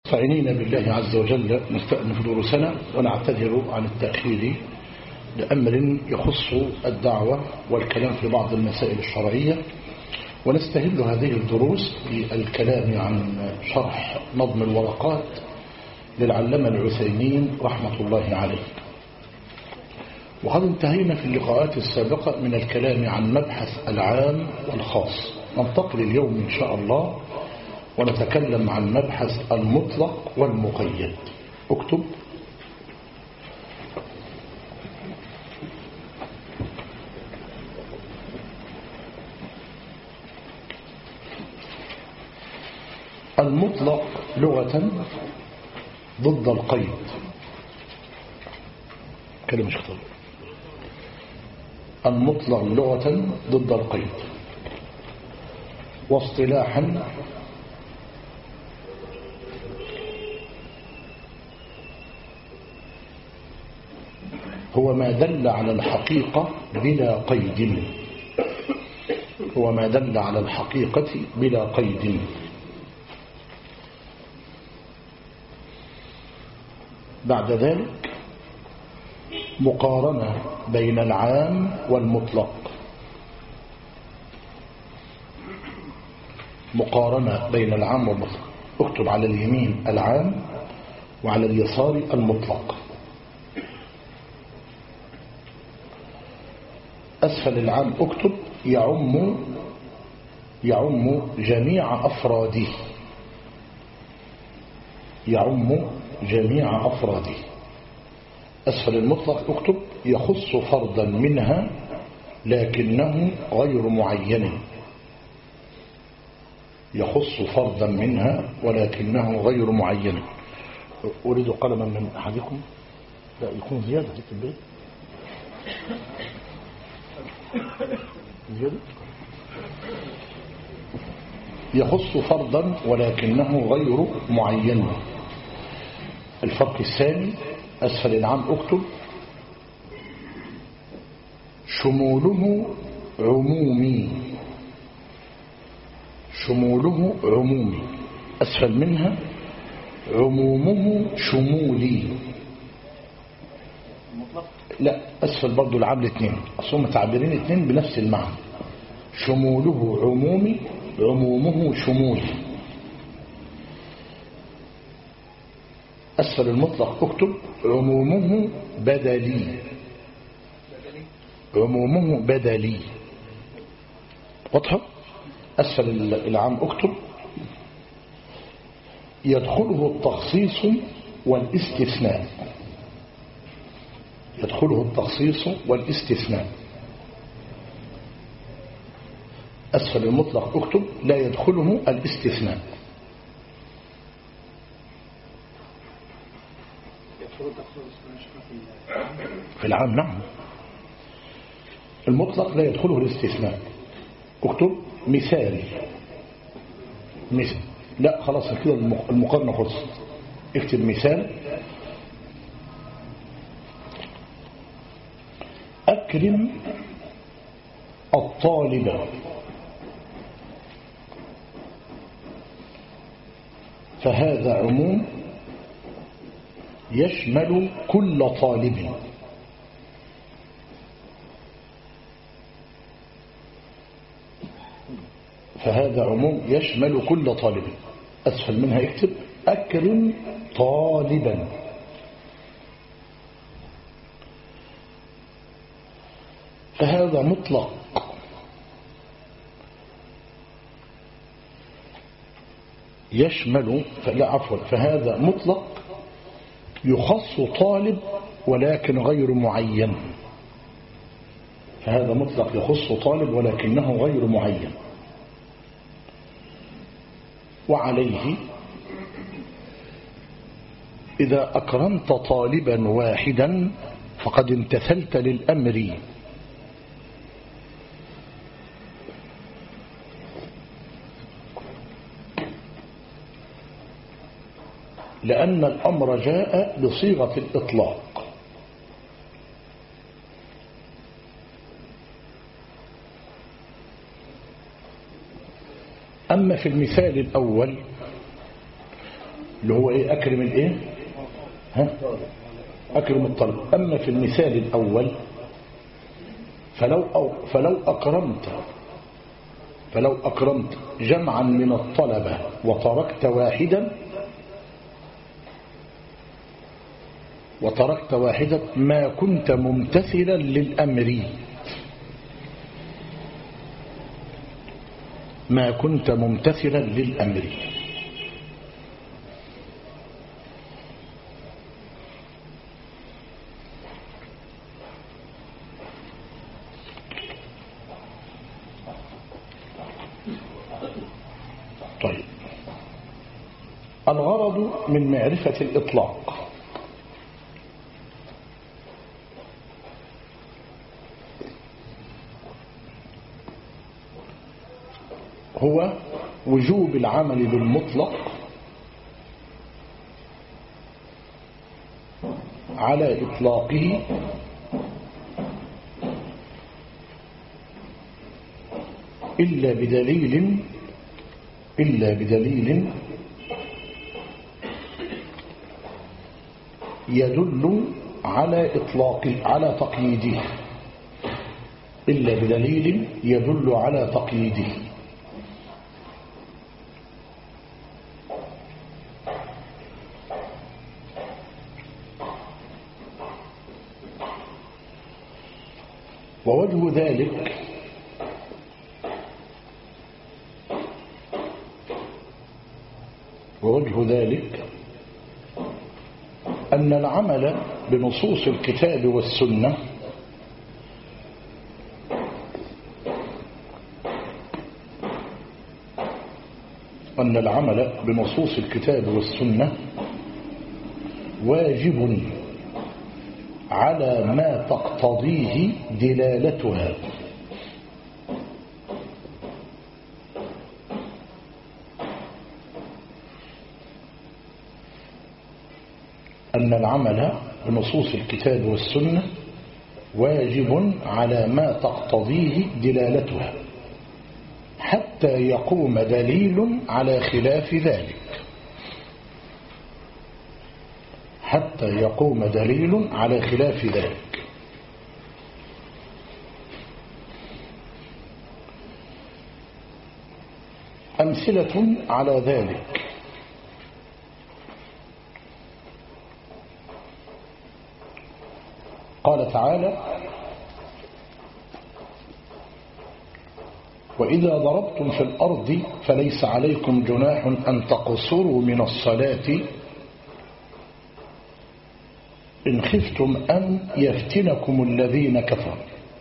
مستعينين بالله عز وجل نستأنف دروسنا ونعتذر عن التأخير لأمر يخص الدعوة والكلام في بعض المسائل الشرعية، ونستهل هذه الدروس بالكلام عن شرح نظم الورقات للعلامة العثيمين رحمة الله عليه. وقد انتهينا في اللقاءات السابقة من الكلام عن مبحث العام والخاص. ننتقل اليوم إن شاء الله ونتكلم عن مبحث المطلق والمقيد. اكتب المطلق لغة ضد القيد. كلمة شخصية. المطلق لغة ضد القيد، واصطلاحا هو ما دل على الحقيقة بلا قيد. هو ما دل على الحقيقة بلا قيد. بعد ذلك مقارنة بين العام والمطلق. مقارنة بين العام والمطلق. اكتب على اليمين العام وعلى اليسار المطلق. أسفل العام اكتب يعم جميع أفراده. يعم جميع أفراده. أسفل المطلق اكتب يخص فردا منها لكنه غير معين. يخص فردا منها ولكنه غير معين. أريد قلما من أحدكم. لا يكون زيادة في البيت. زيادة. يخص فردا ولكنه غير معين. الفرق الثاني أسفل العام اكتب شموله عمومي. شموله عمومي. أسفل منها عمومه شمولي. لا أسفل برضو العام الاثنين، أصلا متعبرين اثنين بنفس المعنى. شموله عمومي، عمومه شمولي. أسفل المطلق اكتب عمومه بدلي. عمومه بدلي. واضحة؟ أسفل العام اكتب يدخله التخصيص والاستثناء. يدخله التخصيص والاستثناء. أسفل المطلق اكتب لا يدخله الاستثناء. في العام نعم. المطلق لا يدخله الاستثناء. اكتب مثال. لا خلاص كده المقارنة خلصت. اكتب مثال. أكرم الطالب. فهذا عموم يشمل كل طالب. فهذا عموم يشمل كل طالب. أسفل منها اكتب أكرم طالبا. فهذا مطلق يشمل فهذا مطلق يخص طالب ولكن غير معين. فهذا مطلق يخص طالب ولكنه غير معين. وعليه إذا أكرمت طالبا واحدا فقد امتثلت للأمر. لأن الأمر جاء بصيغة الإطلاق. أما في المثال الأول اللي هو إيه؟ أكرم الإيه؟ ها؟ أكرم الطلب. أما في المثال الأول فلو أكرمت جمعا من الطلبة وتركت واحدا ما كنت ممتثلا للأمر، ما كنت ممتثلا للأمر. طيب، الغرض من معرفة الإطلاق هو وجوب العمل بالمطلق على إطلاقه إلا بدليل يدل على تقييده، إلا بدليل يدل على تقييده. ووجه ذلك أن العمل بنصوص الكتاب والسنة واجب على ما تقتضيه دلالتها، أن العمل بنصوص الكتاب والسنة واجب على ما تقتضيه دلالتها حتى يقوم دليل على خلاف ذلك، أمثلة على ذلك: قال تعالى: وإذا ضربتم في الأرض فليس عليكم جناح أن تقصروا من الصلاة إن خفتم أن يفتنكم الذين كفروا.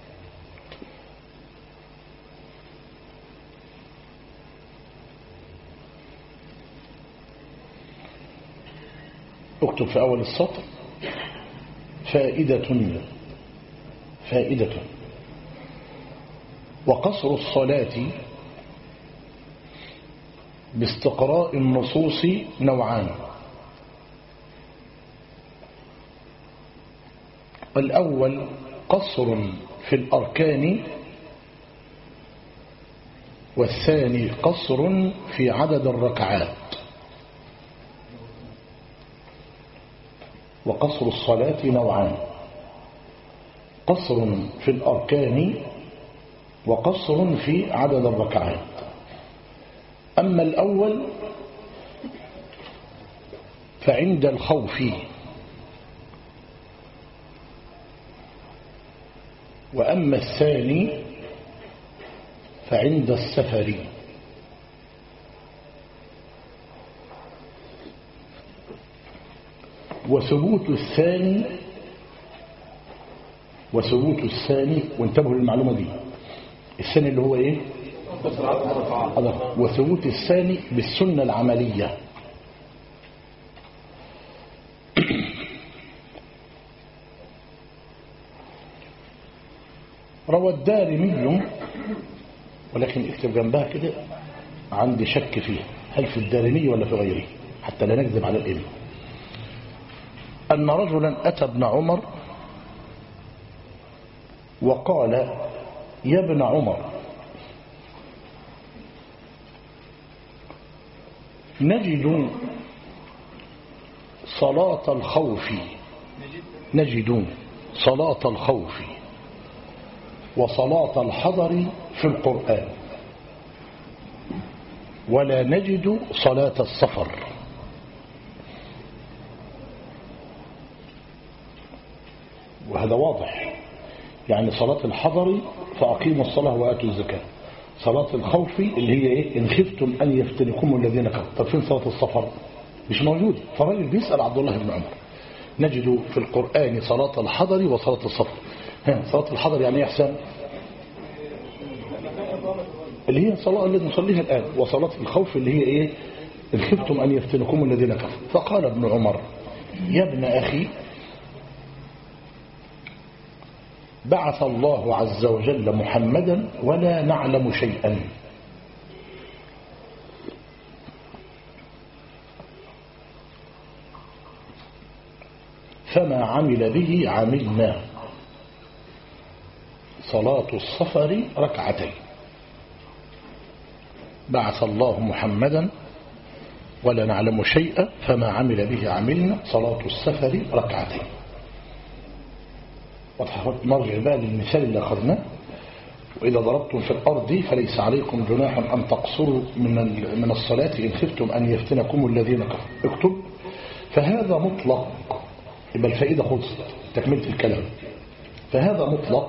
اكتب في أول السطر: فائدة وقصر الصلاة باستقراء النصوص نوعان: الأول قصر في الأركان، والثاني قصر في عدد الركعات. وقصر الصلاة نوعان: قصر في الأركان وقصر في عدد الركعات. أما الأول فعند الخوف، وأما الثاني فعند السفر. وثبوت الثاني وانتبهوا للمعلومة دي، الثاني اللي هو ايه؟ وثبوت الثاني بالسنة العملية. روى الدارمي، ولكن اكتب جنبها كده، عندي شك فيه، هل في الدارمي ولا في غيره حتى لا نكذب على الإمام، أن رجلا أتى ابن عمر وقال: يا ابن عمر، نجد صلاة الخوف نجد صلاة الخوف وصلاة الحضر في القرآن، ولا نجد صلاة السفر. وهذا واضح، يعني صلاة الحضر فأقيموا الصلاة وآتوا الزكاة، صلاة الخوف اللي هي إيه؟ إن خفتم أن يفتنكم الذين كفروا. طب فين صلاة السفر؟ مش موجود. فالراجل بيسأل عبد الله بن عمر، نجد في القرآن صلاة الحضر وصلاة السفر. صلاة الحضر يعني إيه أحسن؟ اللي هي الصلاة التي نصليها الآن، وصلاة الخوف اللي هي إيه؟ إن خفتم أن يفتنكم الذين كفروا. فقال ابن عمر يا ابن أخي بعث الله عز وجل محمدا ولا نعلم شيئا، فما عمل به عملنا، صلاة السفر ركعتين. بعث الله محمدا ولا نعلم شيئا فما عمل به عملنا، صلاة السفر ركعتين. نرجع بقى للمثال اللي أخذناه، وإذا ضربتم في الأرض فليس عليكم جناح أن تقصروا من الصلاة إن خفتم أن يفتنكم الذين كفروا. اكتب. فهذا مطلق، يبقى الفائدة خلصت، تكملة الكلام. فهذا مطلق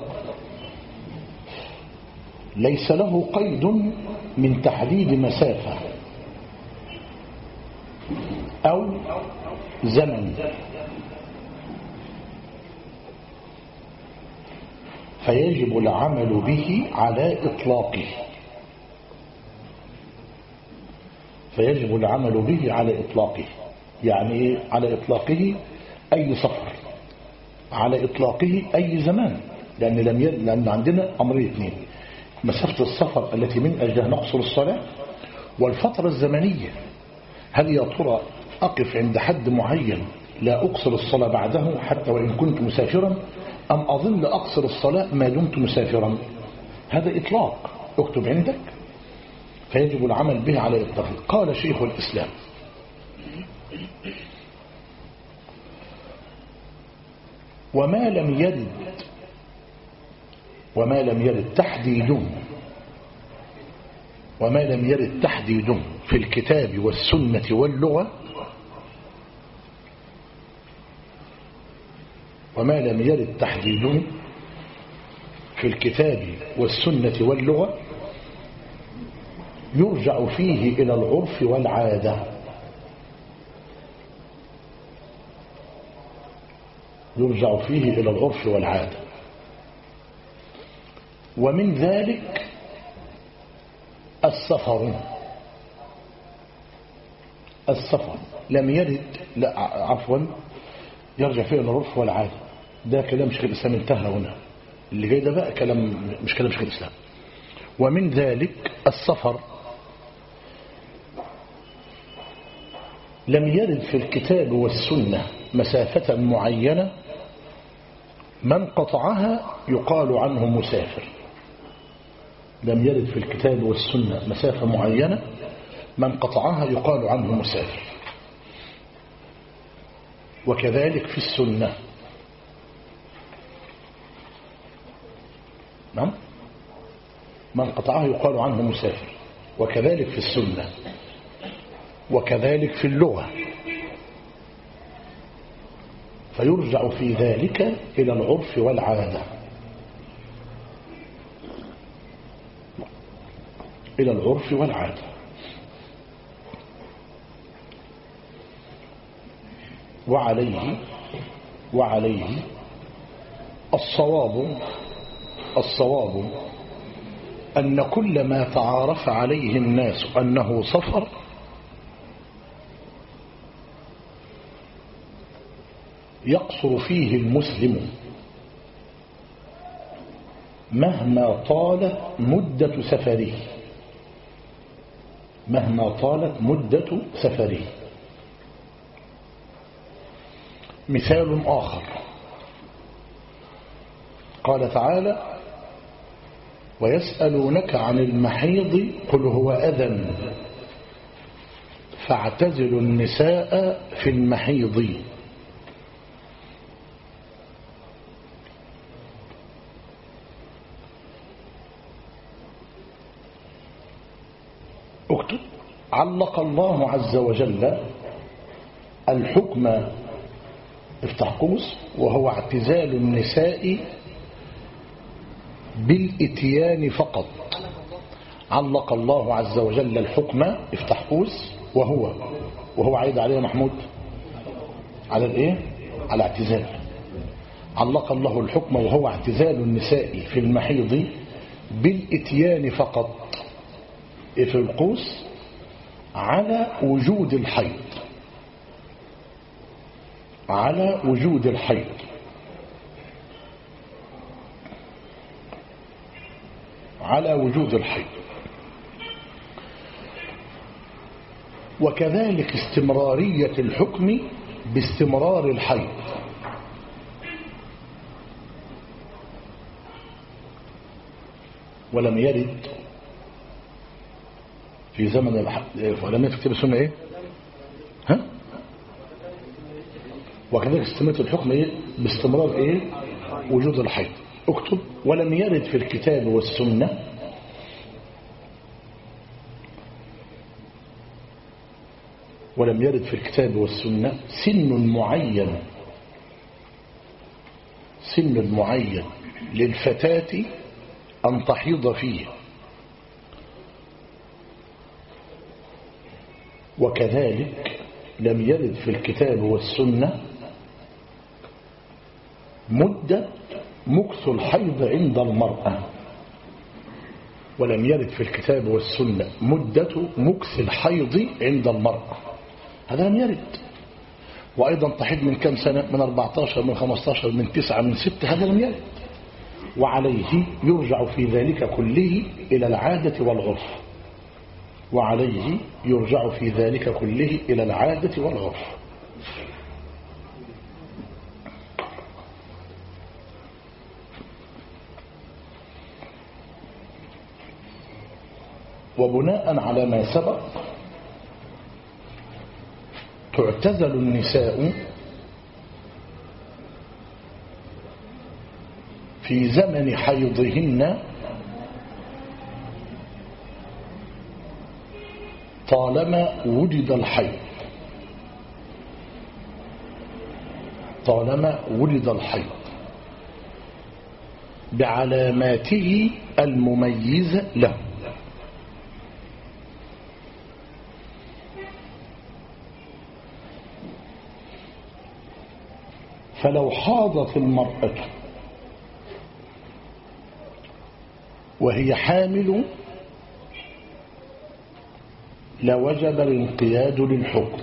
ليس له قيد من تحديد مسافة أو زمن، فيجب العمل به على إطلاقه. فيجب العمل به على إطلاقه، يعني على إطلاقه أي سفر، على إطلاقه أي زمان، لأن عندنا أمرين اثنين: مسافة السفر التي من أجلها نقصر الصلاة، والفترة الزمنية. هل يا ترى أقف عند حد معين لا أقصر الصلاة بعده حتى وإن كنت مسافرا، أم أظل أقصر الصلاة ما دمت مسافرا؟ هذا إطلاق، اكتب عندك. فيجب العمل به على إطلاقه. قال شيخ الإسلام: وما لم يرد تحديده في الكتاب والسنة واللغة، وما لم يرد تحديده في الكتاب والسنة واللغة يرجع فيه إلى العرف والعادة. يرجع فيه إلى العرف والعادة. ومن ذلك السفر لم يرد، لا عفوا، يرجع فيه إلى العرف والعادة. ده كلام شيخ الإسلام انتهى هنا. اللي جاي ده بقى كلام مش كلام شيخ الإسلام. ومن ذلك السفر لم يرد في الكتاب والسنة مسافة معينة من قطعها يقال عنه مسافر. لم يرد في الكتاب والسنة مسافة معينة من قطعها يقال عنه مسافر. وكذلك في السنة. نعم، من قطعها يقال عنه مسافر. وكذلك في السنة، وكذلك في اللغة. فيرجع في ذلك إلى العرف والعادة. إلى العرف والعادة. وعليه الصواب أن كل ما تعارف عليه الناس أنه سفر يقصر فيه المسلم مهما طالت مدة سفره. مثال آخر: قال تعالى: ويسألونك عن المحيض قل هو أذى فاعتزلوا النساء في المحيض. اكتب: علق الله عز وجل الحكم، افتح قوس، وهو اعتزال النساء بالاتيان فقط. علق الله عز وجل الحكم، افتح قوس، وهو عايد عليه محمود على الايه؟ على اعتزال. علق الله الحكم وهو اعتزال النساء في المحيض بالاتيان فقط، في القوس، على وجود الحيض، على وجود الحيض. على وجود الحيض. وكذلك استمرارية الحكم باستمرار الحيض. ولم يرد في زمن ولم يكتب السنة ايه؟ ها؟ وكذلك استمرارية الحكم ايه؟ باستمرار ايه؟ وجود الحيض. اكتب: ولم يرد في الكتاب والسنة ولم يرد في الكتاب والسنة سن معين للفتاة أن تحيض فيه. وكذلك لم يرد في الكتاب والسنة مدة مكث الحيض عند المرأة. ولم يرد في الكتاب والسنة مدة مكث الحيض عند المرأة، هذا لم يرد. وأيضا تحيض من كم سنة؟ من 14، من 15، من 9، من 6، هذا لم يرد. وعليه يرجع في ذلك كله إلى العادة والعرف. وعليه يرجع في ذلك كله إلى العادة والعرف. وبناء على ما سبق تعتزل النساء في زمن حيضهن طالما وجد الحيض، طالما ولد الحيض بعلاماته المميزة له. فلو حاضت المرأة وهي حامل لوجب الانقياد للحكم.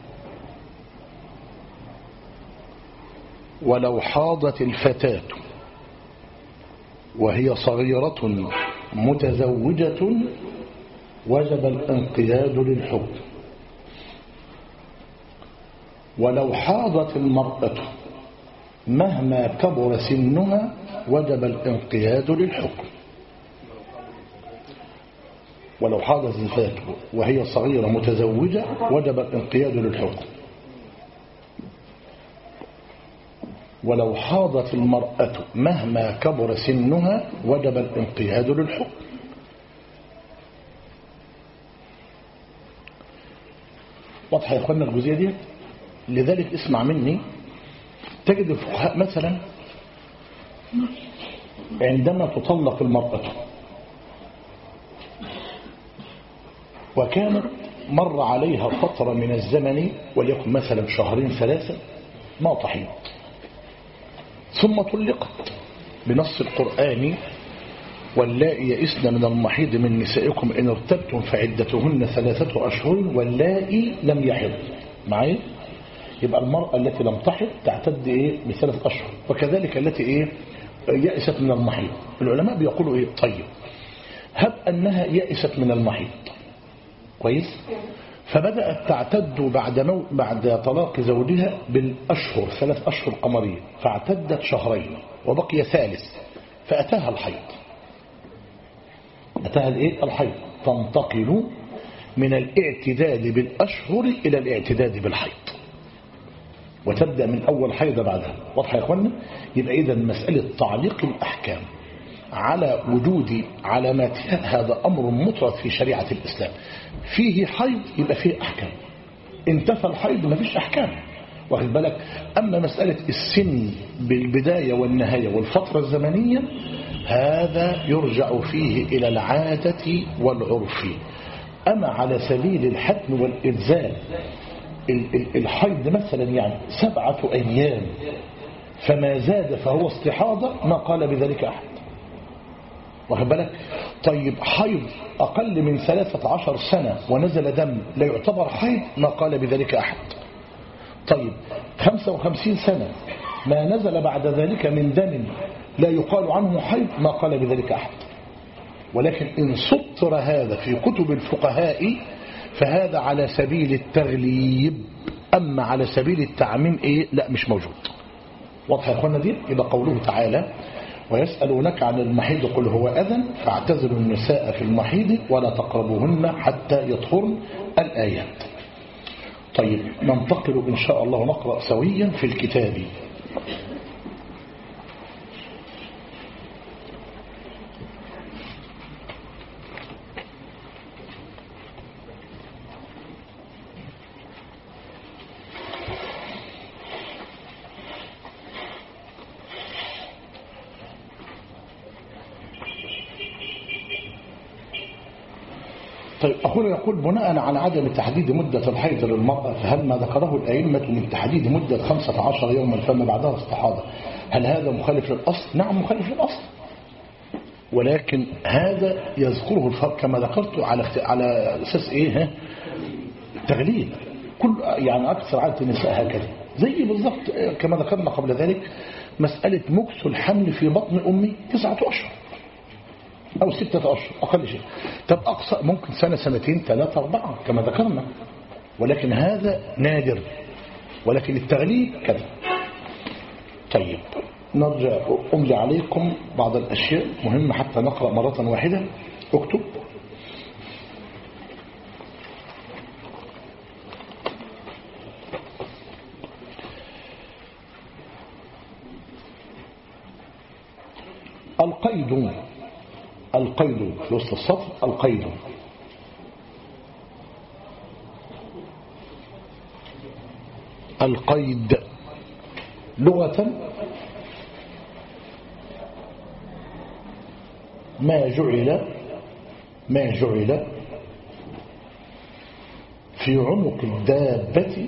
ولو حاضت الفتاة وهي صغيرة متزوجة وجب الانقياد للحكم. ولو حاضت المرأة مهما كبر سنها وجب الانقياد للحكم. ولو حاضت الفتاة وهي صغيرة متزوجة وجب الانقياد للحكم. ولو حاضت المرأة مهما كبر سنها وجب الانقياد للحكم. واضحة يا اخوانا الجزئية دي؟ لذلك اسمع مني، تجد الفقهاء مثلا عندما تطلق المرأة وكانت مر عليها فترة من الزمن وليكن مثلا 2-3 ما تحيض، ثم طلقت بنص القرآن: واللائي يئسن من المحيض من نسائكم إن ارتبتم فعدتهن 3 أشهر واللائي لم يحض. معي؟ يبقى المرأة التي لم تحض تعتد إيه؟ ب3 أشهر. وكذلك التي إيه؟ يئست من المحيض. العلماء بيقولوا إيه؟ طيب هب أنها يئست من المحيض، كويس، فبدأت تعتد بعد طلاق زوجها بالأشهر، 3 أشهر قمرية، فاعتدت 2 شهر وبقي 3 فأتاها الحيض. أتاها الإيه؟ الحيض. تنتقل من الاعتداد بالأشهر إلى الاعتداد بالحيض، وتبدأ من أول حيضة بعدها. واضح يا أخوانا؟ يبقى إذا مسألة تعليق الأحكام على وجود علاماتها هذا أمر مطرد في شريعة الإسلام. فيه حيض يبقى فيه أحكام، انتفى الحيض ما فيش أحكام. واخد بالك؟ أما مسألة السن بالبداية والنهاية والفترة الزمنية هذا يرجع فيه إلى العادة والعرف. أما على سبيل الحتم والإلزام الحيض مثلا يعني 7 أيام فما زاد فهو استحاضة ما قال بذلك أحد. واخد بالك؟ طيب حيض أقل من 13 سنة ونزل دم لا يعتبر حيض ما قال بذلك أحد. طيب 55 سنة ما نزل بعد ذلك من دم لا يقال عنه حيض ما قال بذلك أحد. ولكن إن سطر هذا في كتب الفقهاء فهذا على سبيل التغليب، أما على سبيل التعميم لا مش موجود. واضح يا أخوانا دي؟ يبقى قوله تعالى ويسألونك عن المحيض قل هو أذى فاعتزلوا النساء في المحيض ولا تقربوهن حتى يطهرن الآيات. طيب ننتقل إن شاء الله ونقرأ سويا في الكتاب. طيب أخونا يقول بناء على عدم تحديد مدة الحيض للمرأة فهل ما ذكره الأئمة من تحديد مدة 15 يوما فما بعدها استحاضة هل هذا مخالف للأصل؟ نعم مخالف للأصل، ولكن هذا يذكره الفرق كما ذكرت على أساس تغليب. كل يعني أكثر عادة النساء هكذا زي بالضبط كما ذكرنا قبل ذلك مسألة مكث الحمل في بطن أمي 9 أشهر أو 6 أشهر أقل شيء. طب أقصى ممكن سنة 2 3 4 كما ذكرنا، ولكن هذا نادر، ولكن التغليب كذا. طيب نرجع أملي عليكم بعض الأشياء مهمة حتى نقرأ مرة واحدة. اكتب القيد في وسط السطر. القيد لغة ما جعل في عنق الدابة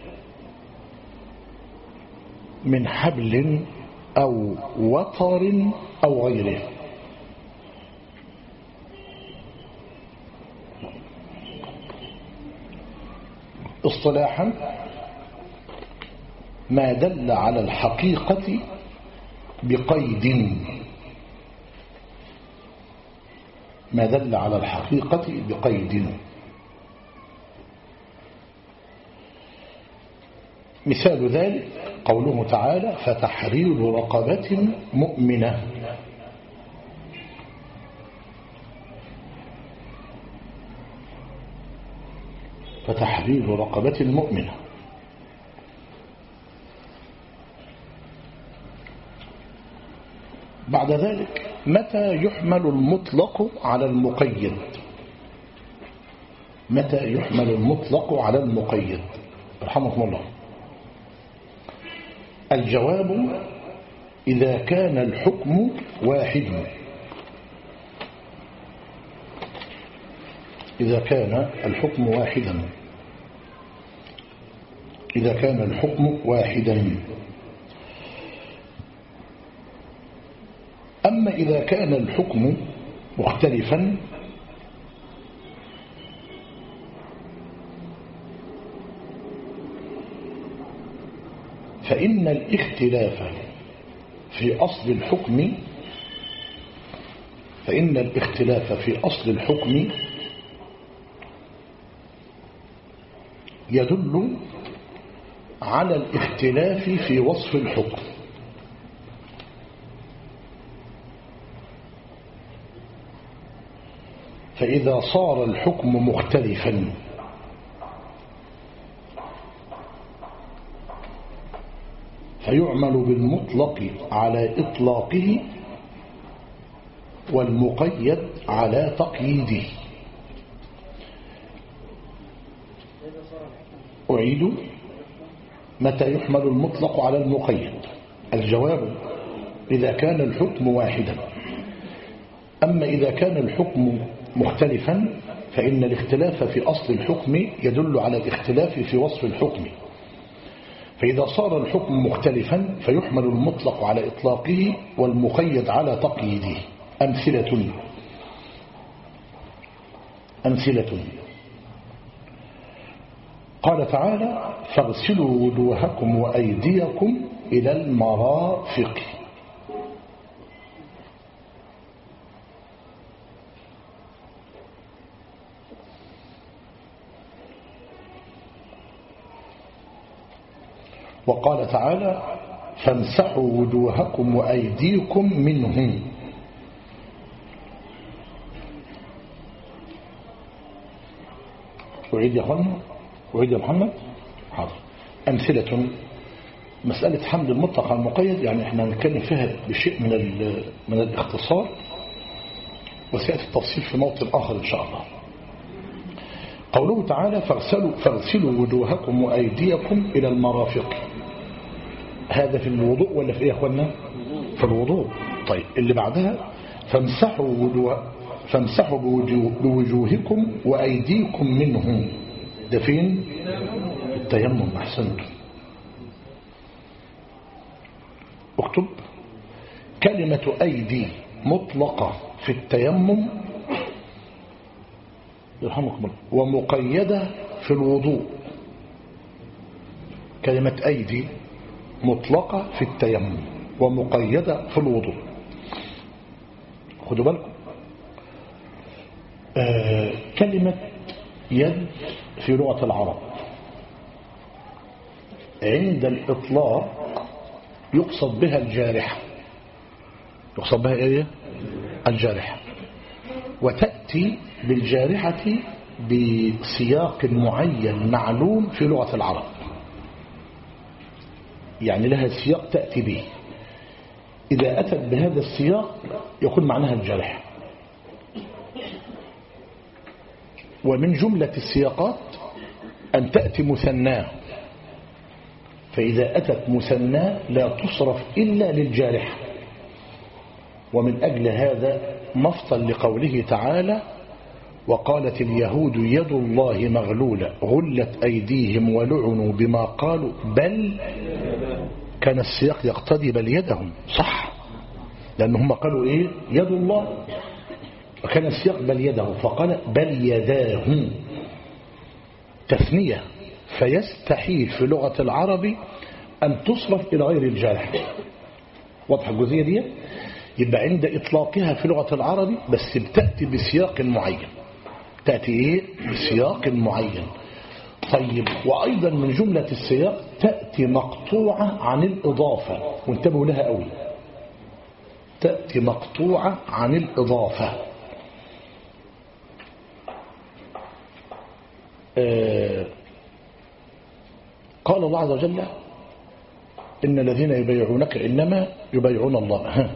من حبل أو وتر أو غيره. اصطلاحا ما دل على الحقيقة بقيد، ما دل على الحقيقة بقيد. مثال ذلك قوله تعالى فتحرير رقبة مؤمنة. فتحرير رقبة مؤمنة. بعد ذلك متى يحمل المطلق على المقيد؟ متى يحمل المطلق على المقيد؟ رحمكم الله. الجواب إذا كان الحكم واحد. إذا كان الحكم واحدا. إذا كان الحكم واحدا. أما إذا كان الحكم مختلفا فإن الاختلاف في أصل الحكم يدل على الاختلاف في وصف الحكم. فإذا صار الحكم مختلفا فيعمل بالمطلق على إطلاقه والمقيد على تقييده. أعيد: متى يحمل المطلق على المقيد؟ الجواب: إذا كان الحكم واحدا. أما إذا كان الحكم مختلفا فإن الاختلاف في أصل الحكم يدل على الاختلاف في وصف الحكم. فإذا صار الحكم مختلفا فيحمل المطلق على إطلاقه والمقيد على تقييده. أمثلة: قال تعالى: فاغسلوا وجوهكم وأيديكم إلى المرافق. وقال تعالى: فامسحوا وجوهكم وأيديكم منه. أعيد يا أخوانا؟ أعيد يا محمد؟ حاضر. أمثلة: مسألة حمل المطلق على المقيد، يعني احنا هنتكلم فيها بشيء من الاختصار، وسيأتي التفصيل في موطن آخر إن شاء الله. قوله تعالى: فاغسلوا وجوهكم وأيديكم إلى المرافق. هذا في الوضوء ولا في إيه يا أخوانا؟ في الوضوء. طيب اللي بعدها: فامسحوا بوجوهكم وأيديكم منه. ده فين؟ التيمم. أحسنت. اكتب: كلمة أيدي مطلقة في التيمم يرحمكم الله ومقيدة في الوضوء. كلمة أيدي مطلقة في التيمم ومقيدة في الوضوء. خدوا بالكم. كلمة يد في لغة العرب عند الإطلاق يقصد بها الجارحة. يقصد بها إيه؟ الجارحة. وتأتي بالجارحة بسياق معين معلوم في لغة العرب، يعني لها سياق تأتي به. إذا أتت بهذا السياق يكون معناها الجارحة. ومن جملة السياقات أن تأتي مثناه، فإذا أتت مثناه لا تصرف إلا للجارحة. ومن أجل هذا مفصل لقوله تعالى: وقالت اليهود يد الله مغلولة غلت أيديهم ولعنوا بما قالوا بل. كان السياق يقتضي بل يدهم، صح، لأنهم قالوا إيه؟ يد الله. وكان السياق بل يده، فقال بل يداه تثنية، فيستحيل في لغة العرب أن تصرف إلى غير الجارح. واضح الجزئية دي؟ يبقى عند إطلاقها في لغة العرب بس بتأتي بسياق معين. تأتي إيه؟ بسياق معين. طيب، وأيضا من جملة السياق تأتي مقطوعة عن الإضافة، وانتبهوا لها قوي. تأتي مقطوعة عن الإضافة. قال الله عز وجل: إن الذين يبايعونك إنما يبايعون الله.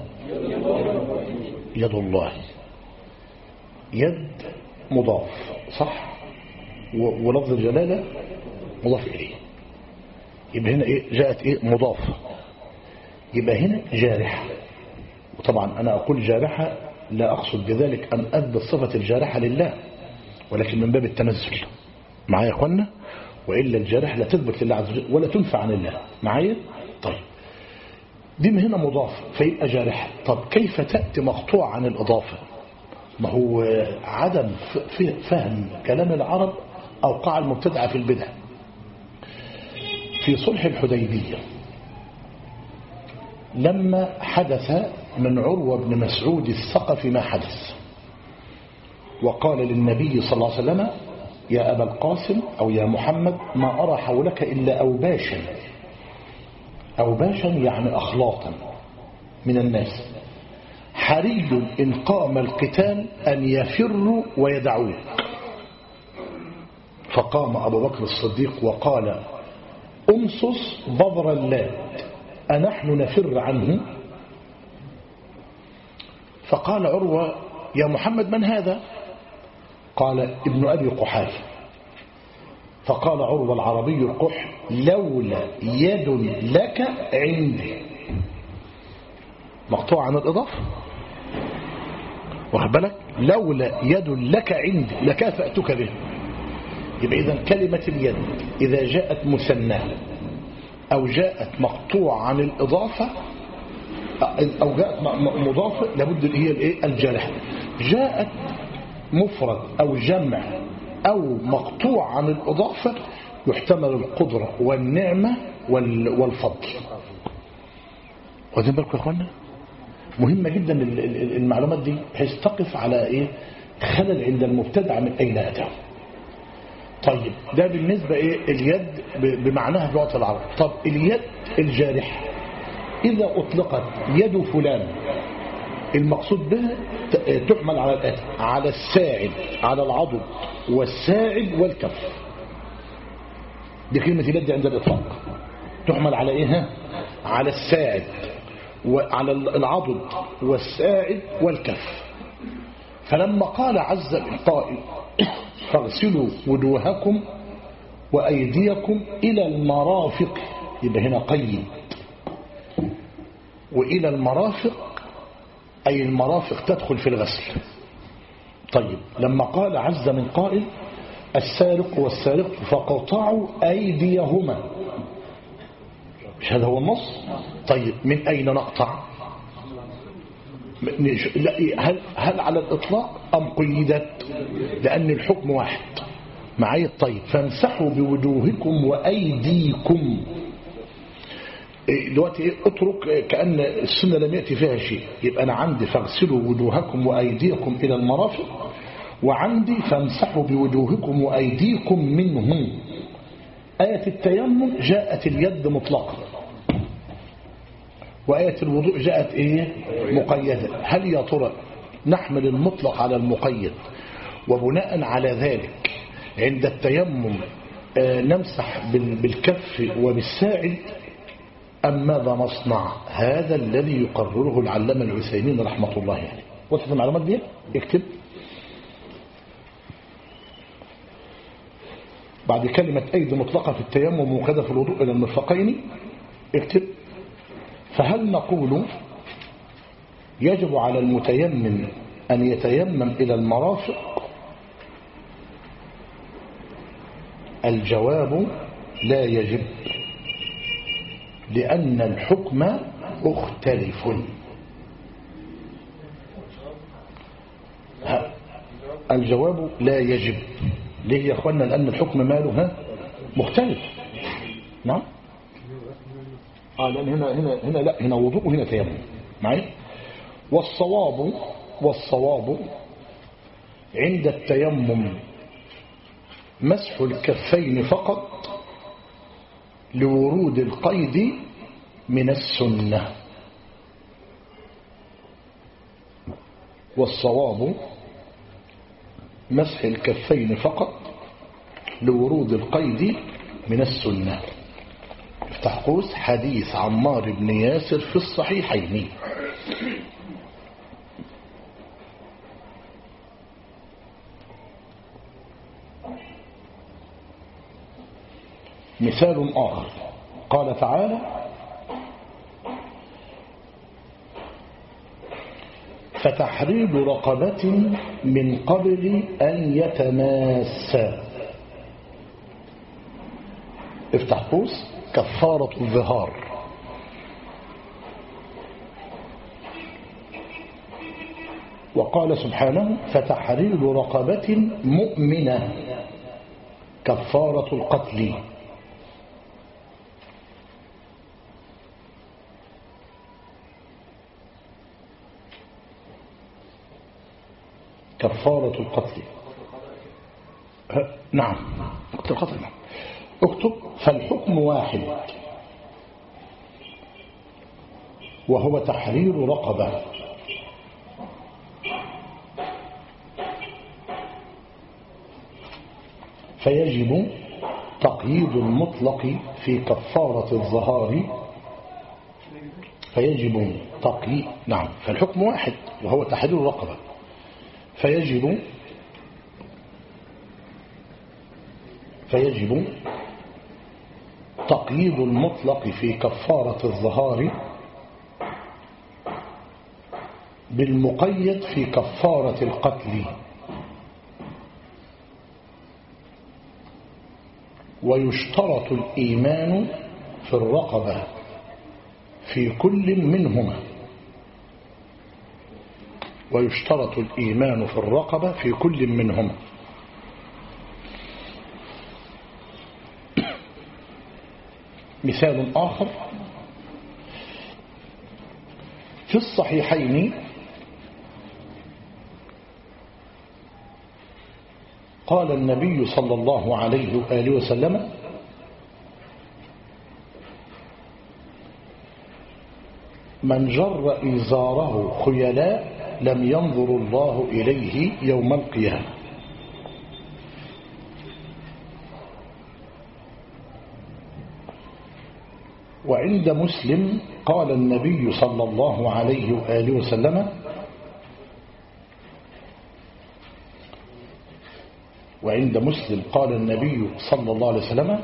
يد الله. يد مضاف، صح، ولفظ الجلالة مضاف إليه. يبقى هنا إيه؟ جاءت إيه؟ مضافة. يبقى هنا جارحة. وطبعا أنا أقول جارحة لا أقصد بذلك أن أثبت صفة الجارحة لله، ولكن من باب التنزل. معايا يا أخوانا؟ وإلا الجارحة لا تثبت لله عز وجل ولا تنفع عن الله. معايا؟ طيب، دي من هنا مضاف فيبقى جارحة. طب كيف تأتي مقطوع عن الإضافة؟ ما هو عدم فهم كلام العرب أوقع المبتدع في البدع. في صلح الحديبية لما حدث من عروة بن مسعود الثقفي ما حدث، وقال للنبي صلى الله عليه وسلم: يا أبا القاسم أو يا محمد، ما أرى حولك إلا أوباشا. أوباشا يعني أخلاطا من الناس، حري إن قام القتال أن يفروا ويدعوه. فقام أبو بكر الصديق وقال أمصص بضر اللات أنحن نفر عنه؟ فقال عروة يا محمد من هذا؟ قال ابن أبي قحافة. فقال عروة العربي القح لولا يد لك عندي، مقطوع عن الإضافة، واخد بالك؟ لولا يد لك عندي لكافأتك به. يبقى إذن كلمة اليد إذا جاءت مثناه أو جاءت مقطوع عن الإضافة أو جاءت مضافة لابد هي الجارحة. جاءت مفرد أو جمع أو مقطوع عن الإضافة يحتمل القدرة والنعمة والفضل. واخدين بالكم يا اخوانا؟ مهمة جدا المعلومات دي بحيث تقف على خلل عند المبتدع من أين أتاه. طيب ده بالنسبة اليد بمعناها في لغة العرب. طب اليد الجارحة إذا أطلقت يد فلان المقصود بها تحمل على الآتي: على الساعد، على العضد والساعد والكف. دي كلمة اليد عند الإطلاق تحمل على إيه؟ على الساعد وعلى العضد والساعد والكف. فلما قال عز من قائل فاغسلوا وجوهكم وأيديكم إلى المرافق، يبقى هنا قيد، وإلى المرافق أي المرافق تدخل في الغسل. طيب لما قال عز من قائل السارق والسارق فقطعوا أيديهما، مش هذا هو النص؟ طيب من أين نقطع؟ هل على الإطلاق أم قيدت؟ لأن الحكم واحد معايا. طيب فامسحوا بوجوهكم وأيديكم. دلوقتي اترك كأن السنة لم يأتي فيها شيء. يبقى أنا عندي فاغسلوا وجوهكم وأيديكم إلى المرافق، وعندي فامسحوا بوجوهكم وأيديكم منه. آية التيمم جاءت اليد مطلقة، وآية الوضوء جاءت مقيدة. هل يا ترى نحمل المطلق على المقيد وبناء على ذلك عند التيمم نمسح بالكف وبالساعد، أم ماذا نصنع؟ هذا الذي يقرره العلامة العثيمين رحمة الله عليه. وصلت المعلومات دي؟ اكتب بعد كلمة أيدي مطلقة في التيمم وكذا في الوضوء إلى المرفقين اكتب فهل نقول يجب على المتيمم أن يتيمم إلى المرافق؟ الجواب لا يجب، لأن الحكم مختلف. الجواب لا يجب. ليه يا أخوانا؟ لأن الحكم ماله مختلف. نعم لأن هنا لا، هنا وضوء وهنا تيمم معي. والصواب عند التيمم مسح الكفين فقط لورود القيد من السنة. والصواب مسح الكفين فقط لورود القيد من السنة. افتح قوس حديث عمار بن ياسر في الصحيحين. مثال آخر قال تعالى فتحرير رقبة من قبل أن يتماسا. افتح قوس كفارة الظهار. وقال سبحانه فتحرير رقبة مؤمنة كفارة القتل. كفارة القتل. نعم القتل. اكتب فالحكم واحد وهو تحرير رقبة. فيجب تقييد المطلق في كفارة الظهار. فيجب تقييد، نعم، فالحكم واحد وهو تحرير الرقبة. فيجب تقييد المطلق في كفارة الظهار بالمقيد في كفارة القتل، ويشترط الإيمان في الرقبة في كل منهما. ويشترط الإيمان في الرقبة في كل منهما. مثال آخر: في الصحيحين قال النبي صلى الله عليه وآله وسلم: من جر إزاره خيلاء لم ينظر الله إليه يوم القيامة. وعند مسلم قال النبي صلى الله عليه وآله وسلم: وعند مسلم قال النبي صلى الله عليه وسلم: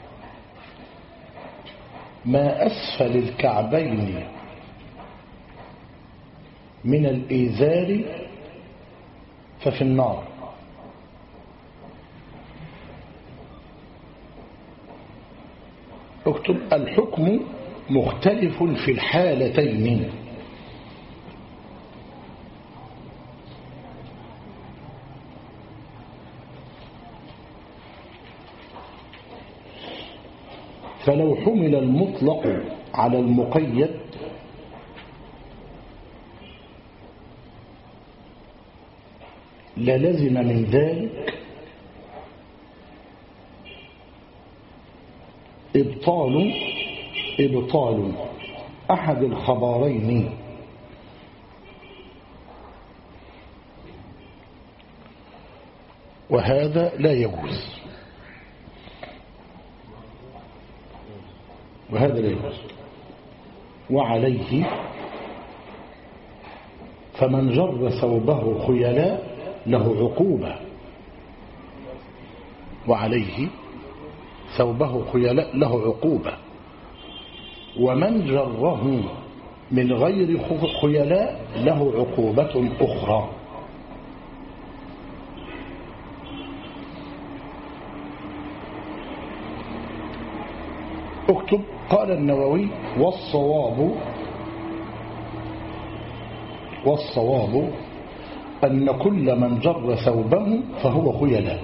ما أسفل الكعبين من الإزار ففي النار. اكتب: الحكم مختلف في الحالتين. فلو حمل المطلق على المقيد للزم من ذلك إبطال أحد الخبرين، وهذا لا يجوز. وعليه فمن جر ثوبه خيلاء له عقوبة. وعليه ثوبه خيلاء له عقوبة. ومن جره من غير خيلاء له عقوبة أخرى. اكتب: قال النووي: والصواب أن كل من جر ثوبه فهو خيلاء.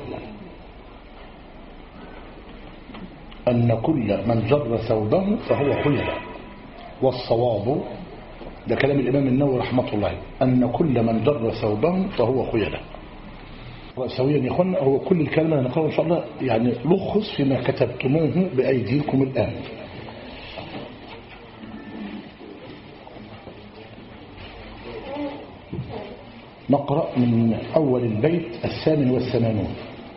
أن كل من جر ثوبه فهو خيلاء. والصواب، ده كلام الإمام النووي رحمة الله، أن كل من جر ثوبه فهو خيلاء. سويا يا اخوانا، هو كل الكلام اللي هنقرأه إن شاء الله يعني لخص فيما كتبتموه بأيديكم الآن. نقرأ من أول البيت 88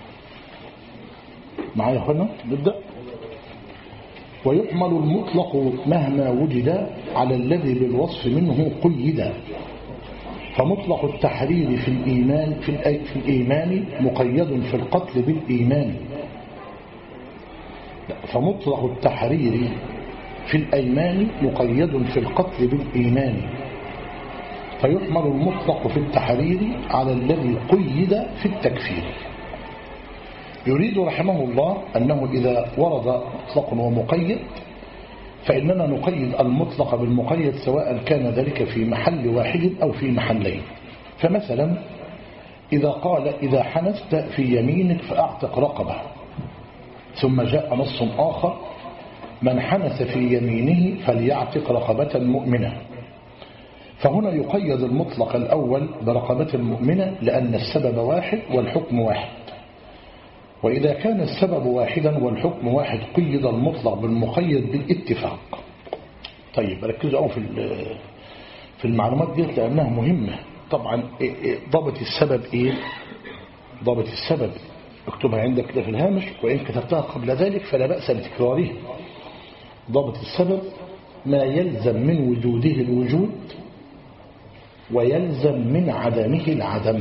معايا يا اخوانا. نبدأ: ويحمل المطلق مهما وجد على الذي بالوصف منه قيدا، فمطلق التحرير في الإيمان مقيد في القتل بالإيمان. فمطلق التحرير في الأيمان مقيد في القتل بالإيمان، فيحمل المطلق في التحرير على الذي قيد في التكفير. يريد رحمه الله أنه إذا ورد مطلق ومقيد فإننا نقيد المطلق بالمقيد سواء كان ذلك في محل واحد أو في محلين. فمثلا إذا قال: إذا حنست في يمينك فأعتق رقبة، ثم جاء نص آخر: من حنس في يمينه فليعتق رقبة مؤمنة، فهنا يقيد المطلق الأول برقبة مؤمنة لأن السبب واحد والحكم واحد. وإذا كان السبب واحدا والحكم واحد قيد المطلق بالمقيد بالاتفاق. طيب ركزوا في المعلومات دي لأنها مهمة. طبعا ضابط السبب إيه؟ ضابط السبب اكتبها عندك كده في الهامش، وإن كتبتها قبل ذلك فلا بأس بتكراره. ضابط السبب ما يلزم من وجوده الوجود ويلزم من عدمه العدم.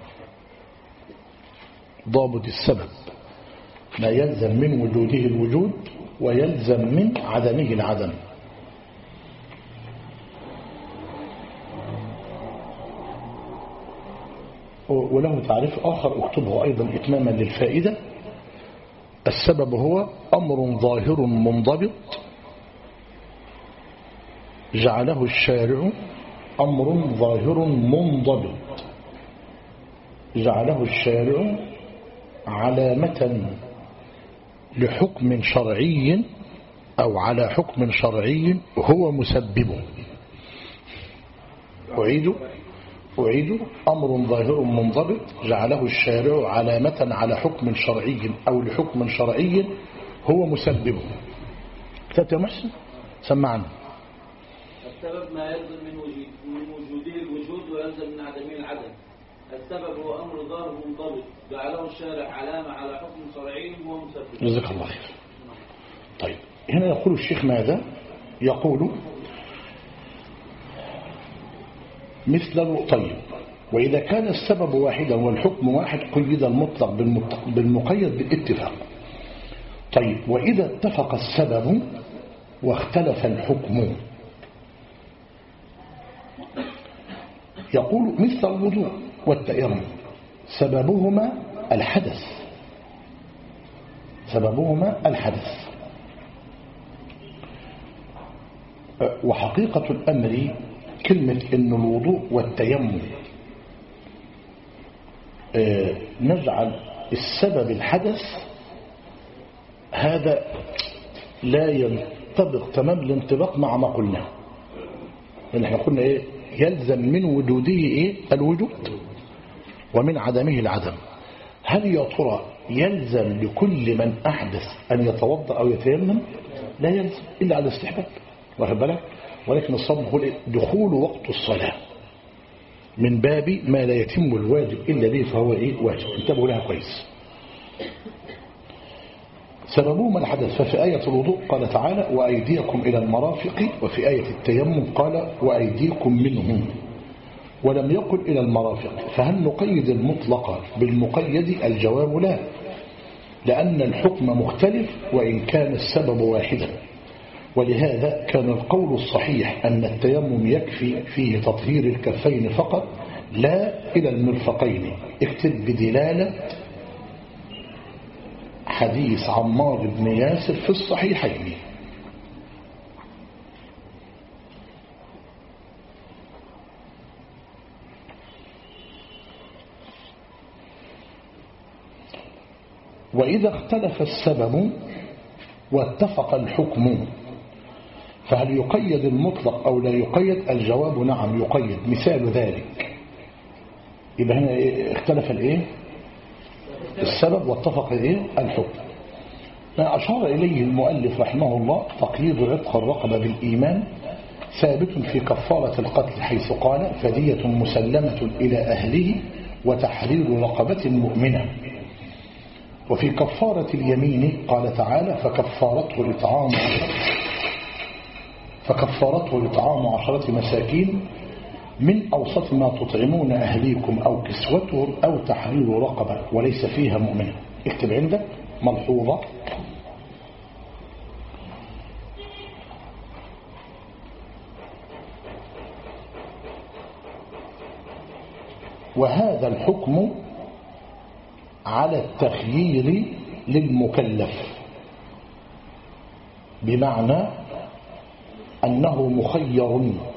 ضابط السبب ما يلزم من وجوده الوجود ويلزم من عدمه العدم. وله تعريف آخر اكتبه أيضا إتماما للفائدة. السبب هو أمر ظاهر منضبط جعله الشارع، أمر ظاهر منضبط جعله الشارع علامة لحكم شرعي أو على حكم شرعي هو مسببه. أعيد أمر ظاهر منضبط جعله الشارع علامة على حكم شرعي أو لحكم شرعي هو مسببه. كتبت يا محسن؟ سمعنا. السبب ما يلزم من وجوده الوجود ويلزم من عدمه العدم. السبب هو أمر ظاهر منضبط جعله الشارع علامة على حكم شرعي هو مسبب. جزاك الله خير. طيب هنا يقول الشيخ ماذا؟ يقول مثل طيب وإذا كان السبب واحدا والحكم واحد قيد المطلق بالمقيد بالاتفاق. طيب وإذا اتفق السبب واختلف الحكم، يقول مثل الوضوء والتيمم سببهما الحدث. وحقيقة الأمر كلمة إن الوضوء والتيمم نجعل السبب الحدث، هذا لا ينطبق تمام الانطباق مع ما قلنا. لأن احنا قلنا إيه؟ يلزم من وجوده إيه؟ الوجود ومن عدمه العدم. هل يا ترى يلزم لكل من أحدث أن يتوضأ أو يتيمم؟ لا يلزم إلا على الاستحباب، واخد بالك؟ ولكن الصواب هو دخول وقت الصلاة من باب ما لا يتم الواجب إلا به فهو إيه؟ واجب. انتبهوا لها كويس. سببهما الحدث. ففي آية الوضوء قال تعالى وأيديكم إلى المرافق، وفي آية التيمم قال وأيديكم منهم، ولم يقل إلى المرافق. فهل نقيد المطلق بالمقيد؟ الجواب لا، لأن الحكم مختلف وإن كان السبب واحدا. ولهذا كان القول الصحيح أن التيمم يكفي فيه تطهير الكفين فقط لا إلى المرفقين. اكتب بدلالة حديث عمار بن ياسر في الصحيحين. وإذا اختلف السبب واتفق الحكم فهل يقيد المطلق أو لا يقيد؟ الجواب نعم يقيد. مثال ذلك يبقى هنا اختلف الايه؟ السبب واتفق الايه؟ الحكم. ما أشار إليه المؤلف رحمه الله تقييد عتق الرقبة بالإيمان ثابت في كفارة القتل، حيث قال فدية مسلمة إلى أهله وتحرير رقبة مؤمنة. وفي كفارة اليمين قال تعالى فكفارته إطعام 10 مساكين من أوسط ما تطعمون أهليكم أو كسوتهم أو تحرير رقبة وليس فيها مؤمنة. اكتب عندك ملحوظة. وهذا الحكم على التخيير للمكلف، بمعنى أنه مخير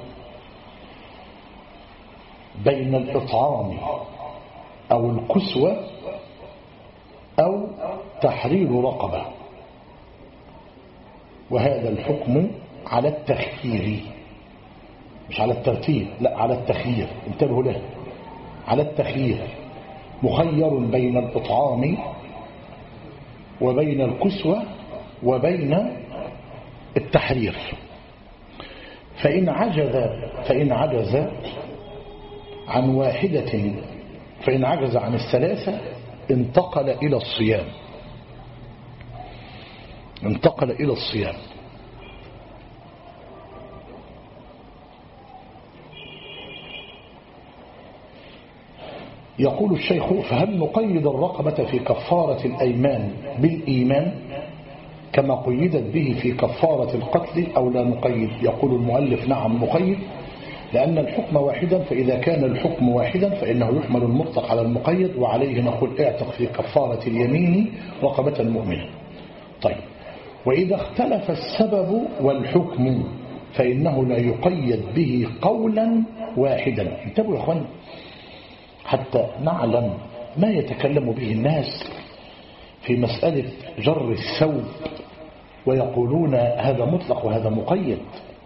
بين الإطعام أو الكسوة أو تحرير رقبة. وهذا الحكم على التخيير مش على الترتيب، لا على التخيير. انتبهوا له، على التخيير. مخير بين الإطعام وبين الكسوة وبين التحرير. فإن عجز عن واحدة، فإن عجز عن الثلاثة انتقل إلى الصيام. انتقل إلى الصيام. يقول الشيخ: فهل نقيد الرقبة في كفارة الأيمان بالإيمان كما قيدت به في كفارة القتل أو لا نقيد؟ يقول المؤلف: نعم نقيد، لأن الحكم واحدا، فإذا كان الحكم واحدا فإنه يحمل المطلق على المقيد، وعليه نقول اعتق في كفارة اليمين رقبة مؤمنة. طيب، وإذا اختلف السبب والحكم فإنه لا يقيد به قولا واحدا. انتبهوا يا أخوان حتى نعلم ما يتكلم به الناس في مسألة جر الثوب، ويقولون هذا مطلق وهذا مقيد.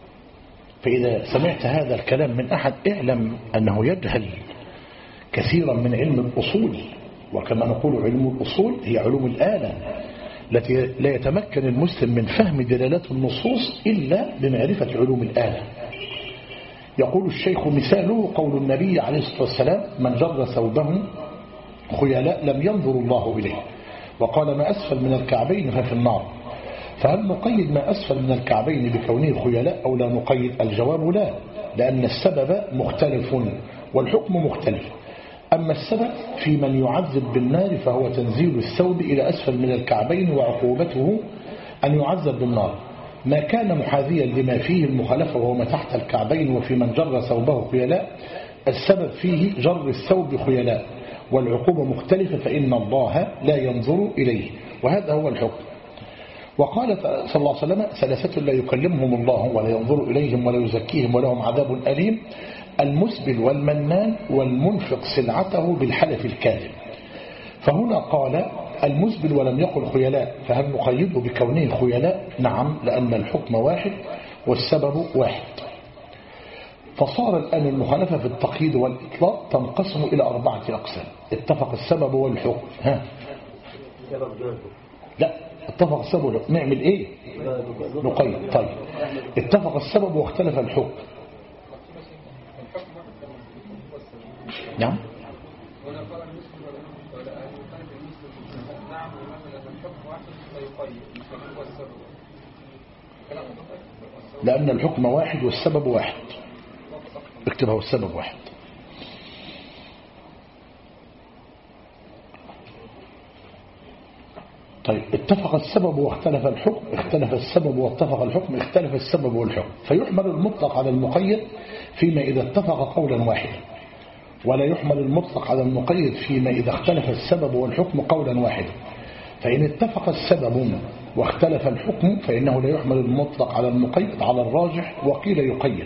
فإذا سمعت هذا الكلام من أحد اعلم أنه يجهل كثيرا من علم الأصول، وكما نقول علم الأصول هي علوم الآلة التي لا يتمكن المسلم من فهم دلالات النصوص إلا بمعرفة علوم الآلة. يقول الشيخ: مثاله قول النبي عليه الصلاة والسلام: من جر ثوبه خيلاء لم ينظر الله إليه، وقال: ما أسفل من الكعبين ففي النار. فهل نقيد ما أسفل من الكعبين بكونه خيلاء أو لا نقيد؟ الجواب لا، لأن السبب مختلف والحكم مختلف. أما السبب في من يعذب بالنار فهو تنزيل الثوب إلى أسفل من الكعبين، وعقوبته أن يعذب بالنار. ما كان محاذيا لما فيه المخالفة وهو ما تحت الكعبين. وفي من جر ثوبه خيلاء السبب فيه جر الثوب خيلاء، والعقوبة مختلفة، فإن الله لا ينظر إليه، وهذا هو الحكم. وقال صلى الله عليه وسلم: ثلاثة لا يكلمهم الله ولا ينظر إليهم ولا يزكيهم ولهم عذاب أليم: المسبل والمنان والمنفق سلعته بالحلف الكاذب. فهنا قال المسبل ولم يقل خيلاء، فهل نقيده بكونه خيلاء؟ نعم، لأن الحكم واحد والسبب واحد. فصار الآن المخالفة في التقييد والإطلاق تنقسم إلى 4 أقسام: اتفق السبب والحكم. لا، اتفق السبب والحكم نعمل ايه؟ نقيد. طيب، اتفق السبب واختلف الحكم. نعم، لأن الحكم واحد والسبب واحد. اكتبها: والسبب واحد. طيب، اتفق السبب واختلف الحكم، اختلف السبب واتفق الحكم، اختلف السبب والحكم. فيحمل المطلق على المقيد فيما إذا اتفق قولا واحدا، ولا يحمل المطلق على المقيد فيما إذا اختلف السبب والحكم قولا واحدا. فإن اتفق السبب واختلف الحكم فإنه لا يحمل المطلق على المقيد على الراجح، وقيل يقيد.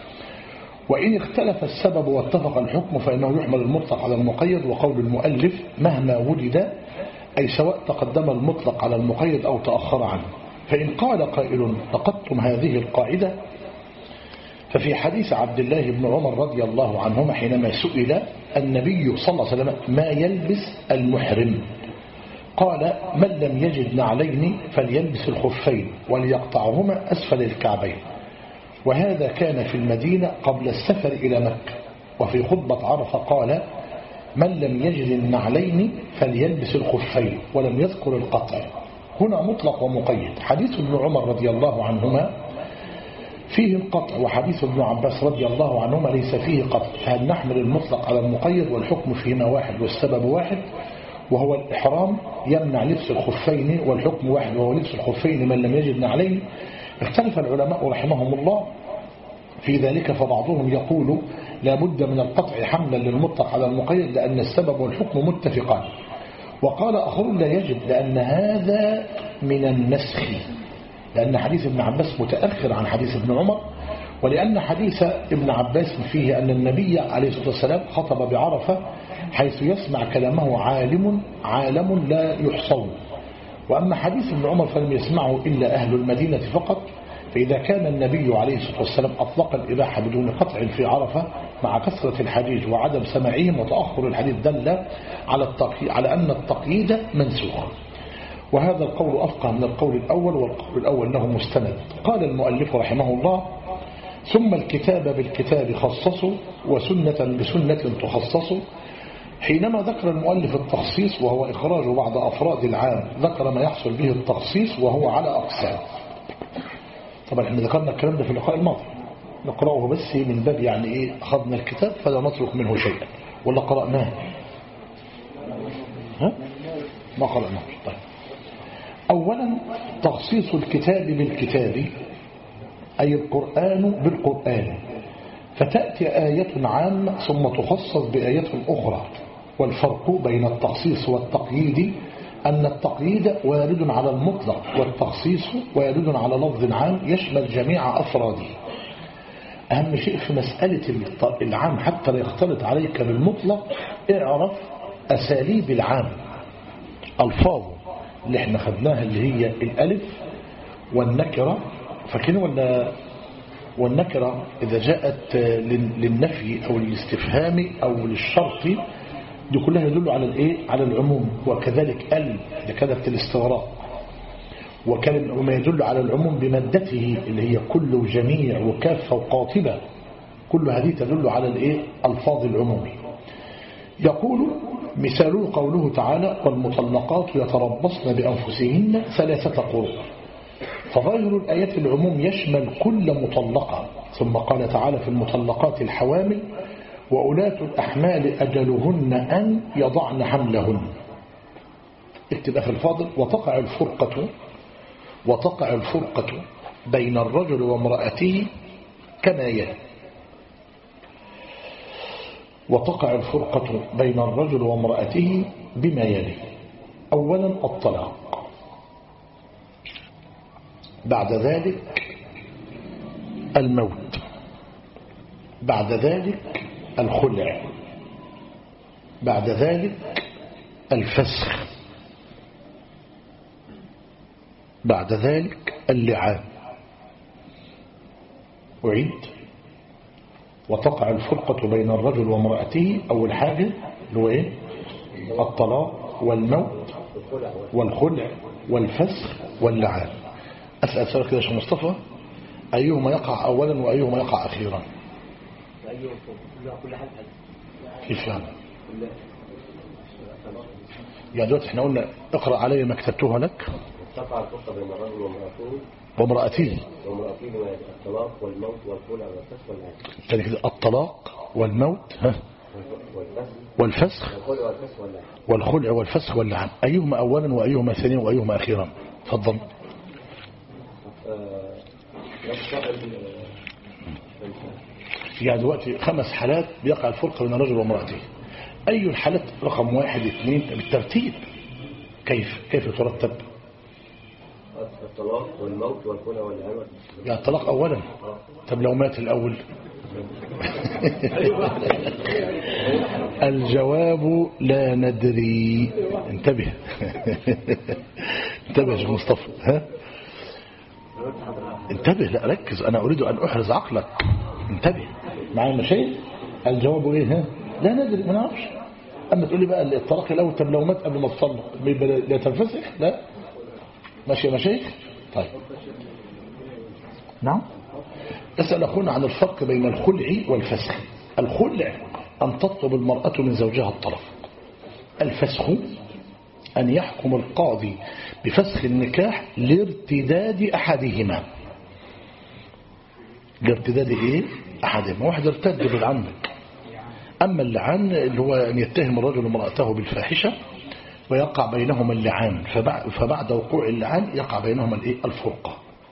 وإن اختلف السبب واتفق الحكم فإنه يحمل المطلق على المقيد. وقول المؤلف: مهما وجد، أي سواء تقدم المطلق على المقيد أو تأخر عنه. فإن قال قائل: لقدتم هذه القاعدة، ففي حديث عبد الله بن عمر رضي الله عنهما حينما سئل النبي صلى الله عليه وسلم ما يلبس المحرم، قال: من لم يجد نعلين فليلبس الخفين وليقطعهما أسفل الكعبين. وهذا كان في المدينة قبل السفر إلى مكة. وفي خطبة عرفة قال: من لم يجد النعلين فليلبس الخفين، ولم يذكر القطع. هنا مطلق ومقيد. حديث ابن عمر رضي الله عنهما فيه القطع، وحديث ابن عباس رضي الله عنهما ليس فيه قطع. فهل نحمل المطلق على المقيد والحكم فيما واحد والسبب واحد، وهو الإحرام يمنع لبس الخفين، والحكم واحد وهو لبس الخفين من لم يجد نعلين. اختلف العلماء رحمهم الله في ذلك، فبعضهم يقول لا بد من القطع حملا للمطلق على المقيد لأن السبب والحكم متفقان، وقال آخرون لا يجب لأن هذا من النسخ، لأن حديث ابن عباس متأخر عن حديث ابن عمر، ولأن حديث ابن عباس فيه أن النبي عليه الصلاة والسلام خطب بعرفة حيث يسمع كلامه عالم لا يحصون. وأما حديث ابن عمر فلم يسمعه إلا أهل المدينة فقط. فإذا كان النبي عليه الصلاة والسلام أطلق الإباحة بدون قطع في عرفة مع كثرة الحديث وعدم سماعهم وتأخر الحديث دل على أن التقييد منسوخ. وهذا القول أفقه من القول الأول، والقول الأول له مستند. قال المؤلف رحمه الله: ثم الكتاب بالكتاب خصصوا، وسنة بسنة تخصصوا، حينما ذكر المؤلف التخصيص وهو إخراج بعض أفراد العام ذكر ما يحصل به التخصيص وهو على أقسام. طبعا احنا ذكرنا الكلام ده في اللقاء الماضي، نقرأه بس من باب يعني إيه أخذنا الكتاب فلا نترك منه شيئا، ولا قرأناه؟ ها؟ ما قرأناه. طيب، أولا تخصيص الكتاب بالكتاب أي القرآن بالقرآن، فتأتي آية عامة ثم تخصص بآية أخرى. والفرق بين التخصيص والتقييد أن التقييد وارد على المطلق، والتخصيص وارد على لفظ عام يشمل جميع أفراده. أهم شيء في مسألة العام حتى لا يختلط عليك بالمطلق، اعرف أساليب العام، ألفاظه اللي احنا خدناها اللي هي الألف والنكرة، فاكرين ولا؟ والنكرة إذا جاءت للنفي أو الاستفهام أو للشرط دي كلها يدل على الإيه؟ على العموم. وكذلك إذا كانت الاستغراق، وما يدل على العموم بمادته اللي هي كل وجميع وكافة وقاطبة، كل هذه تدل على الإيه؟ ألفاظ العموم. يقول مثال قوله تعالى والمطلقات يتربصن بأنفسهن 3 قروء، فظاهر الآيات العموم يشمل كل مطلقة. ثم قال تعالى في المطلقات الحوامل وأولاة الأحمال أجلهن أن يضعن حملهن. اكتب أخي الفاضل وتقع الفرقة بين الرجل وامرأته كما يلي. وتقع الفرقة بين الرجل وامرأته بما يلي. أولا الطلاق، بعد ذلك الموت، بعد ذلك الخلع، بعد ذلك الفسخ، بعد ذلك اللعان. أعيد. وتقع الفرقة بين الرجل وامرأته، أول حاجة اللي هو إيه؟ الطلاق والموت والخلع والفسخ واللعان. أسأل سؤال كده يا شيخ مصطفى، أيهما يقع أولا وأيهما يقع أخيرا؟ كيف يعني؟ يعني دلوقتي احنا قلنا اقرأ علي ما كتبتوها لك. تقع الفرقة بين الرجل وامرأته الطلاق والموت والخلع والفسخ واللعان. كان كده الطلاق والموت والفسخ والخلع والفسخ واللعان. أيهما أولا وأيهما ثانيا وأيهما أخيرا؟ تفضل. يعني دلوقتي 5 حالات بيقع الفرقة بين الرجل وامرأته. أي الحالات رقم 1 2 بالترتيب؟ كيف ترتب؟ الطلاق والموت والخلع واللعان. يعني الطلاق أولا. طب لو مات الأول؟ الجواب لا ندري. انتبه. انتبه يا شيخ مصطفى. ها؟ انتبه، لا ركز، أنا أريد أن أحرز عقلك. انتبه معايا المشايخ. الجواب إيه؟ ها؟ لا ندري، ما نعرفش. أما تقول لي بقى الطلاق الأول، طب لو مات قبل ما تطلق لا تنفسخ؟ لا. ماشي يا مشايخ. طيب نعم. أسأل أخونا عن الفرق بين الخلع والفسخ. الخلع أن تطلب المرأة من زوجها الطلاق. الفسخ أن يحكم القاضي بفسخ النكاح لارتداد أحدهما. لارتداد إيه؟ أحدهما. واحد ارتد بالعمد. أما اللعان اللي هو أن يتهم الرجل امرأته بالفاحشة ويقع بينهما اللعان، فبعد وقوع اللعان يقع بينهما الفرقة.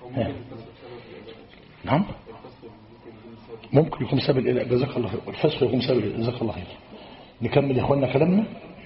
نعم، ممكن يكون سبب جزاك الله خير. الفسخ يكون سبب جزاك الله خير. نكمل يا اخوانا كلامنا.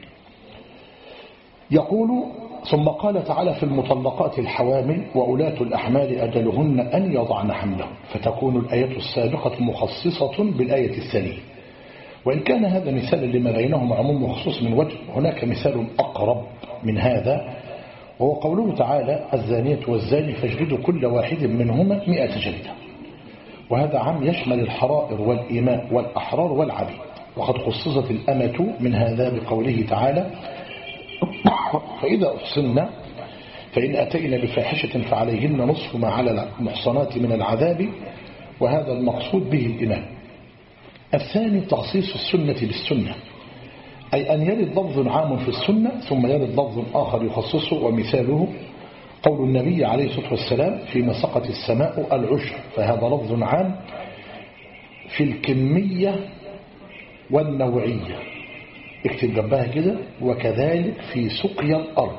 يقول ثم قال تعالى في المطلقات الحوامل وأولاة الأحمال أجلهن أن يضعن حملهن، فتكون الآية السابقة مخصصة بالآية الثانية. وإن كان هذا مثالا لما بينهما عموم وخصوص من وجه، هناك مثال أقرب من هذا، وهو قوله تعالى الزانية والزاني فاجلدوا كل واحد منهما 100 جلدة. وهذا عام يشمل الحرائر والإماء والأحرار والعبيد. وقد خصصت الأمة من هذا بقوله تعالى فإذا أحصن فإن أتينا بفاحشة فعليهن نصف ما على المحصنات من العذاب، وهذا المقصود به الإمام. الثاني تخصيص السنة بالسنة، أي أن يرد لفظ عام في السنة ثم يرد لفظ آخر يخصصه، ومثاله قول النبي عليه الصلاة والسلام فيما سقط السماء العشر، فهذا لفظ عام في الكمية والنوعية. اكتب جنبها كده: وكذلك في سقيا الأرض.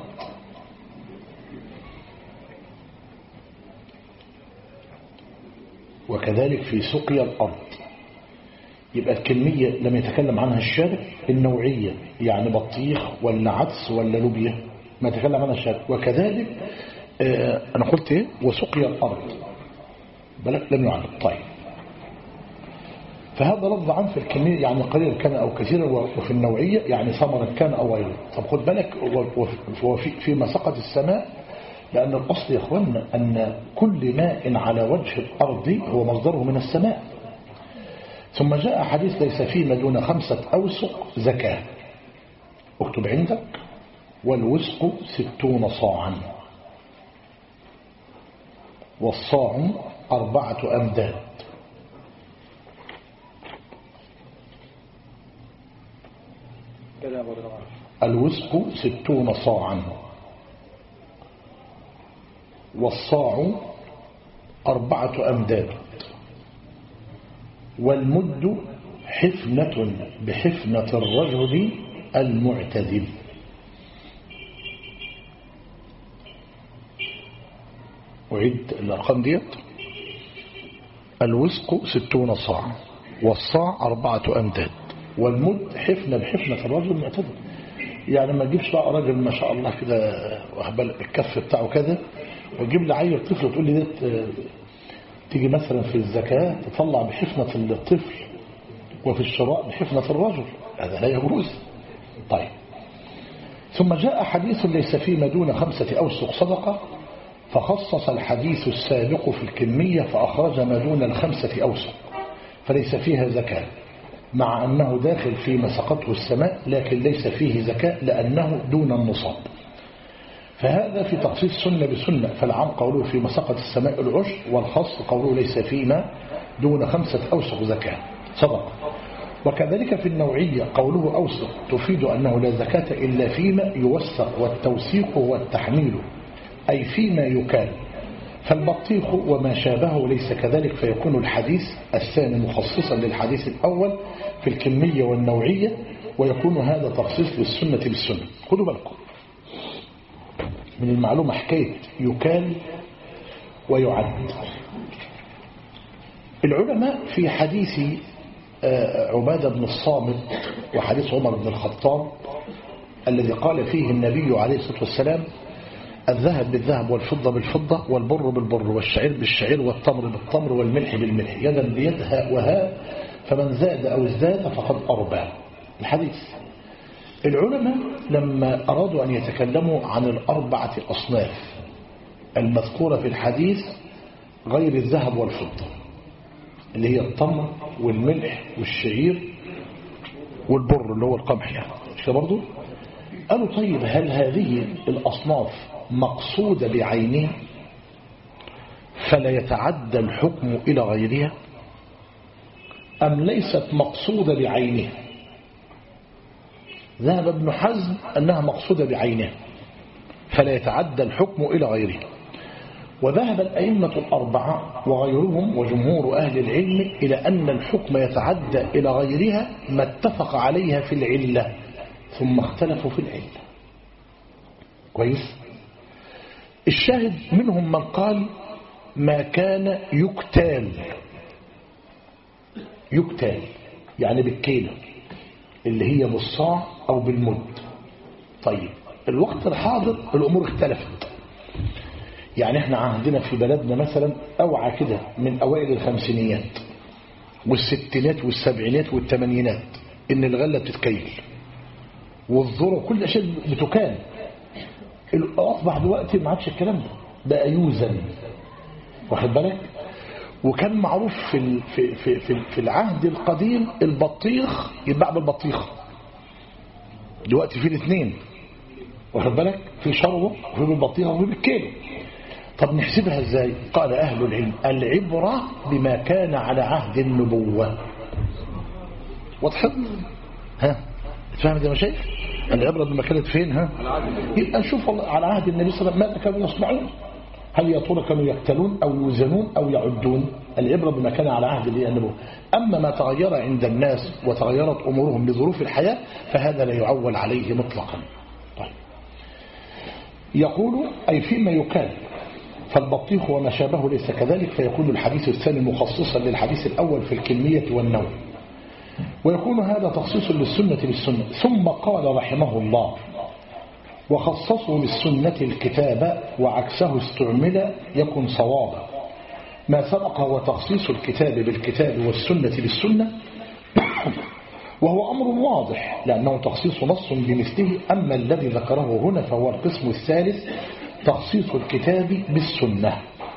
وكذلك في سقيا الأرض. يبقى الكمية لم يتكلم عنها الشارع، النوعية يعني بطيخ ولا عدس ولا لوبيا ما يتكلم عنها الشارع. وكذلك أنا قلت إيه؟ وسقيا الأرض بلك لم يعلم. طيب، فهذا لفظ عام في الكمية يعني قليلا كان أو كثيرا، وفي النوعية يعني ثمرا كان أو غيره. طب خد بالك، فيما سقط السماء، لأن الأصل يا أخوانا أن كل ماء على وجه الأرض هو مصدره من السماء. ثم جاء حديث ليس فيما دون 5 أوسق زكاة. اكتب عندك: والوسق 60 صاعا، والصاع 4 أمداد. الوسق 60 صاعا، والصاع 4 أمداد، والمد حفنة بحفنة الرجل المعتدل. أعيد الأرقام ديت: الوسق 60 صاع، والصاع 4 أمداد، والمد حفنة بحفنة الرجل المعتدل. يعني ما تجيبش بقى راجل ما شاء الله كده الكف بتاعه كده، وتجيب لي عيل طفل وتقول لي ده تيجي مثلا في الزكاة تطلع بحفنة الطفل، وفي الشراء بحفنة الرجل، هذا لا يجوز. طيب، ثم جاء حديث ليس فيما دون 5 أوسق صدقة، فخصص الحديث السابق في الكمية فأخرج ما دون 5 أوسق فليس فيها زكاة، مع أنه داخل فيما سقطه السماء، لكن ليس فيه زكاة لأنه دون النصاب. فهذا في تخصيص سنة بسنة، فالعام قوله فيما سقط السماء العشر، والخاص قوله ليس فيما دون 5 أوسق زكاة صدقة. وكذلك في النوعية قوله أوسق تفيد أنه لا زكاة إلا فيما يوسق، والتوسيق هو التحميل أي فيما يكال، فالبطيخ وما شابهه ليس كذلك، فيكون الحديث الثاني مخصصا للحديث الأول في الكمية والنوعية، ويكون هذا تخصيص للسنة بالسنة. خدوا بالكم من المعلومة حكاية يكال ويعد. العلماء في حديث عبادة بن الصامت وحديث عمر بن الخطاب الذي قال فيه النبي عليه الصلاة والسلام: الذهب بالذهب، والفضة بالفضة، والبر بالبر، والشعير بالشعير، والتمر بالتمر، والملح بالملح، يدا بيد هاء وهاء، فمن زاد أو ازداد فقد أربى. الحديث. العلماء لما أرادوا أن يتكلموا عن ال4 أصناف المذكورة في الحديث غير الذهب والفضة، اللي هي التمر والملح والشعير والبر اللي هو القمح يعني، مش برضه؟ قالوا طيب هل هذه الأصناف مقصودة بعينها فلا يتعدى الحكم إلى غيرها، أم ليست مقصودة بعينها؟ ذهب ابن حزم أنها مقصودة بعينها فلا يتعدى الحكم إلى غيرها، وذهب الأئمة ال4 وغيرهم وجمهور أهل العلم إلى أن الحكم يتعدى إلى غيرها ما اتفق عليها في العلة ثم اختلفوا في العلة. كويس؟ الشاهد منهم من قال ما كان يكتال يعني بالكيلة اللي هي بالصاع أو بالمد. طيب الوقت الحاضر الأمور اختلفت، يعني احنا عندنا في بلدنا مثلا أوعى كده من أوائل الخمسينيات والستينات والسبعينات والثمانينات إن الغلة بتتكيل والذرة كل شيء بتكال. أصبح دلوقتي ما عادش الكلام ده، بقى يوزن، واخد بالك؟ وكان معروف في العهد القديم البطيخ يتباع بالبطيخ، دلوقتي في الاثنين، واخد بالك؟ في شروه وفي بالبطيخه وفي بالكيلو. طب نحسبها ازاي؟ قال أهل العلم العبرة بما كان على عهد النبوة. واضح؟ فاهم يا مشايخ؟ العبرة بما كانت فين ها؟ يبقى نشوف على عهد النبي صلى الله عليه وسلم ماذا كانوا يصنعون. هل يا ترى كانوا يقتلون أو يوزنون أو يعدون؟ العبرة بما كان على عهد النبي. أما ما تغير عند الناس وتغيرت أمورهم لظروف الحياة فهذا لا يعول عليه مطلقا. طيب. يقول أي فيما يكال، فالبطيخ وما شابه ليس كذلك، فيكون الحديث الثاني مخصصا للحديث الأول في الكمية والنوع، ويكون هذا تخصيص للسنة بالسنة. ثم قال رحمه الله: وخصصوا للسنة الكتاب وعكسه استعمل يكن صوابا. ما سبق هو تخصيص الكتاب بالكتاب والسنة بالسنة، وهو أمر واضح لأنه تخصيص نص بمثله. أما الذي ذكره هنا فهو القسم الثالث، تخصيص الكتاب بالسنة.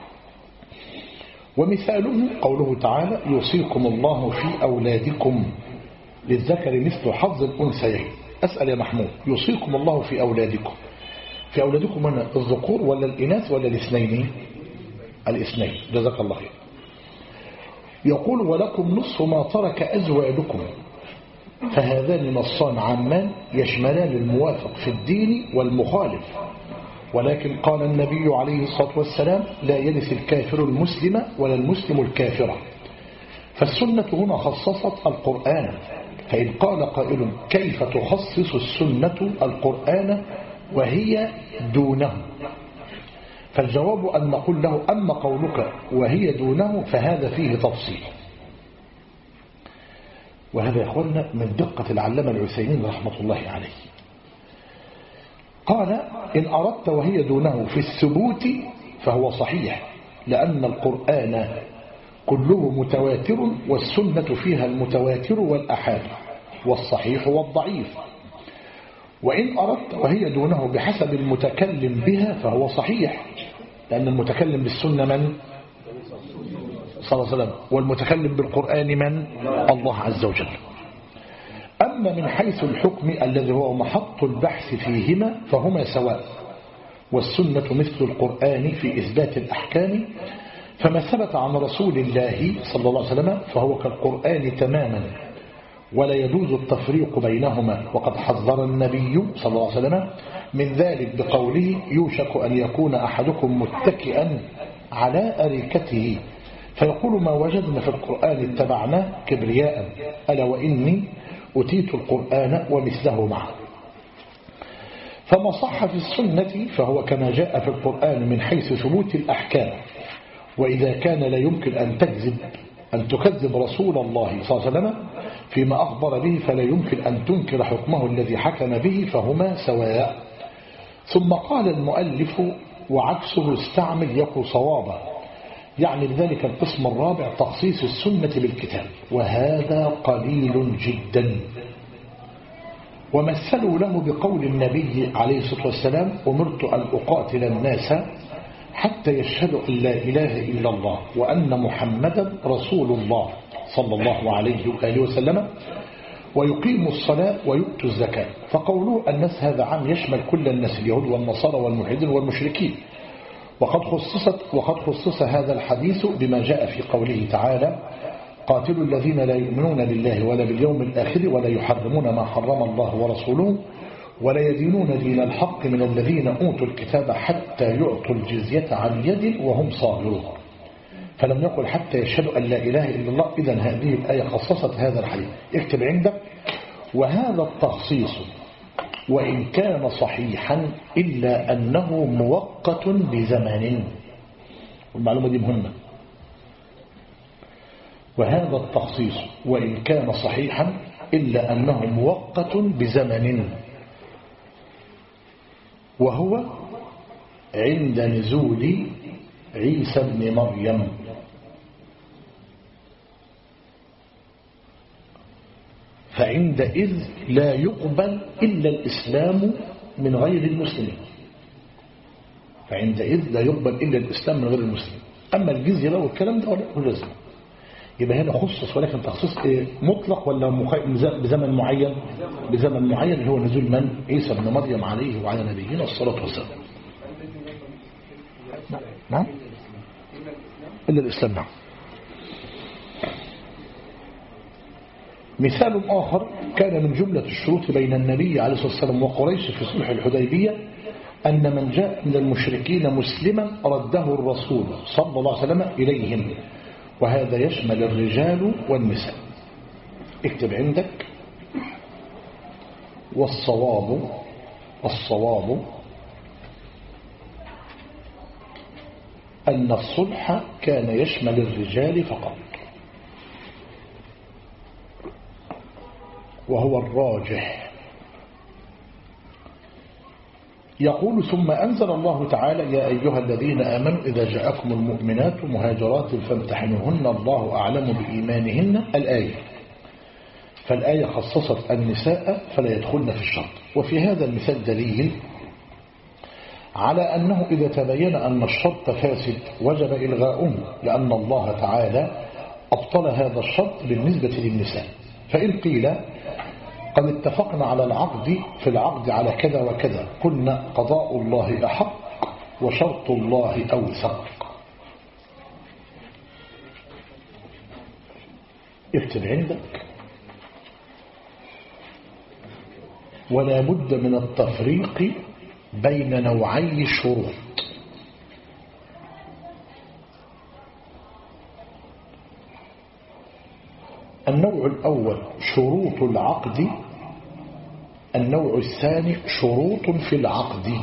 ومثاله قوله تعالى: يوصيكم الله في أولادكم للذكر مثل حظ الأنثيين. أسأل يا محمود، يوصيكم الله في أولادكم، في أولادكم من الذكور ولا الإناث ولا الاثنين؟ الاثنين، جزاك الله خير. يقول: ولكم نصف ما ترك أزواجكم، فهذان نصان عامان يشملان الموافق في الدين والمخالف، ولكن قال النبي عليه الصلاة والسلام: لا يرث الكافر المسلم ولا المسلم الكافرة. فالسنة هنا خصصت القرآن، فإن قال قائل: كيف تخصص السنة القرآن وهي دونه؟ فالجواب أن نقول له: أما قولك وهي دونه فهذا فيه تفصيل. وهذا يا أخوانا من دقة العلامة العثيمين رحمة الله عليه. قال: إن أردت وهي دونه في الثبوت فهو صحيح، لأن القرآن كله متواتر، والسنة فيها المتواتر والأحاد والصحيح والضعيف. وإن أردت وهي دونه بحسب المتكلم بها فهو صحيح، لأن المتكلم بالسنة من؟ صلى الله عليه وسلم. والمتكلم بالقرآن من؟ الله عز وجل. أما من حيث الحكم الذي هو محط البحث فيهما فهما سواء، والسنة مثل القرآن في إثبات الأحكام، فما ثبت عن رسول الله صلى الله عليه وسلم فهو كالقرآن تماما، ولا يجوز التفريق بينهما. وقد حذر النبي صلى الله عليه وسلم من ذلك بقوله: يوشك أن يكون أحدكم متكئا على أريكته فيقول: ما وجدنا في القرآن اتبعناه كبرياء، ألا وإني أتيت القرآن ومثله معه. فما صح في السنة فهو كما جاء في القرآن من حيث ثبوت الأحكام. وإذا كان لا يمكن أن تكذب رسول الله صلى الله عليه وسلم فيما أخبر به، فلا يمكن أن تنكر حكمه الذي حكم به، فهما سواء. ثم قال المؤلف: وعكسه استعمل يكن صوابا، يعني لذلك القسم الرابع تخصيص السنة بالكتاب، وهذا قليل جدا. ومثلوا له بقول النبي عليه الصلاة والسلام: أمرت أن أقاتل الناس حتى يشهدوا أن لا إله إلا الله وأن محمدا رسول الله صلى الله عليه وآله وسلم ويقيموا الصلاة ويؤتوا الزكاة. فقولوا الناس هذا عام يشمل كل الناس، اليهود والنصارى والملحدين والمشركين. وقد خصص هذا الحديث بما جاء في قوله تعالى: قاتلوا الذين لا يؤمنون بالله ولا باليوم الآخر ولا يحرمون ما حرم الله ورسوله ولا يدينون دين الحق من الذين أوتوا الكتاب حتى يعطوا الجزية عن يد وهم صاغرون. فلم يقل حتى يشهدوا أن لا إله إلا الله. إذن هذه الآية خصصت هذا الحديث. اكتب عندك: وهذا التخصيص وإن كان صحيحا إلا أنه مؤقت بزمن. والمعلومة دي مهمة. وهذا التخصيص وإن كان صحيحا إلا أنه مؤقت بزمن، وهو عند نزول عيسى ابن مريم. فعندئذ لا يقبل إلا الإسلام من غير المسلمين. فعندئذ لا يقبل إلا الإسلام من غير المسلمين. أما الجزية لو الكلام ده ولا لازم. يبقى هنا خصص، ولكن تخصيص مطلق ولا بزمن معين؟ بزمن معين اللي هو نزول من؟ عيسى ابن مريم عليه وعلى نبينا الصلاة والسلام. نعم إلا الإسلام. نعم مثال آخر كان من جملة الشروط بين النبي عليه الصلاة والسلام وقريش في صلح الحديبية أن من جاء من المشركين مسلما رده الرسول صلى الله عليه وسلم إليهم، وهذا يشمل الرجال والنساء. اكتب عندك: والصواب أن الصلح كان يشمل الرجال فقط، وهو الراجح. يقول: ثم أنزل الله تعالى: يا أيها الذين آمنوا إذا جاءكم المؤمنات مهاجرات فامتحنوهن الله أعلم بإيمانهن. الآية. فالآية خصصت النساء فلا يدخلن في الشرط. وفي هذا المثال دليل على أنه إذا تبين أن الشرط فاسد وجب إلغاؤه، لأن الله تعالى أبطل هذا الشرط بالنسبة للنساء. فإن قيل: قد اتفقنا على العقد في العقد على كذا وكذا، قلنا: قضاء الله أحق وشرط الله أوثق. اكتب عندك: ولا بد من التفريق بين نوعي الشروط. النوع الأول شروط العقد، النوع الثاني شروط في العقد.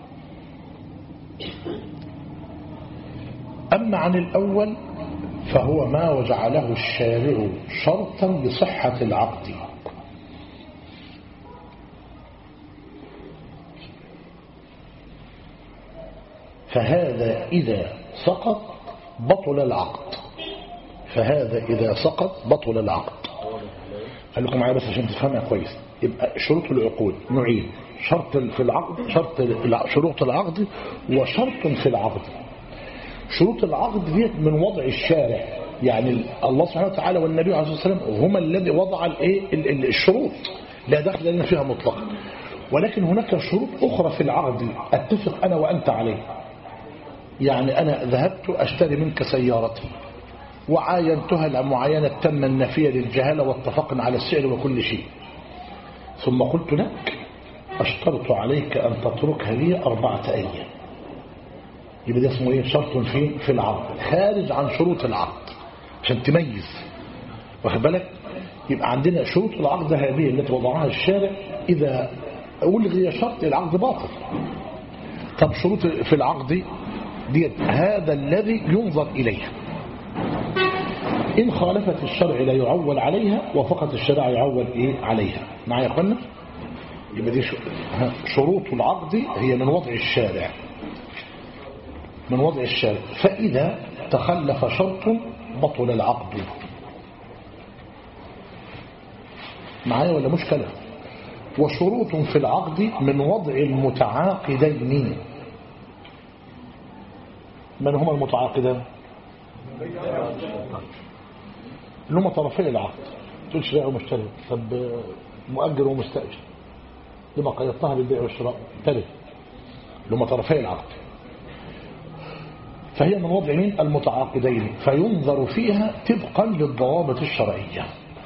أما عن الأول فهو ما وجعله الشارع شرطا لصحة العقد. فهذا إذا سقط بطل العقد، فهذا إذا سقط بطل العقد. خليكم معايا بس عشان تفهمها كويس. يبقى شروط العقود نوعين: شرط في العقد، شروط العقد، وشرط في العقد. شروط العقد دي من وضع الشارع، يعني الله سبحانه وتعالى والنبي عليه الصلاة والسلام هما الذي وضع الشروط، لا دخل لنا فيها مطلقا. ولكن هناك شروط أخرى في العقد أتفق أنا وأنت عليه. يعني أنا ذهبت أشتري منك سيارتي وعاينتها المعاينة تم النفية للجهالة واتفقنا على السعر وكل شيء، ثم قلت لك: أشترط عليك أن تتركها لي 4 أيام. يبقى ده اسمه إيه؟ شرط في العقد، خارج عن شروط العقد عشان تميز، واخد بالك؟ يبقى عندنا شروط العقد هذه التي وضعها الشارع، إذا ألغي شرط العقد باطل. طب شروط في العقد دي هذا الذي ينظر إليها، إن خالفت الشرع لا يعول عليها، وفقط الشرع يعول عليها. معايا يا أخوانا؟ يبقى دي شروط العقد هي من وضع الشارع، من وضع الشارع. فإذا تخلف شرط بطل العقد. معايا ولا مشكلة؟ وشروط في العقد من وضع المتعاقدين. من هما المتعاقدان؟ اللي هما طرفي العقد. تقول شراء ومشتري، طب مؤجر ومستأجر، لما قيدتها بالبيع والشراء تلف، اللي هما طرفي العقد. فهي من وضع من المتعاقدين، فينظر فيها طبقا للضوابط الشرعية.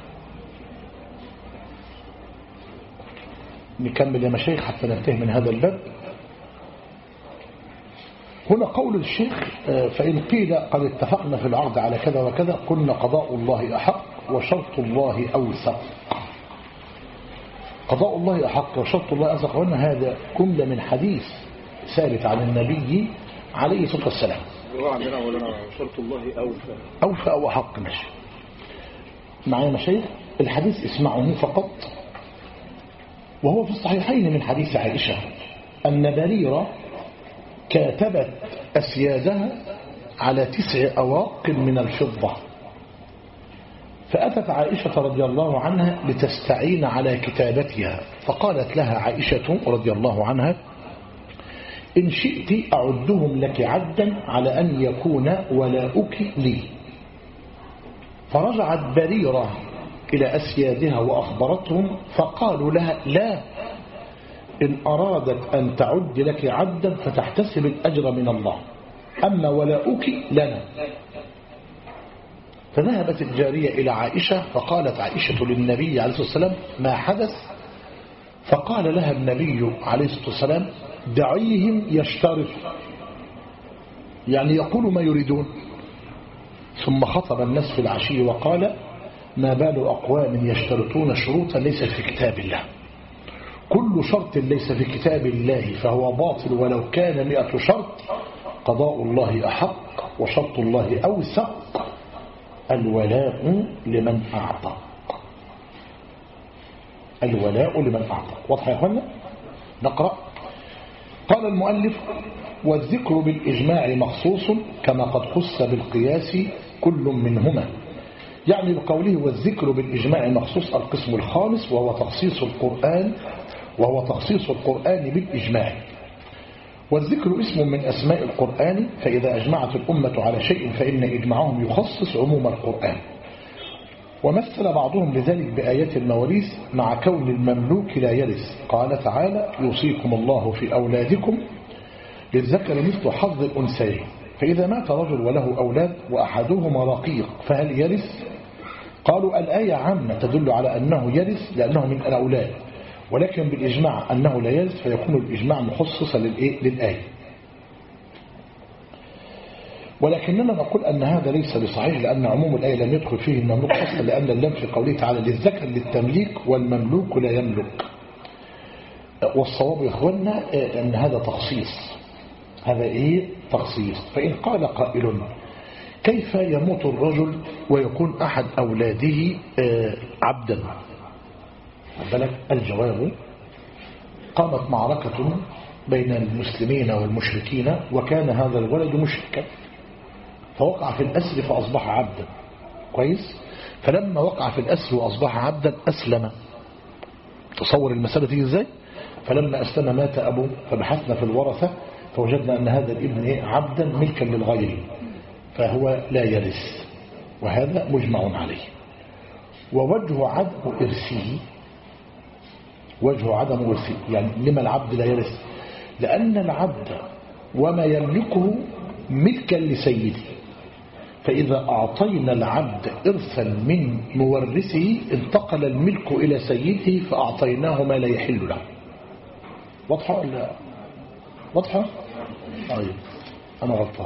نكمل يا مشايخ حتى ننتهي من هذا الباب. هنا قول الشيخ: فإن قيل قد اتفقنا في العقد على كذا وكذا، قلنا قضاء الله أحق وشرط الله أوثق. قضاء الله أحق وشرط الله أوثق، وأن هذا جملة من حديث ثابت عن النبي عليه الصلاة والسلام. وعندنا ولنا شرط الله أوفى أو أحق. ماشي معايا مشايخ؟ الحديث اسمعه فقط، وهو في الصحيحين من حديث عائشة أن بريرة كاتبت أسيادها على 9 أواق من الفضة، فأتت عائشة رضي الله عنها لتستعين على كتابتها، فقالت لها عائشة رضي الله عنها: إن شئت أعدهم لك عدا على أن يكون ولاؤك لي. فرجعت بريرة إلى أسيادها وأخبرتهم، فقالوا لها: لا، إن أرادت أن تعد لك عدا فتحتسب الأجر من الله، أما ولاؤك لنا. فذهبت الجارية إلى عائشة فقالت عائشة للنبي عليه الصلاة والسلام ما حدث؟ فقال لها النبي عليه الصلاة والسلام دعيهم يشترط، يعني يقول ما يريدون. ثم خطب الناس في العشي وقال ما بال أقوام يشترطون شروطا ليست في كتاب الله، كل شرط ليس في كتاب الله فهو باطل ولو كان 100 شرط، قضاء الله أحق وشرط الله أوثق، الولاء لمن أعطى. الولاء لمن أعطى. واضح يا أخوانا؟ نقرأ. قال المؤلف والذكر بالإجماع مخصوص كما قد خص بالقياس كل منهما، يعني بقوله والذكر بالإجماع مخصوص القسم الخامس وهو تخصيص القرآن بالإجماع. والذكر اسم من أسماء القرآن، فإذا أجمعت الأمة على شيء فإن إجماعهم يخصص عموم القرآن. ومثل بعضهم بذلك بآيات المواريث مع كون المملوك لا يرث، قال تعالى يوصيكم الله في أولادكم للذكر مثل حظ الأنثيين، فإذا مات رجل وله أولاد وأحدهما رقيق فهل يرث؟ قالوا الآية عامة تدل على أنه يرث لأنه من الأولاد، ولكن بالإجماع أنه لا يرث فيكون الإجماع مخصصا للآية. ولكننا نقول أن هذا ليس بصحيح، لأن عموم الآية لم يدخل فيه المملوك أصلا، لأن اللام في قوله تعالى للذكر للتمليك والمملوك لا يملك. والصواب يا إخوانا أن هذا تخصيص، هذا تخصيص. فإن قال قائل كيف يموت الرجل ويكون أحد أولاده عبدا؟ الجواب قامت معركة بين المسلمين والمشركين وكان هذا الولد مشركا فوقع في الأسر فأصبح عبدا. كويس. فلما وقع في الأسر وأصبح عبدا أسلم. تصور المسألة دي ازاي؟ فلما أسلم مات أبوه، فبحثنا في الورثة فوجدنا أن هذا الابن عبدا ملكا للغير فهو لا يرث، وهذا مجمع عليه. ووجه عدم إرثه يعني لما العبد لا يرث؟ لأن العبد وما يملكه ملكا لسيده، فإذا أعطينا العبد إرثا من مورثه انتقل الملك إلى سيده فأعطيناه ما لا يحل له. واضحة ولا واضحة؟ طيب أنا غلطان.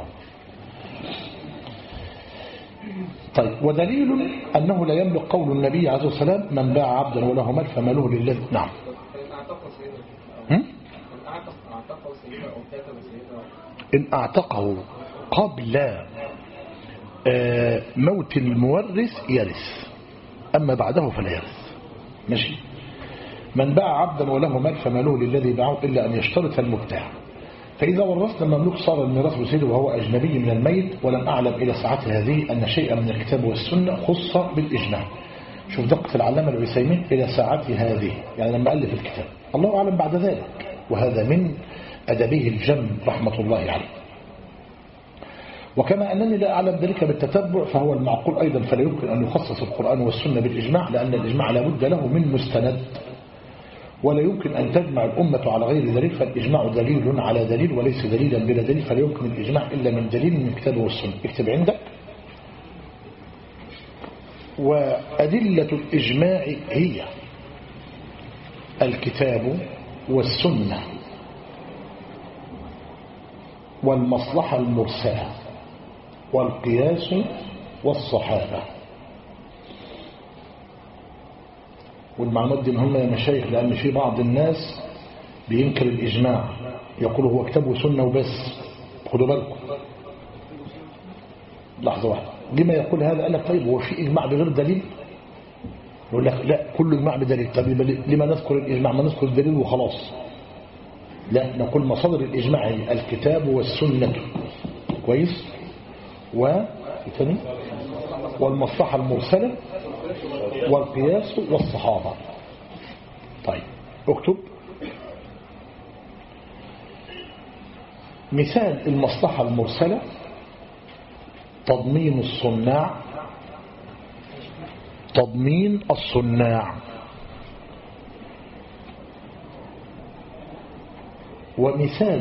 طيب ودليل أنه لا يملك قول النبي عليه الصلاة والسلام من باع عبدا وله مال فماله لله. نعم. إن أعتقه قبل موت المورث يرث، أما بعده فلا يرث. ماشي. من باع عبدا وله مال فماله للذي باعه إلا أن يشترط المبتاع. فإذا ورثنا المملوك صار الميراث بسيده وهو أجنبي من الميت، ولم أعلم إلى ساعة هذه أن شيئا من الكتاب والسنة خص بالإجماع. شوف دقة العلامة العثيمين إلى ساعة هذه، يعني لما ألف الكتاب. الله أعلم بعد ذلك، وهذا من أدبه الجم رحمة الله عليه. وكما أنني لا أعلم ذلك بالتتبع فهو المعقول أيضا، فلا يمكن أن يخصص القرآن والسنة بالإجماع، لأن الإجماع لابد له من مستند، ولا يمكن أن تجمع الأمة على غير دليل، فالإجماع دليل على دليل وليس دليلا بلا دليل، فلا يمكن الإجماع إلا من دليل من الكتاب والسنة. اكتب عندك. وأدلة الإجماع هي الكتاب والسنة والمصلحة المرسلة والقياس والصحابة. والمعلومات دي مهمة يا مشايخ، لأن في بعض الناس بينكر الإجماع، يقول هو كتاب وسنة وبس. خدوا بالكم لحظة واحدة. لما يقول هذا؟ قال لك طيب هو في إجماع بغير دليل؟ يقول لك لا، كل إجماع بدليل. طيب لما نذكر الإجماع؟ ما نذكر الدليل وخلاص. لا، نقول مصادر الإجماع الكتاب والسنة. كويس. والمصلحة المرسلة والقياس والصحابة. طيب اكتب مثال المصلحة المرسلة: تضمين الصناع. ومثال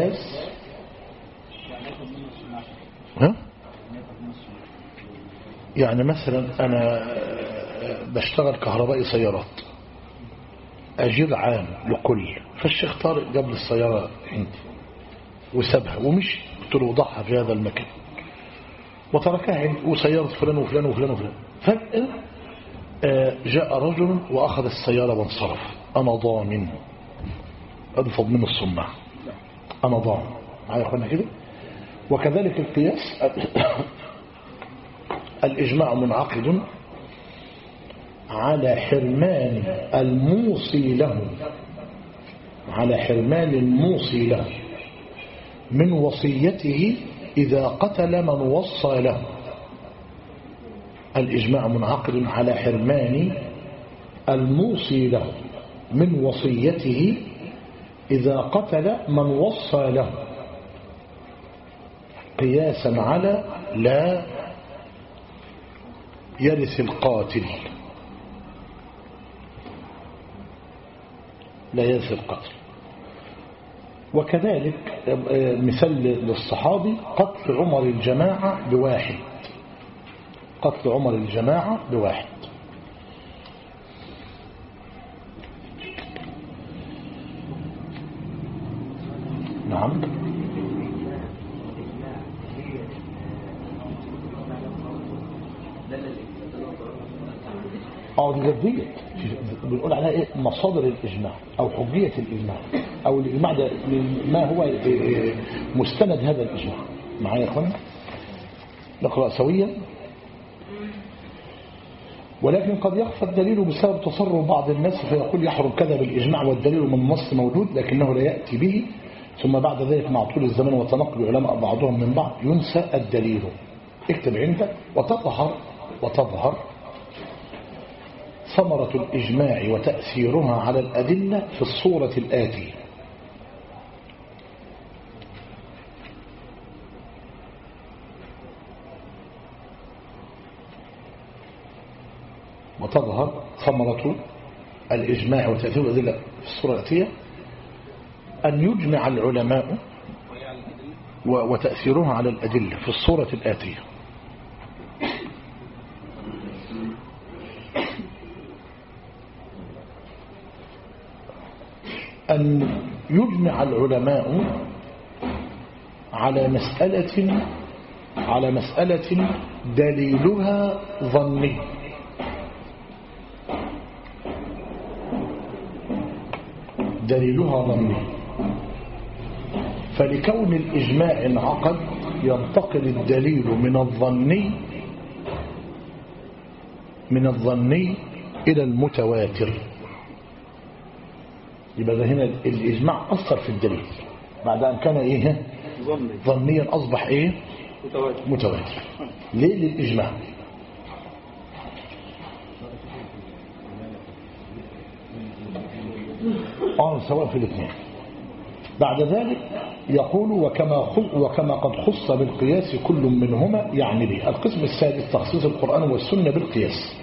القياس يعني مثلا أنا بشتغل كهربائي سيارات، أجير عام لكل، فالشيخ طارق جاب لي السيارة عندي وسابها ومشي، قلت له ضعها في هذا المكان وتركها عندي، وسيارة فلان وفلان وفلان وفلان. فجأة جاء رجل وأخذ السيارة وانصرف، أنا ضامن، أنفض من الصماع، أنا ضامن معايا يا أخوانا كده. وكذلك القياس الإجماع منعقد على حرمان الموصي له، على حرمان الموصي له من وصيته إذا قتل من وصى له. الإجماع منعقد على حرمان الموصي له من وصيته إذا قتل من وصى له، قياسا على لا يرث القاتل، لا يرث القتل. وكذلك مثال للصحابي قتل عمر الجماعة بواحد، قتل عمر الجماعة بواحد. نعم. دي جدية بنقول عليها ايه؟ مصادر الإجماع أو حجية الإجماع، أو الإجماع ده ما هو مستند هذا الإجماع. معايا يا اخوانا؟ نقرأ سويا. ولكن قد يخفى الدليل بسبب تصرف بعض الناس فيقول يحرم كذا بالإجماع والدليل من النص موجود لكنه لا يأتي به، ثم بعد ذلك مع طول الزمن وتنقل العلماء بعضهم من بعض ينسى الدليل. اكتب عندك وتظهر ثمرة الإجماع وتأثيرها على الأدلة في الصورة الآتية. وتظهر ثمرة الإجماع وتأثير الأدلة في الصورة الآتية: أن يجمع العلماء وتأثيرها على الأدلة في الصورة الآتية: أن يجمع العلماء على مسألة دليلها ظني، فلكون الإجماع انعقد ينتقل الدليل من الظني إلى المتواتر. يبقى هنا الإجماع أثر في الدليل بعد أن كان إيه؟ ظنيا، أصبح إيه؟ متواتر. ليه؟ للإجماع. سواء في الاثنين. بعد ذلك يقول وكما قد خص بالقياس كل منهما، يعني به. القسم السادس تخصيص القرآن والسنة بالقياس.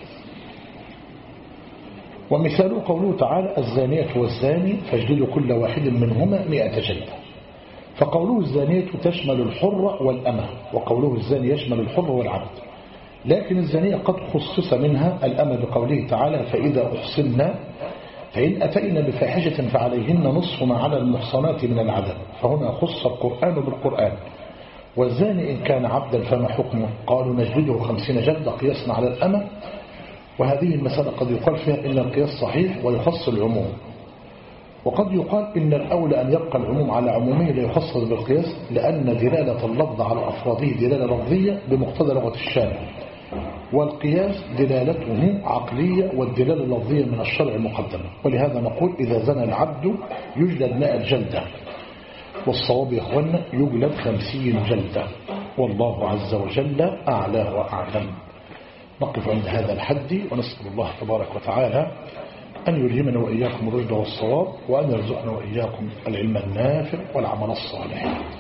ومثال قوله تعالى: الزانية والزاني فاجلدوا كل واحد منهما 100 جلدة. فقوله الزانية تشمل الحر والأمة، وقوله الزاني يشمل الحر والعبد. لكن الزانية قد خصص منها الأمة بقوله تعالى: فإذا أحصنا فإن أتينا بفاحشة فعليهن نصف ما على المحصنات من العذاب. فهنا خص القرآن بالقرآن. والزاني إن كان عبدا فما حكمه؟ قالوا نجلده 50 جلدة قياسا على الأمة. وهذه المسألة قد يقال فيها إن القياس صحيح ويخص العموم، وقد يقال إن الأولى أن يبقى العموم على عمومه لا يخصص بالقياس، لأن دلالة اللفظ على أفراده دلالة لفظية بمقتضى لغة الشارع، والقياس دلالته عقلية والدلالة اللفظية من الشرع مقدمة. ولهذا نقول إذا زنى العبد يجلد 100 جلدة، والصواب يا أخوانا يجلد 50 جلدة، والله عز وجل أعلى وأعلم. نقف عند هذا الحد ونسأل الله تبارك وتعالى أن يلهمنا وإياكم الرشد والصواب، وأن يرزقنا وإياكم العلم النافع والعمل الصالح.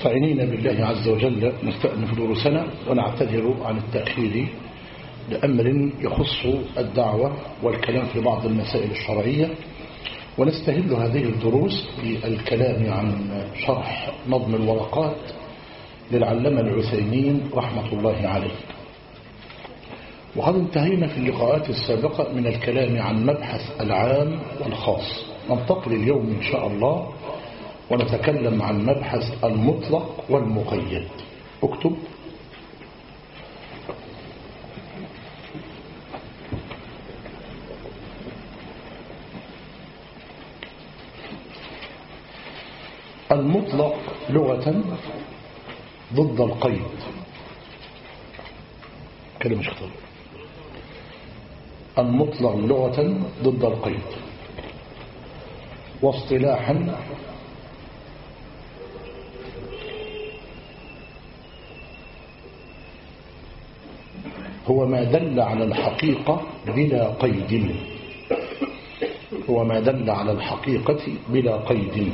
مستعينين بالله عز وجل نستأنف دروسنا ونعتذر عن التأخير لأمر يخص الدعوة والكلام في بعض المسائل الشرعية، ونستهل هذه الدروس بالكلام عن شرح نظم الورقات للعلامة العثيمين رحمة الله عليه. وقد انتهينا في اللقاءات السابقة من الكلام عن مبحث العام والخاص. ننتقل اليوم إن شاء الله ونتكلم عن مبحث المطلق والمقيد. اكتب: المطلق لغة ضد القيد. كلمة شخصية. المطلق لغة ضد القيد، واصطلاحا هو ما دل على الحقيقة بلا قيد. هو ما دل على الحقيقة بلا قيد.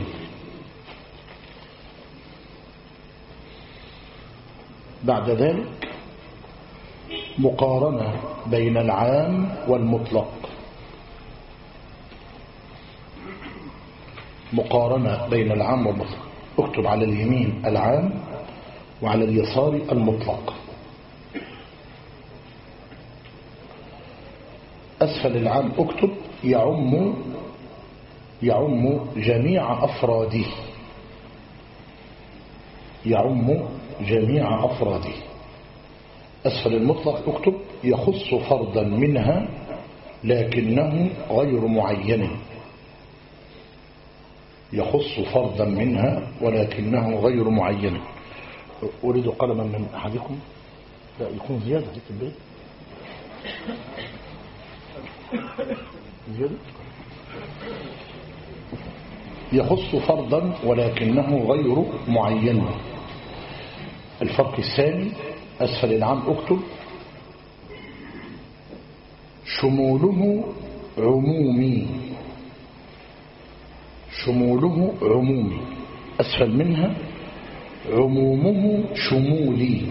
بعد ذلك مقارنة بين العام والمطلق. مقارنة بين العام والمطلق. اكتب على اليمين العام وعلى اليسار المطلق. أسفل العام اكتب: يعم جميع أفراده. يعم جميع أفراده. أسفل المطلق اكتب: يخص فردا منها لكنه غير معين. يخص فردا منها ولكنه غير معين. أريد قلما من أحدكم. لا يكون زيادة في البيت. زيادة. يخص فردا ولكنه غير معين. الفرق الثاني أسفل العام اكتب: شموله عمومي. شموله عمومي. أسفل منها عمومه شمولي.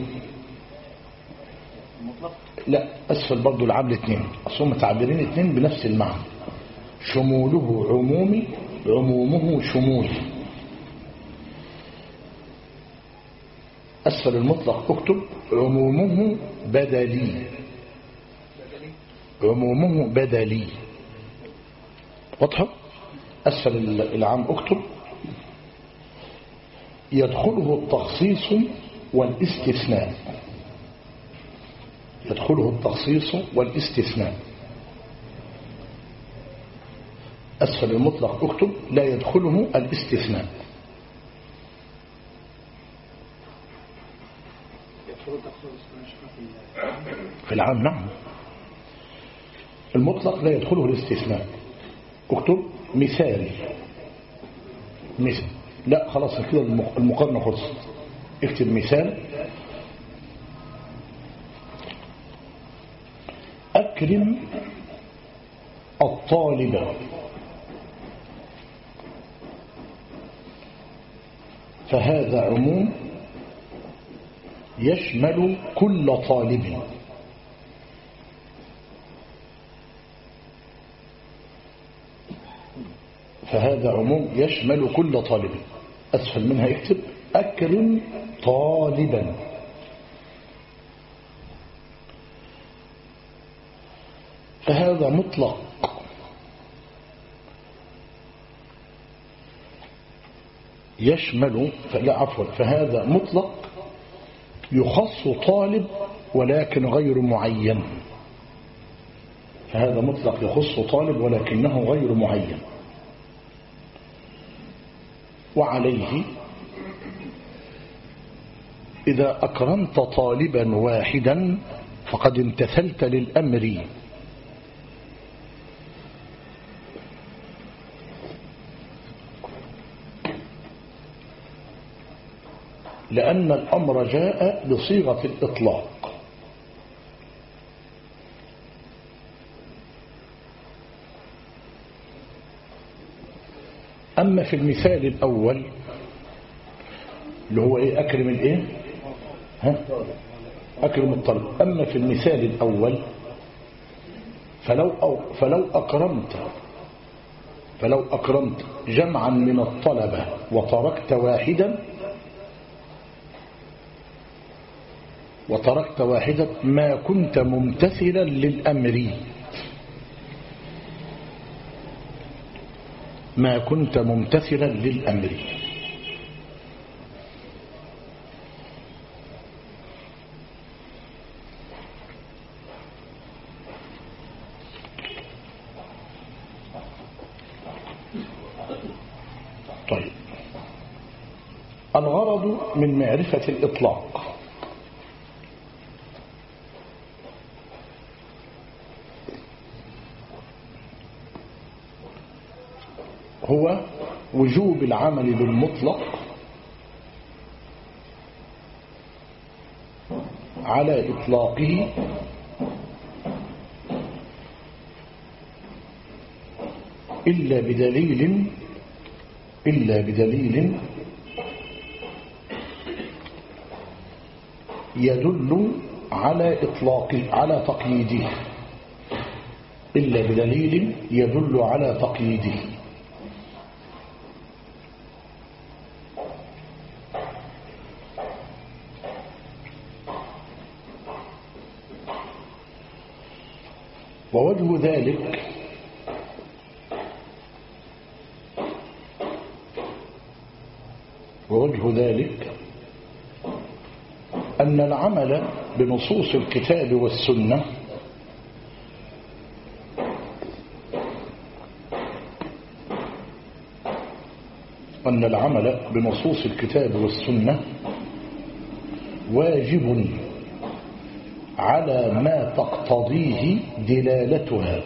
لا، أسفل برضو العام الاثنين، أصلا متعبرين اثنين بنفس المعنى. شموله عمومي، عمومه شمولي. أسفل المطلق اكتب: عمومه بدلي. عمومه بدلي. واضحة؟ أسفل العام اكتب: يدخله التخصيص والاستثناء. يدخله التخصيص والاستثناء. أسفل المطلق اكتب: لا يدخله الاستثناء. في العام نعم. المطلق لا يدخله الاستثناء. اكتب مثال. لا خلاص كده المقارنة خلصت. اكتب مثال: أكرم الطالب. فهذا عموم يشمل كل طالب. فهذا عموم يشمل كل طالب. أسفل منها اكتب: أكرم طالبا. فهذا مطلق يشمل، لا عفوا، فهذا مطلق يخص طالب ولكن غير معين. فهذا مطلق يخص طالب ولكنه غير معين. وعليه إذا أكرمت طالبا واحدا فقد امتثلت للأمر. لأن الأمر جاء بصيغة الإطلاق. أما في المثال الأول اللي هو إيه؟ أكرم الإيه؟ ها؟ أكرم الطلب. أما في المثال الأول فلو أكرمت جمعا من الطلبة وتركت واحدا ما كنت ممتثلا للأمر، ما كنت ممتثلا للأمر. طيب، الغرض من معرفة الإطلاق هو وجوب العمل بالمطلق على إطلاقه إلا بدليل يدل على إطلاقه، على تقييده، إلا بدليل يدل على تقييده. ووجه ذلك أن العمل بنصوص الكتاب والسنة واجب على ما تقتضيه دلالتها،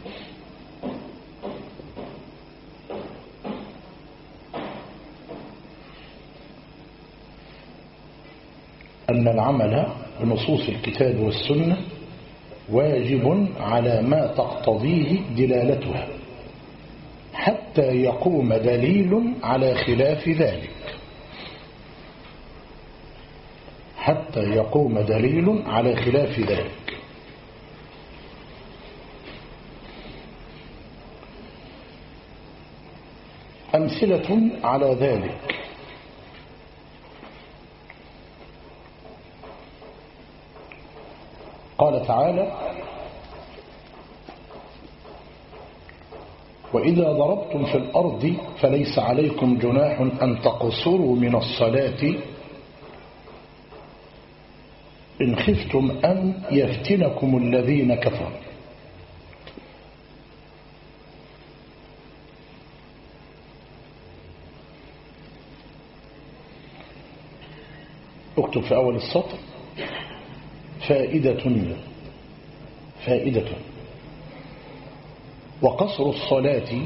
أن العمل بنصوص الكتاب والسنة واجب على ما تقتضيه دلالتها حتى يقوم دليل على خلاف ذلك، حتى يقوم دليل على خلاف ذلك. أمثلة على ذلك: قال تعالى: وإذا ضربتم في الأرض فليس عليكم جناح أن تقصروا من الصلاة إن خفتم أن يفتنكم الذين كفروا. اكتب في أول السطر: فائدة وقصر الصلاة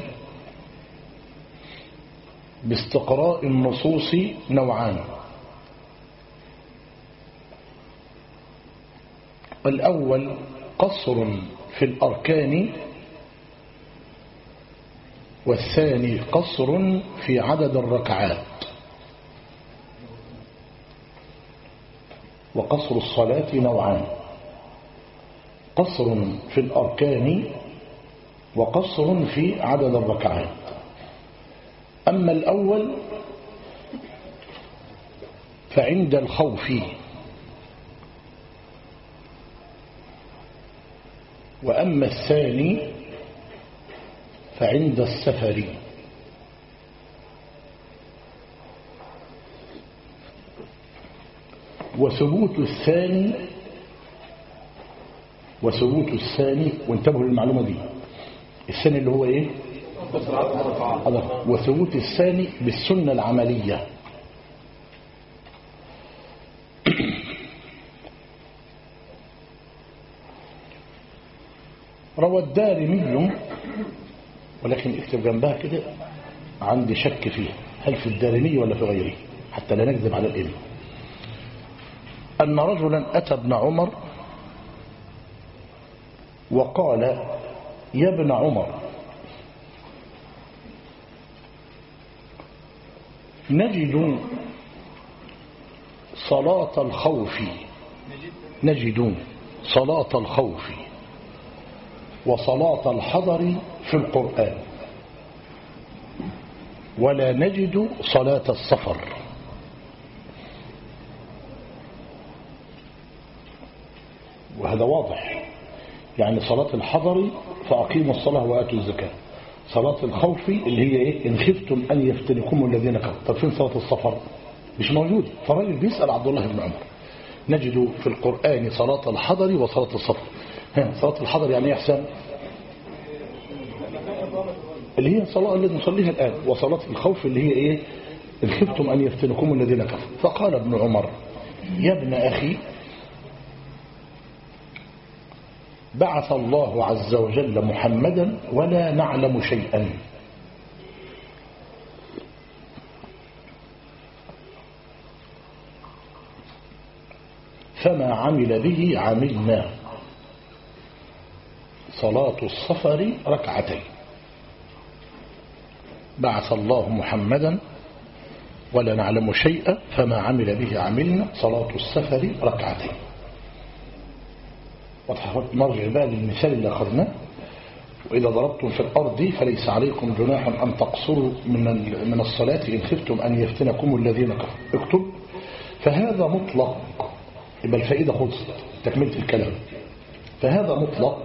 باستقراء النصوص نوعان: الأول قصر في الأركان، والثاني قصر في عدد الركعات. وقصر الصلاة نوعان: قصر في الأركان وقصر في عدد الركعات. أما الأول فعند الخوف، وأما الثاني فعند السفر. وثبوت الثاني وانتبهوا للمعلومة دي، الثاني اللي هو ايه؟ وثبوت الثاني بالسنة العملية. روى الدارمي، ولكن اكتب جنبها كده، عندي شك فيه، هل في الدارمي ولا في غيره حتى لا نكذب على الإمام، أن رجلا أتى ابن عمر وقال: يا ابن عمر، نجد صلاة الخوف نجد صلاة الخوف وصلاة الحضر في القرآن، ولا نجد صلاة السفر. وهذا واضح، يعني صلاة الحضر فأقيموا الصلاة وآتوا الزكاة، صلاة الخوف اللي هي إيه؟ إن خفتم أن يفتنكم الذين كفروا. طب فين صلاة السفر؟ مش موجود. فالراجل بيسأل عبد الله بن عمر، نجد في القرآن صلاة الحضر وصلاة السفر. صلاة الحضر يعني إيه أحسن؟ اللي هي الصلاة التي نصليها الآن، وصلاة الخوف اللي هي إيه؟ إن خفتم أن يفتنكم الذين كفروا. فقال ابن عمر يا ابن أخي بعث الله عز وجل محمدا ولا نعلم شيئا، فما عمل به عملنا، صلاة السفر ركعتين. بعث الله محمدا ولا نعلم شيئا فما عمل به عملنا، صلاة السفر ركعتين. نرجع بقى للمثال اللي أخذناه، وإذا ضربتم في الأرض فليس عليكم جناح أن تقصروا من الصلاة إن خفتم أن يفتنكم الذين كفروا. اكتب. فهذا مطلق، يبقى الفائدة خلصت، تكملة الكلام. فهذا مطلق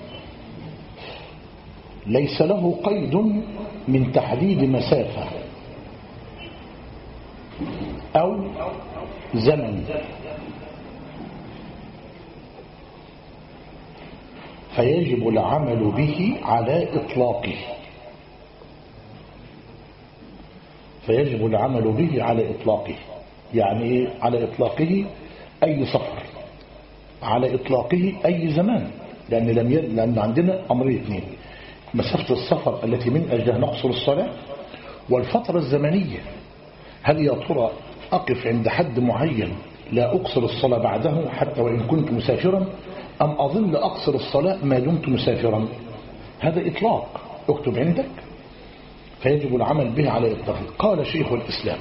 ليس له قيد من تحديد مسافة أو زمن، فيجب العمل به على إطلاقه. فيجب العمل به على إطلاقه. يعني إيه على إطلاقه؟ أي سفر، على إطلاقه أي زمان، لأن عندنا أمرين اثنين: مسافة السفر التي من أجلها نقصر الصلاة، والفترة الزمنية. هل يا ترى أقف عند حد معين لا أقصر الصلاة بعده حتى وإن كنت مسافرا، أم أظل أقصر الصلاة ما دمت مسافرا؟ هذا إطلاق، اكتب عندك. فيجب العمل به على إطلاقه. قال شيخ الإسلام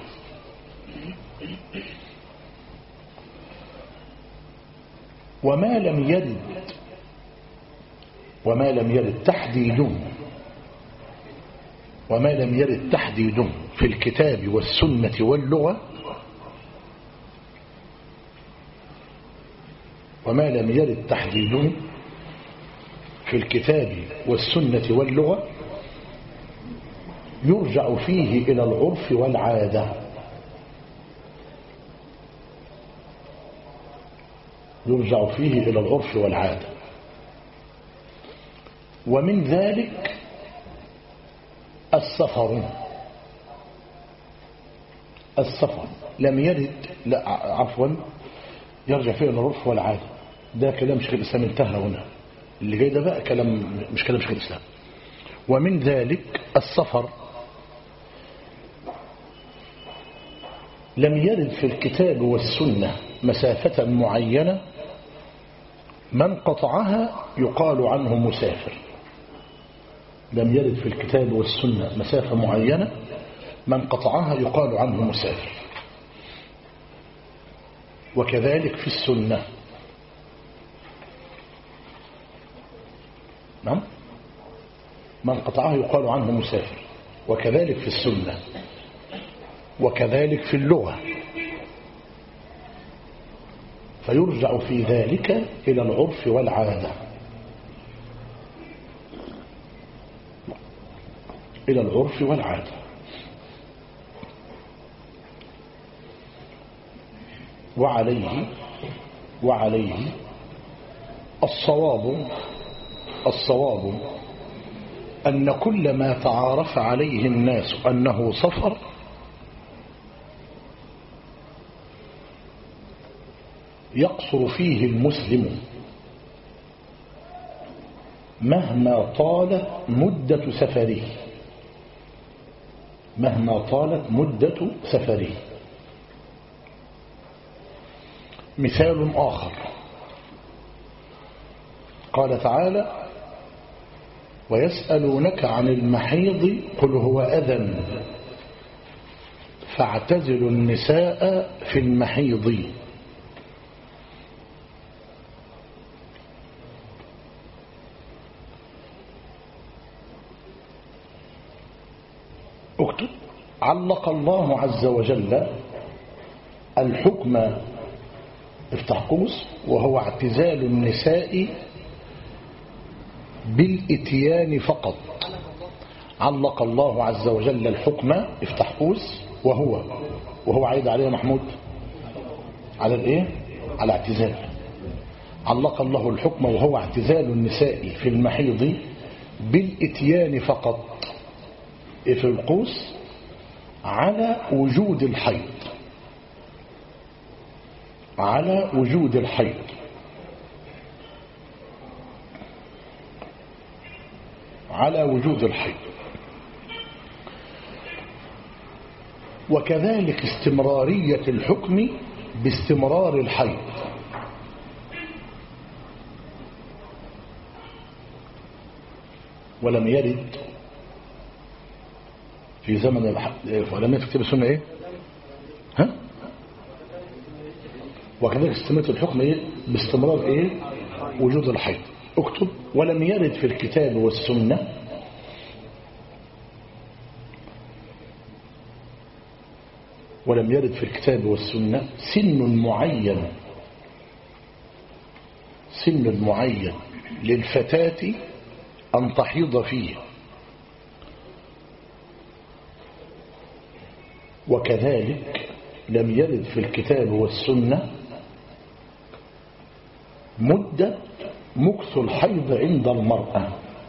وما لم يرد تحديد في الكتاب والسنة واللغة، وما لم يرد تحديد في الكتاب والسنة واللغة يرجع فيه إلى العرف والعادة. يرجع فيه إلى العرف والعادة. ومن ذلك السفر لم يرد، لا عفوا، يرجع فيه إلى العرف والعادة. ده كلام شيخ الإسلام انتهى هنا. اللي جاي ده بقى كلام مش كلام شيخ الإسلام. ومن ذلك السفر لم يرد في الكتاب والسنة مسافة معينة من قطعها يقال عنه مسافر. لم يرد في الكتاب والسنة مسافة معينة من قطعها يقال عنه مسافر. وكذلك في السنة. نعم، من قطعها يقال عنه مسافر. وكذلك في السنة، وكذلك في اللغة. فيرجع في ذلك إلى العرف والعادة. إلى العرف والعادة. وعليه الصواب أن كل ما تعارف عليه الناس أنه سفر يقصر فيه المسلم مهما طالت مدة سفره. مثال آخر، قال تعالى ويسألونك عن المحيض قل هو أذى فاعتزلوا النساء في المحيض. اكتب: علق الله عز وجل الحكم، افتح قوس، وهو اعتزال النساء بالاتيان فقط. علق الله عز وجل الحكم، افتح قوس، وهو عايد عليه محمود على الايه؟ على اعتزال. علق الله الحكم وهو اعتزال النساء في المحيض بالاتيان فقط، في القوس، على وجود الحيض، على وجود الحيض. على وجود الحيض. وكذلك استمرارية الحكم باستمرار الحيض. ولم يرد في زمن ولم يكتب السنة ايه؟ ها؟ وكذلك استمرارية الحكم ايه؟ باستمرار ايه؟ وجود الحيض. اكتب: ولم يرد في الكتاب والسنة ولم يرد في الكتاب والسنة سن معين للفتاة أن تحيض فيه. وكذلك لم يرد في الكتاب والسنة مدة مكث الحيض عند المرأة.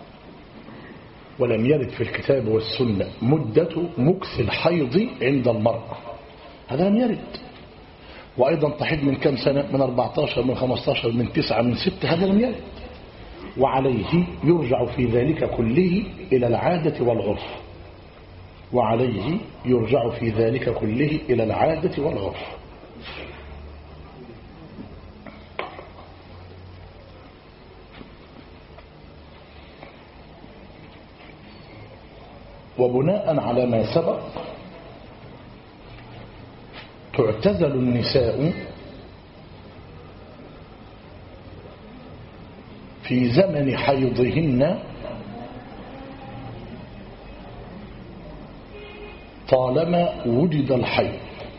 ولم يرد في الكتاب والسنة مدة مكث الحيض عند المرأة، هذا لم يرد. وأيضا تحيض من كم سنة؟ من 14، من 15، من 9، من 6، هذا لم يرد. وعليه يرجع في ذلك كله إلى العادة والعرف. وعليه يرجع في ذلك كله إلى العادة والعرف. وبناء على ما سبق تعتزل النساء في زمن حيضهن طالما وجد الحيض،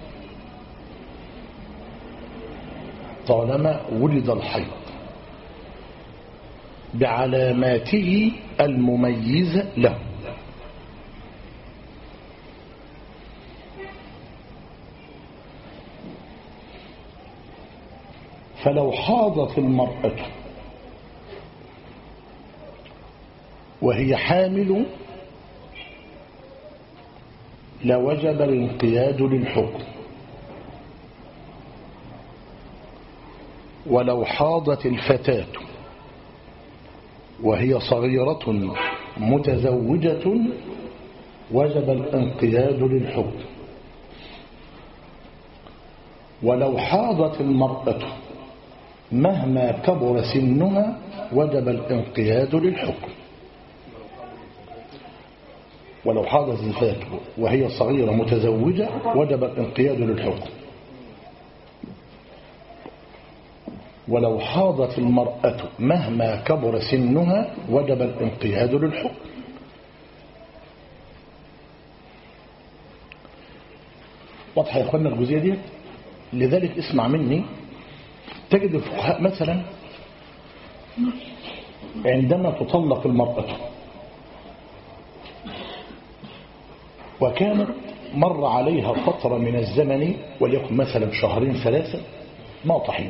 طالما ولد الحيض بعلاماته المميزة له. فلو حاضت المرأة وهي حامل لوجب الانقياد للحكم، ولو حاضت الفتاة وهي صغيرة متزوجة وجب الانقياد للحكم، ولو حاضت المرأة مهما كبر سنها وجب الانقياد للحكم. ولو حاضت الفتاة وهي صغيرة متزوجة وجب الانقياد للحكم، ولو حاضت المرأة مهما كبر سنها وجب الانقياد للحكم. واضحة يا اخوانا الجزئية دي؟ لذلك اسمع مني، تجد الفقهاء مثلا عندما تطلق المرأة وكانت مر عليها فترة من الزمن وليكن مثلا 2-3 ما تحيض،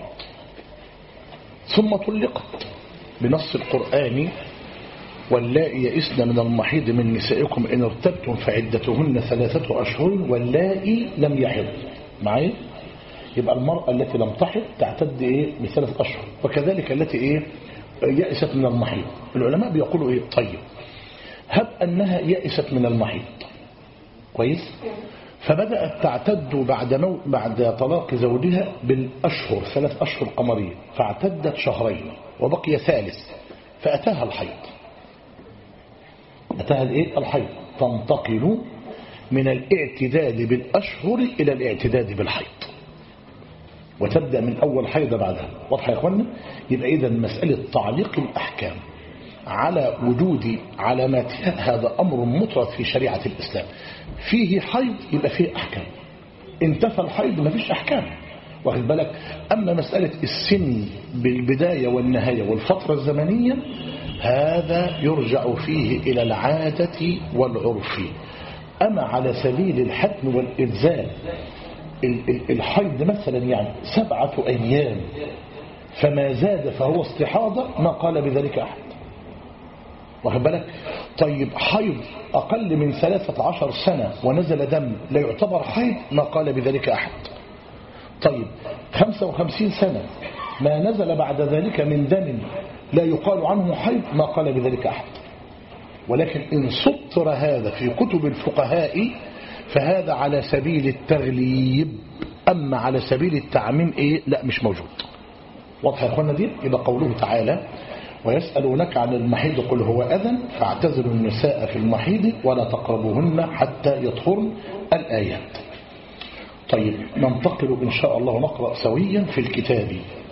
ثم طلقت بنص القرآن: واللائي يئسن من المحيض من نسائكم إن ارتبتم فعدتهن 3 أشهر واللائي لم يحض. معي؟ يبقى المرأة التي لم تحض تعتد ب3 أشهر، وكذلك التي يئست من المحيض. العلماء بيقولوا طيب هب أنها يئست من المحيض كويس، فبدأت تعتد بعد طلاق زوجها بالأشهر 3 أشهر قمرية، فاعتدت 2 شهر وبقي 3 فأتاها الحيض. أتاها الحيض، تنتقل من الاعتداد بالأشهر إلى الاعتداد بالحيض، وتبدأ من أول حيض بعدها. واضح يا إخوانا؟ يبقى إذا مسألة تعليق الأحكام على وجود علاماتها هذا أمر مطرد في شريعة الإسلام. فيه حيض يبقى فيه أحكام، انتفى الحيض ما فيش أحكام، واخد بالك؟ أما مسألة السن بالبداية والنهاية والفترة الزمنية هذا يرجع فيه إلى العادة والعرف. أما على سبيل الحتم والإلزام الحيض مثلا يعني 7 أيام فما زاد فهو استحاضة ما قال بذلك أحد، واخد بالك؟ طيب حيض أقل من 13 سنة ونزل دم لا يعتبر حيض ما قال بذلك أحد. طيب 55 سنة ما نزل بعد ذلك من دم لا يقال عنه حيض ما قال بذلك أحد. ولكن إن سطر هذا في كتب الفقهاء فهذا على سبيل التغليب، أما على سبيل التعميم لا مش موجود. واضح يا أخوانا دي؟ يبقى قوله تعالى ويسألونك عن المحيض قل هو أذن فاعتزلوا النساء في المحيض ولا تقربوهن حتى يطهرن الآيات. طيب ننتقل إن شاء الله ونقرأ سويا في الكتاب.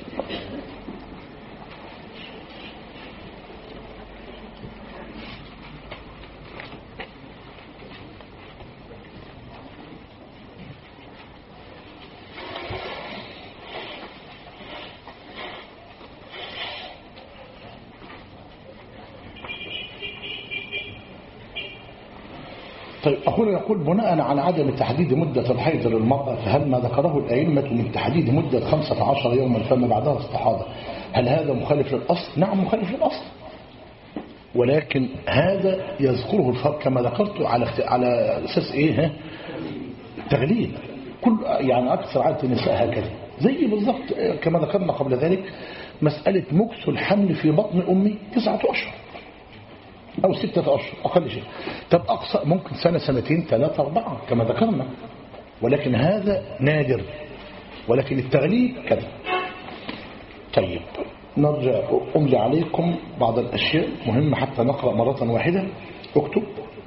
طيب أخونا يقول بناء على عدم تحديد مدة الحيض للمرأة فهل ما ذكره الأئمة من تحديد مدة 15 يوما فما بعدها استحاضة هل هذا مخالف للأصل؟ نعم مخالف للأصل، ولكن هذا يذكره الفرق كما ذكرت على أساس التغليب. كل يعني أكثر عادة النساء هكذا زي بالضبط كما ذكرنا قبل ذلك مسألة مكث الحمل في بطن أمي 9 أشهر أو 6 أشهر أقل شيء. طب أقصى ممكن سنة 2 3 4 كما ذكرنا، ولكن هذا نادر، ولكن التغليب كذا. طيب نرجع أملي عليكم بعض الأشياء مهمة حتى نقرأ مرة واحدة. اكتب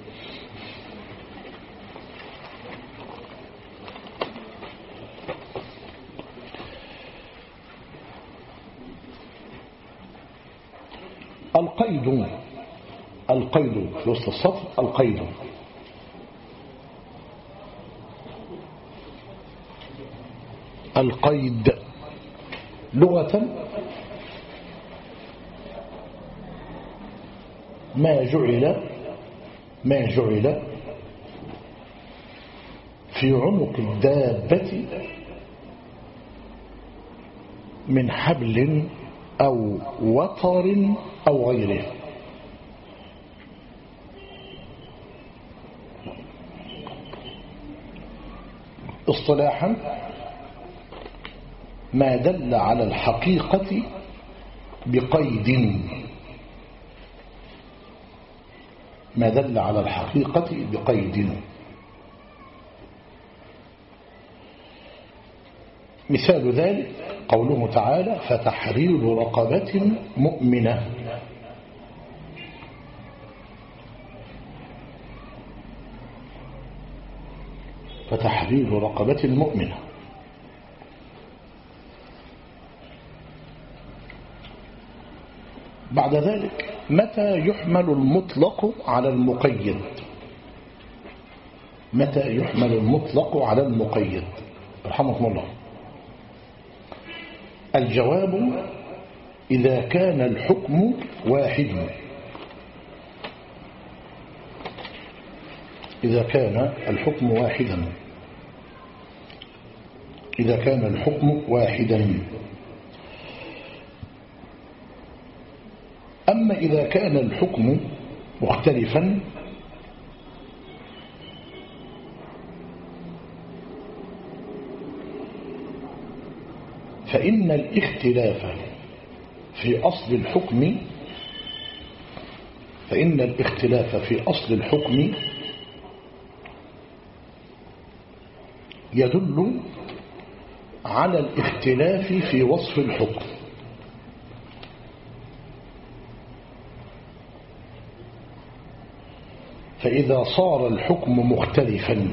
القيد في وسط السطر. القيد لغة ما جعل في عنق الدابة من حبل أو وتر أو غيره. اصطلاحا ما دل على الحقيقة بقيد، ما دل على الحقيقة بقيد. مثال ذلك قوله تعالى فتحرير رقبة مؤمنة. فتحرير رقبة مؤمنة. بعد ذلك متى يحمل المطلق على المقيد؟ متى يحمل المطلق على المقيد؟ رحمكم الله. الجواب إذا كان الحكم واحد. إذا كان الحكم واحدا. إذا كان الحكم واحدا. أما إذا كان الحكم مختلفا فإن الاختلاف في أصل الحكم يدل على الاختلاف في وصف الحكم. فإذا صار الحكم مختلفا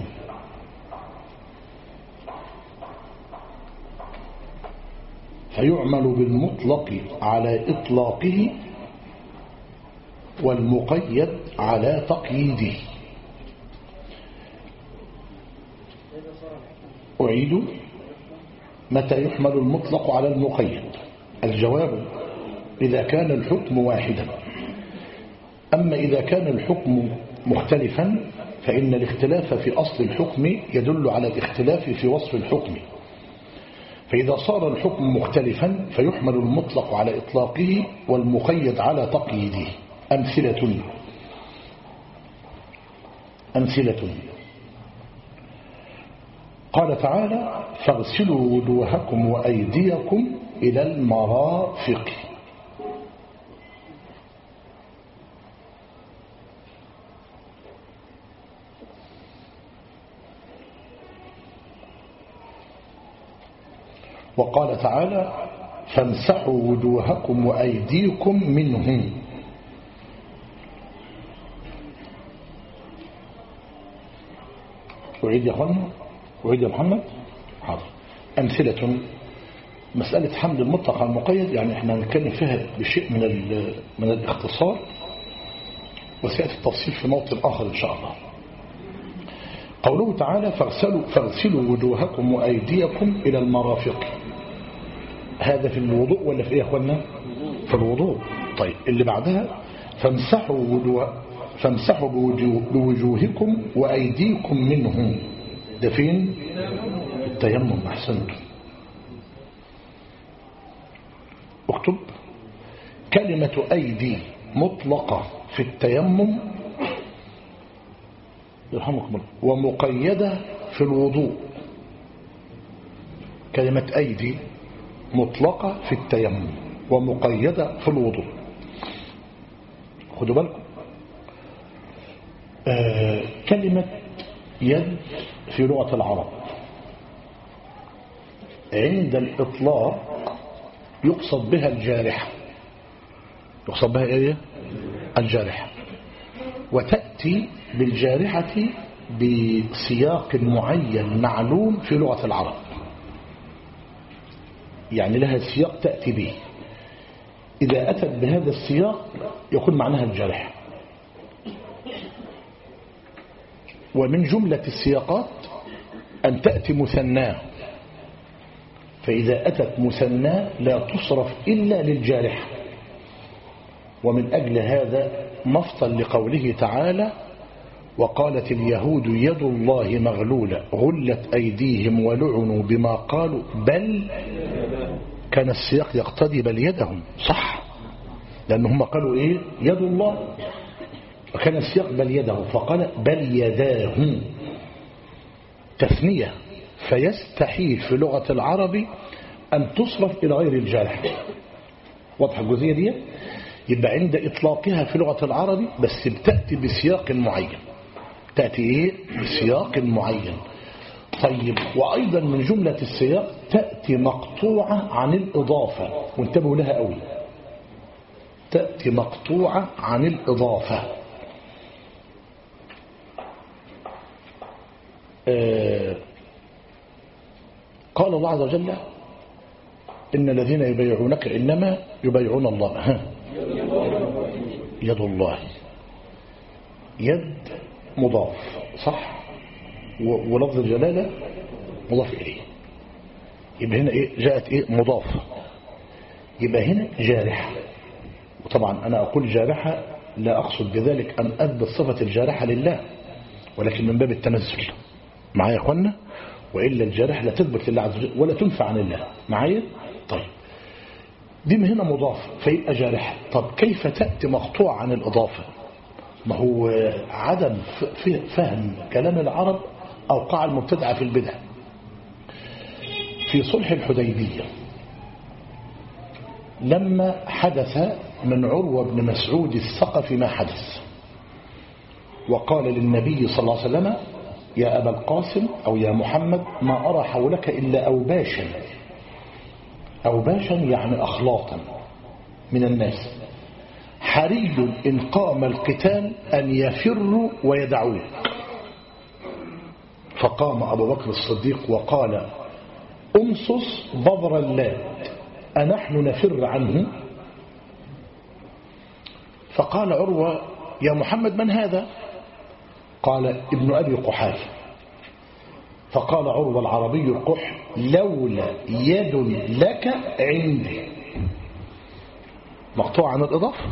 فيعمل بالمطلق على إطلاقه والمقيد على تقييده. أعيد: متى يحمل المطلق على المقيد؟ الجواب: إذا كان الحكم واحدا. أما إذا كان الحكم مختلفا فإن الاختلاف في أصل الحكم يدل على الاختلاف في وصف الحكم. فإذا صار الحكم مختلفا فيحمل المطلق على إطلاقه والمقيد على تقييده. أمثلة: قال تعالى: فاغسلوا وجوهكم وأيديكم إلى المرافق. وقال تعالى: فامسحوا وجوهكم وأيديكم منه. أعيد يا أخوانا؟ أعيد يا محمد؟ حاضر. أمثلة: مسألة حمل المطلق على المقيد، يعني احنا هنتكلم فيها بشيء من الاختصار، وسيأتي التفصيل في موطن آخر إن شاء الله. قوله تعالى: فاغسلوا وجوهكم وأيديكم إلى المرافق. هذا في الوضوء ولا في إيه يا أخوانا؟ في الوضوء. طيب اللي بعدها: فامسحوا بوجوهكم وأيديكم منه. ده فين؟ التيمم. أحسنتم. اكتب: كلمة أيدي مطلقة في التيمم يرحمكم الله ومقيدة في الوضوء. كلمة أيدي مطلقة في التيمم ومقيدة في الوضوء. خدوا بالكم. كلمة يد في لغة العرب عند الإطلاق يقصد بها الجارحة. يقصد بها إيه؟ الجارحة. وتأتي بالجارحة بسياق معين معلوم في لغة العرب، يعني لها سياق تأتي به. إذا أتت بهذا السياق يكون معناها الجارحة. ومن جملة السياقات أن تأتي مثناه، فإذا أتت مثناه لا تصرف إلا للجارحة. ومن أجل هذا نفصل لقوله تعالى: وقالت اليهود يد الله مغلولة غلت أيديهم ولعنوا بما قالوا بل. كان السياق يقتضي بل يدهم، صح، لأنهم قالوا إيه؟ يد الله، وكان السياق بل يده، فقال بل يداه تثنية، فيستحيل في لغة العرب أن تصرف إلى غير الجارح. واضح الجزئية دي؟ يبقى عند إطلاقها في لغة العرب بس بتأتي بسياق معين. تأتي إيه؟ بسياق معين. طيب، وأيضا من جملة السياق تأتي مقطوعة عن الإضافة، وانتبهوا لها قوي. تأتي مقطوعة عن الإضافة. قال الله عز وجل: إن الذين يبايعونك إنما يبايعون الله. يد الله، يد مضاف، صح، ولفظ الجلالة مضاف إليه. يبقى هنا إيه؟ جاءت إيه؟ مضافة. يبقى هنا جارحة. وطبعا أنا أقول جارحة لا أقصد بذلك أن أثبت صفة الجارحة لله، ولكن من باب التنزل. معايا يا أخوانا؟ وإلا الجارحة لا تثبت لله عز وجل ولا تنفع عن الله. معايا؟ طيب، دي من هنا مضاف فيبقى جارحة. طب كيف تأتي مقطوع عن الإضافة؟ ما هو عدم فهم كلام العرب أوقع المبتدع في البدع. في صلح الحديبية لما حدث من عروة بن مسعود الثقفي ما حدث، وقال للنبي صلى الله عليه وسلم: يا أبا القاسم أو يا محمد، ما أرى حولك إلا أوباشا. أوباشا يعني أخلاطا من الناس، حري إن قام القتال أن يفروا ويدعوه. فقام أبو بكر الصديق وقال أمصص بضر اللات أنحن نفر عنه؟ فقال عروة يا محمد من هذا؟ قال ابن أبي قحافة. فقال عروة العربي القح لولا يد لك عندي، مقطوع عن الإضافة،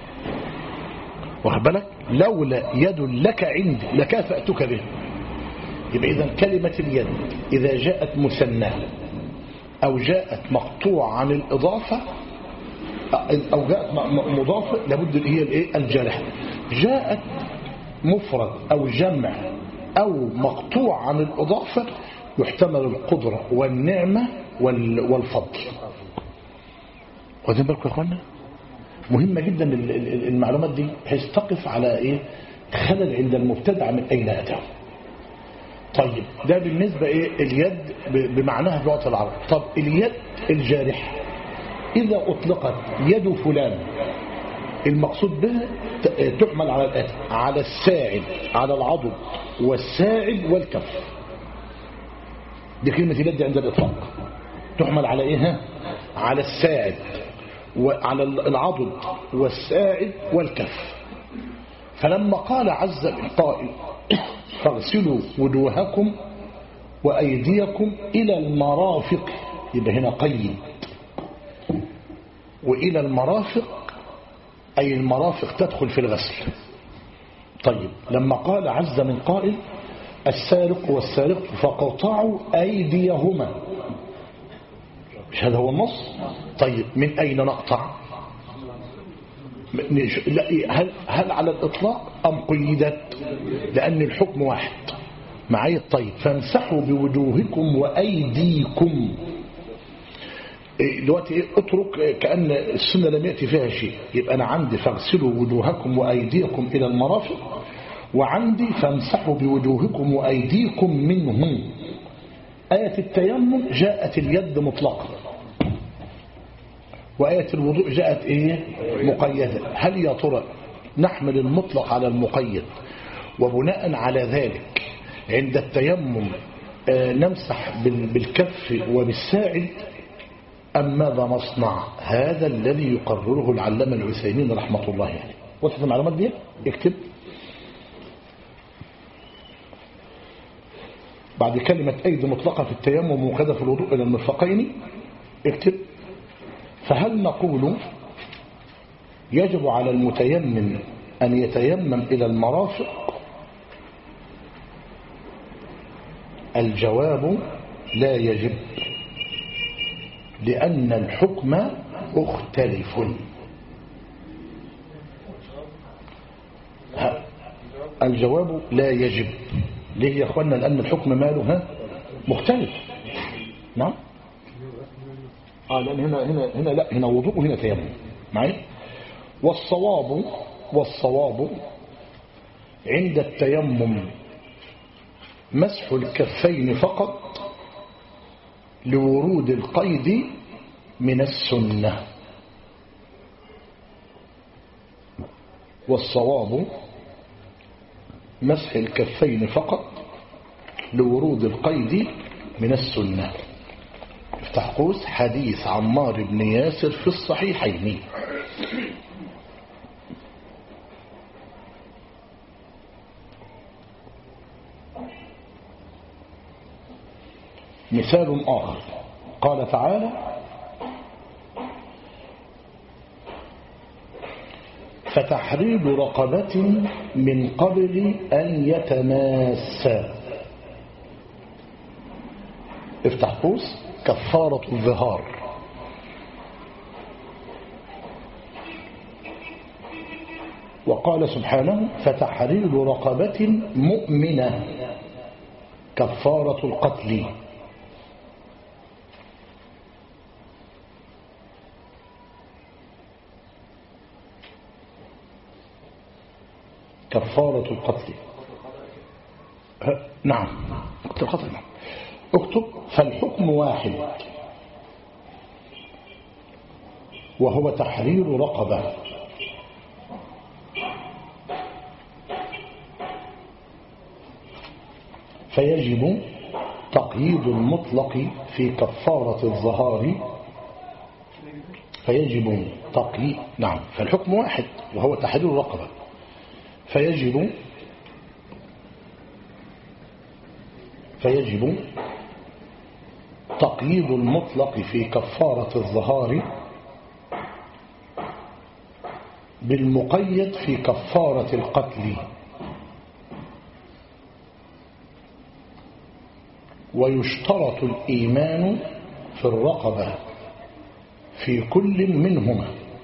واخد بالك؟ لولا يد لك عندي لكافأتك به. يبقى إذن كلمة اليد إذا جاءت مثنى أو جاءت مقطوع عن الإضافة أو جاءت مضافة لابد هي الجارحة. جاءت مفرد أو جمع أو مقطوع عن الإضافة يحتمل القدرة والنعمة والفضل. واخدين بالكم يا اخوانا؟ مهمة جدا المعلومات دي بحيث تقف على خلل عند المبتدع من أين أتاه. طيب ده بالنسبة اليد بمعناها في لغة العرب. طب اليد الجارحة إذا أطلقت يد فلان المقصود بها تحمل على الآتي: على الساعد، على العضد والساعد والكف. دي كلمة اليد عند الإطلاق، تحمل على إيه؟ على الساعد وعلى العضد والساعد والكف. فلما قال عز من قائل فاغسلوا وجوهكم وأيديكم إلى المرافق، يبقى هنا قيد، وإلى المرافق أي المرافق تدخل في الغسل. طيب لما قال عز من قائل السارق والسارق فقطعوا أيديهما، مش هذا هو النص؟ طيب من أين نقطع؟ هل على الإطلاق أم قيدت؟ لأن الحكم واحد معايا. طيب فامسحوا بوجوهكم وأيديكم، دلوقتي اترك كأن السنة لم يأتي فيها شيء. يبقى أنا عندي فاغسلوا وجوهكم وأيديكم إلى المرافق، وعندي فامسحوا بوجوهكم وأيديكم منهم. آية التيمم جاءت اليد مطلقة، وآية الوضوء جاءت مقيدة. هل يا ترى نحمل المطلق على المقيد وبناء على ذلك عند التيمم نمسح بالكف وبالساعد أم ماذا نصنع؟ هذا الذي يقرره العلامة العثيمين رحمة الله عليه. وصلت المعلومات دي؟ اكتب بعد كلمة أيدي مطلقة في التيمم وكذا في الوضوء إلى المرفقين اكتب فهل نقول يجب على المتيمم أن يتيمم إلى المرافق؟ الجواب لا يجب، لأن الحكم مختلف. الجواب لا يجب. ليه يا أخوانا؟ لأن الحكم ماله مختلف. نعم لأن هنا لا، هنا وضوء وهنا تيمم معي. والصواب عند التيمم مسح الكفين فقط لورود القيد من السنة. والصواب مسح الكفين فقط لورود القيد من السنة. افتح قوس حديث عمار بن ياسر في الصحيحين. مثال آخر قال تعالى فتحرير رقبة من قبل أن يتماسا. افتح قوس كفارة الظهار. وقال سبحانه فتحرير رقبة مؤمنة كفارة القتل. كفارة القتل. نعم اكتب خطأ. اكتب فالحكم واحد وهو تحرير رقبة. فيجب تقييد المطلق في كفارة الظهار. فيجب تقييد، نعم، فالحكم واحد وهو تحرير الرقبة. فيجب تقييد المطلق في كفارة الظهار بالمقيد في كفارة القتل، ويشترط الإيمان في الرقبة في كل منهما.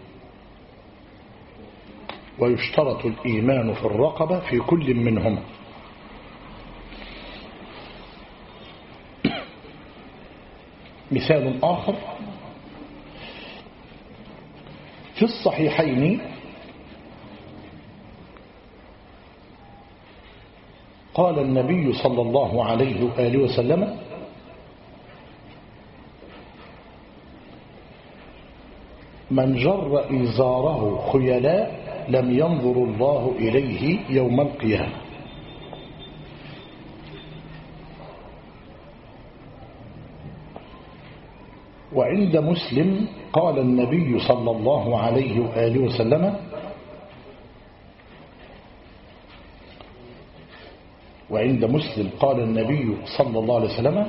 ويشترط الإيمان في الرقبة في كل منهما. مثال آخر في الصحيحين قال النبي صلى الله عليه وآله وسلم: من جر إزاره خيلاء لم ينظر الله إليه يوم القيامة. وعند مسلم قال النبي صلى الله عليه وآله وسلم: وعند مسلم قال النبي صلى الله عليه وسلم: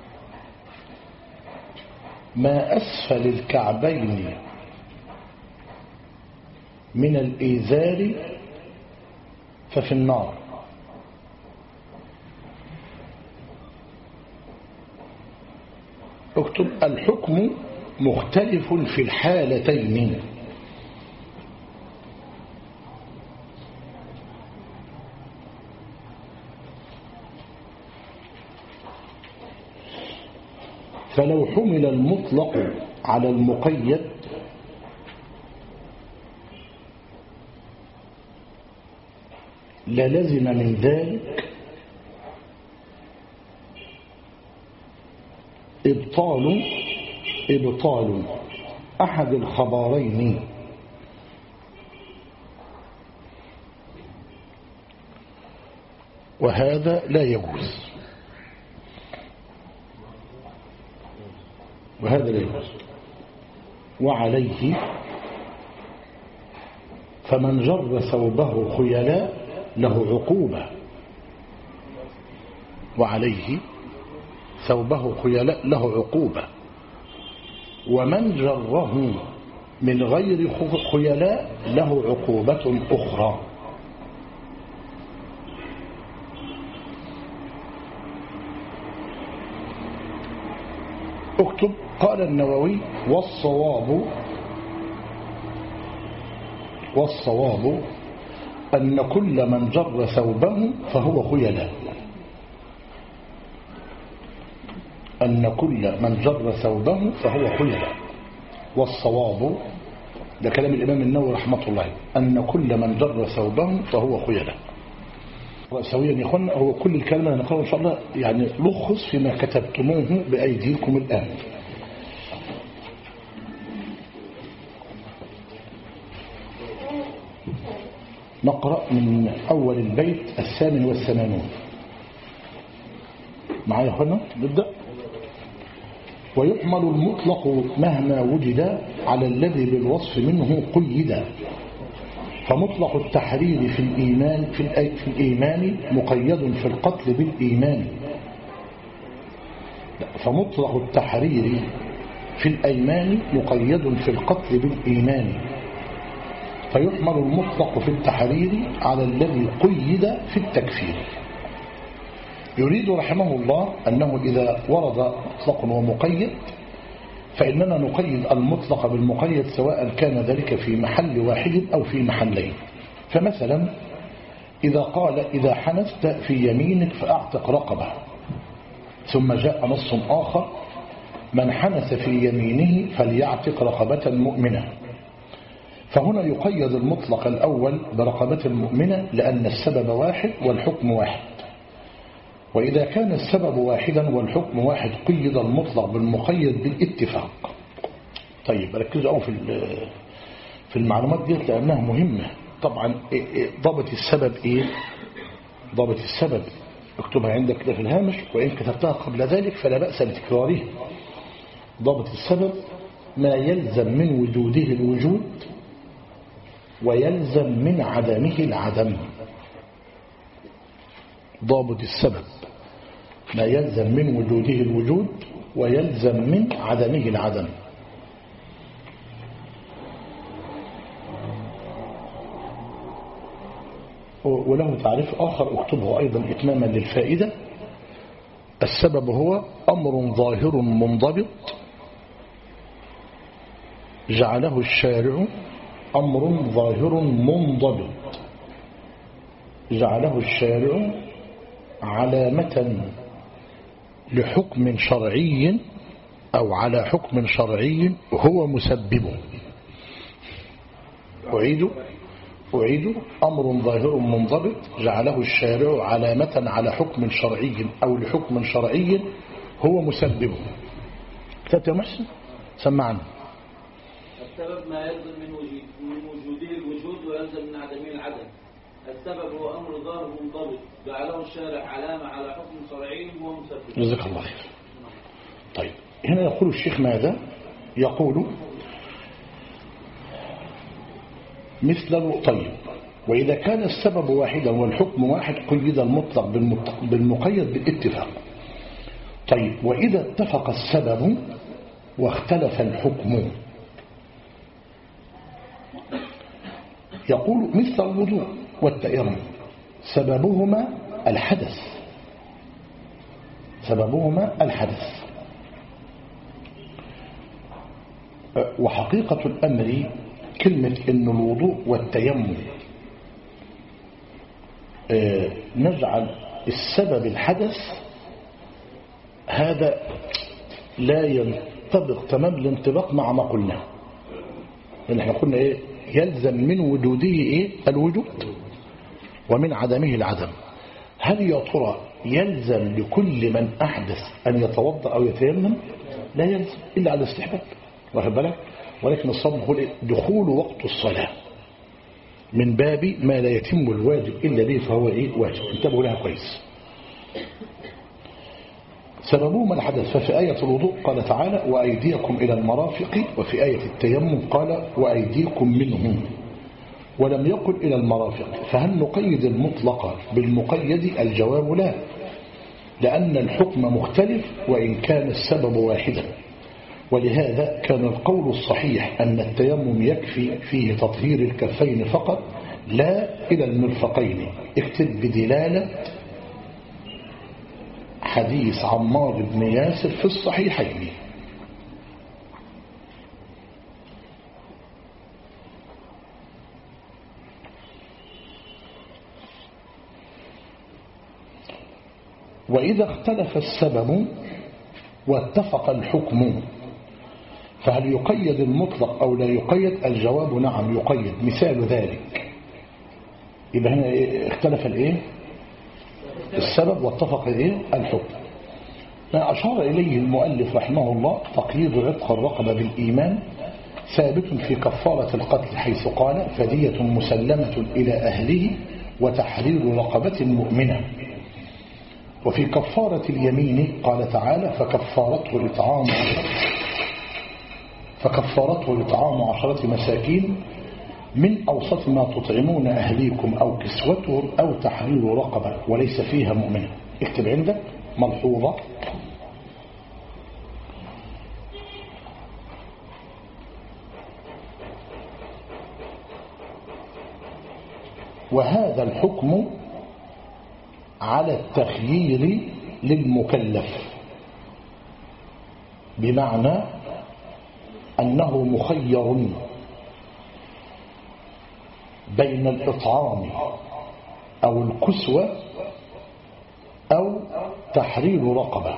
ما أسفل الكعبين من الإزار ففي النار. اكتب: الحكم مختلف في الحالتين. فلو حمل المطلق على المقيد للزم من ذلك إبطال أحد الخبرين، وهذا لا يجوز. وعليه فمن جر ثوبه خيلاء له عقوبة. وعليه ثوبه خيلاء له عقوبة. ومن جره من غير خيلاء له عقوبة أخرى. اكتب: قال النووي: والصواب أن كل من جر ثوبه فهو خيلاء. أن كل من جر ثوبه فهو خيلاء. والصواب، ده كلام الإمام النووي رحمة الله، أن كل من جر ثوبه فهو خيلاء. سويا يا اخوانا، هو كل الكلام اللي نقرأه إن شاء الله يعني لخص فيما كتبتموه بأيديكم الآن. نقرأ من أول البيت 88 معايا يا اخوانا. نبدأ: ويحمل المطلق مهما وجد على الذي بالوصف منه قيد. فمطلق التحرير في الإيمان مقيد في القتل بالإيمان. فمطلق التحرير في الأيمان مقيد في القتل بالإيمان. فيحمل المطلق في التحرير على الذي قيد في التكفير. يريد رحمه الله أنه إذا ورد مطلق ومقيد فإننا نقيد المطلق بالمقيد سواء كان ذلك في محل واحد أو في محلين. فمثلا إذا قال: إذا حنست في يمينك فأعتق رقبة، ثم جاء نص آخر: من حنس في يمينه فليعتق رقبة مؤمنة. فهنا يقيد المطلق الأول برقبة مؤمنة لأن السبب واحد والحكم واحد. وإذا كان السبب واحدا والحكم واحد قيد المطلق بالمقيد بالاتفاق. طيب ركزوا أو في المعلومات دي لأنها مهمة. طبعا ضابط السبب إيه؟ ضابط السبب اكتبها عندك كده في الهامش، وإن كتبتها قبل ذلك فلا بأس بتكراره. ضابط السبب ما يلزم من وجوده الوجود ويلزم من عدمه العدم. ضابط السبب ما يلزم من وجوده الوجود ويلزم من عدمه العدم. وله تعريف آخر اكتبه أيضا إتماما للفائدة. السبب هو أمر ظاهر منضبط جعله الشارع، أمر ظاهر منضبط جعله الشارع علامة لحكم شرعي أو على حكم شرعي هو مسببه. أعيد أمر ظاهر منضبط جعله الشارع علامة على حكم شرعي أو لحكم شرعي هو مسببه. كتبت يا محسن؟ سمعنا. السبب ما يلزم من وجوده الوجود ويلزم من عدمه العدم. السبب هو أمر ظاهر منضبط جعله الشارع علامة على حكم شرعي هو مسبب. جزاك الله خير. طيب هنا يقول الشيخ ماذا؟ يقول مثل طيب وإذا كان السبب واحدا والحكم واحد قيد المطلق بالمقيد بالاتفاق. طيب وإذا اتفق السبب واختلف الحكم، يقول مثل الوضوء والتيمم سببهما الحدث، سببهما الحدث. وحقيقة الأمر كلمة إن الوضوء والتيمم نجعل السبب الحدث، هذا لا ينطبق تمام الانطباق مع ما قلناه. لأن احنا قلنا إيه؟ يلزم من وجوده إيه؟ الوجود ومن عدمه العدم. هل يا ترى يلزم لكل من أحدث أن يتوضأ أو يتيمم؟ لا يلزم إلا على الاستحباب، واخد بالك؟ ولكن الصواب هو دخول وقت الصلاة من باب ما لا يتم الواجب إلا به فهو إيه؟ واجب. انتبهوا لها كويس. سببهما الحدث. ففي آية الوضوء قال تعالى وأيديكم إلى المرافق، وفي آية التيمم قال وأيديكم منهم، ولم يقل إلى المرافق. فهل نقيد المطلق بالمقيد؟ الجواب لا، لأن الحكم مختلف وإن كان السبب واحدا. ولهذا كان القول الصحيح أن التيمم يكفي فيه تطهير الكفين فقط لا إلى المرفقين. اكتب بدلالة حديث عمار بن ياسر في الصحيحين. وإذا اختلف السبب واتفق الحكم فهل يقيد المطلق أو لا يقيد؟ الجواب نعم يقيد. مثال ذلك يبقى هنا اختلف الايه؟ السبب واتفق الايه؟ الحكم. ما أشار إليه المؤلف رحمه الله تقييد عتق الرقبة بالإيمان ثابت في كفارة القتل، حيث قال فدية مسلمة إلى أهله وتحرير رقبة مؤمنة. وفي كفارة اليمين قال تعالى فكفارته إطعام 10 مساكين من أوسط ما تطعمون أهليكم أو كسوتهم أو تحرير رقبة وليس فيها مؤمنة. اكتب عندك ملحوظة. وهذا الحكم على التخيير للمكلف، بمعنى أنه مخير بين الإطعام أو الكسوة أو تحرير رقبة.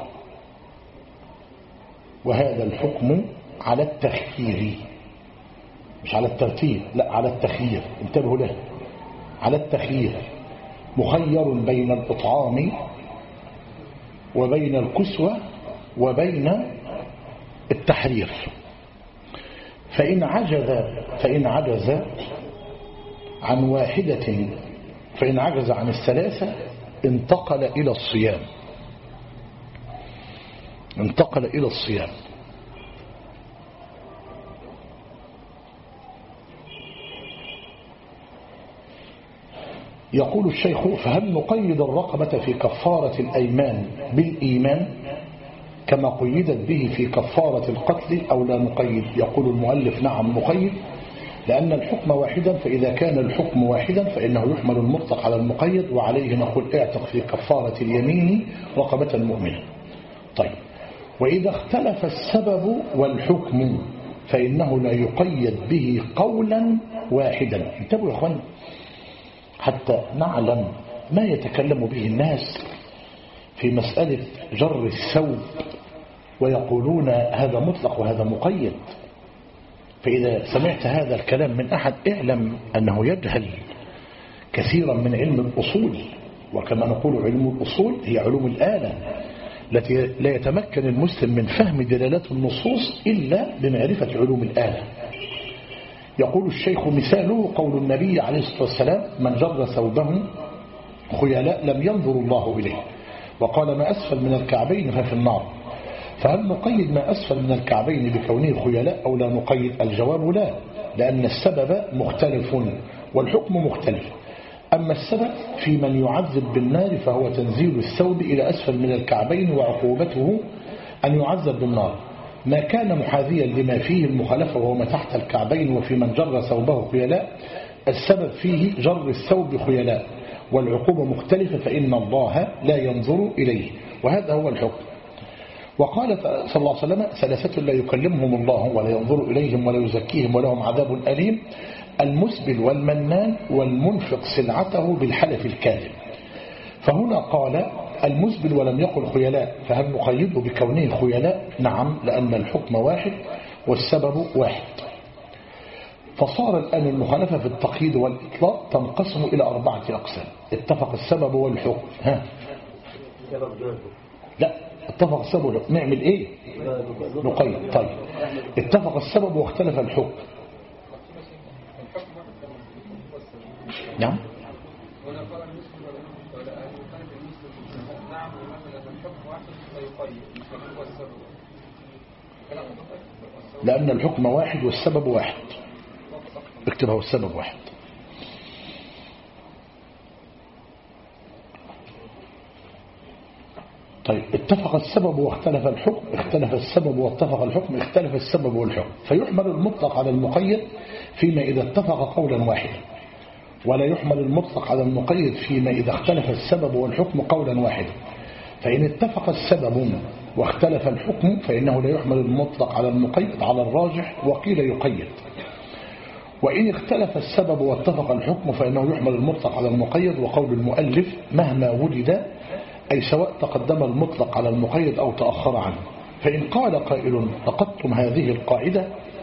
وهذا الحكم على التخيير مش على الترتيب، لا على التخيير. انتبهوا له، على التخيير. مخير بين الإطعام وبين الكسوة وبين التحرير. فإن عجز عن واحدة، فإن عجز عن الثلاثة انتقل إلى الصيام. انتقل إلى الصيام. يقول الشيخ: فهل نقيد الرقبة في كفارة الأيمان بالإيمان كما قيدت به في كفارة القتل أو لا نقيد؟ يقول المؤلف: نعم نقيد، لأن الحكم واحدا، فإذا كان الحكم واحدا فإنه يحمل المطلق على المقيد، وعليه نقول اعتق في كفارة اليمين رقبة مؤمنة. طيب، وإذا اختلف السبب والحكم فإنه لا يقيد به قولا واحدا. انتبهوا يا أخوان حتى نعلم ما يتكلم به الناس في مسألة جر الثوب، ويقولون هذا مطلق وهذا مقيد. فإذا سمعت هذا الكلام من أحد اعلم أنه يجهل كثيرا من علم الأصول، وكما نقول علم الأصول هي علوم الآلة التي لا يتمكن المسلم من فهم دلالات النصوص إلا بمعرفة علوم الآلة. يقول الشيخ: مثاله قول النبي عليه الصلاة والسلام: من جر ثوبه خيلاء لم ينظر الله إليه، وقال: ما أسفل من الكعبين ففي النار. فهل نقيد ما أسفل من الكعبين بكونه خيلاء أو لا نقيد؟ الجواب لا، لأن السبب مختلف والحكم مختلف. أما السبب في من يعذب بالنار فهو تنزيل الثوب إلى أسفل من الكعبين، وعقوبته أن يعذب بالنار. ما كان محاذيا لما فيه المخالفة وهو ما تحت الكعبين. وفي من جر ثوبه خيلاء السبب فيه جر الثوب خيلاء، والعقوبة مختلفة، فإن الله لا ينظر إليه، وهذا هو الحكم. وقال صلى الله عليه وسلم: ثلاثة لا يكلمهم الله ولا ينظر إليهم ولا يزكيهم ولهم عذاب أليم: المسبل والمنان والمنفق سلعته بالحلف الكاذب. فهنا قال المسبل ولم يقل خيلاء، فهل نقيده بكونه خيلاء؟ نعم، لأن الحكم واحد والسبب واحد. فصار الآن المخالفة في التقييد والإطلاق تنقسم إلى 4 أقسام: اتفق السبب والحكم. لا، اتفق السبب والحكم نعمل ايه؟ نقيد. طيب، اتفق السبب واختلف الحكم. نعم، لأن الحكم واحد والسبب واحد. اكتبها: والسبب واحد. طيب، اتفق السبب واختلف الحكم، اختلف السبب واتفق الحكم، اختلف السبب والحكم. فيحمل المطلق على المقيد فيما إذا اتفق قولا واحدا، ولا يحمل المطلق على المقيد فيما إذا اختلف السبب والحكم قولا واحدا. فإن اتفق السبب واختلف الحكم فإنه لا يحمل المطلق على المقيد على الراجح، وقيل يقيد. وإن اختلف السبب واتفق الحكم فإنه يحمل المطلق على المقيد. وقول المؤلف: مهما وجد، أي سواء تقدم المطلق على المقيد أو تأخر عنه. فإن قال قائل: لقدتم هذه القاعدة،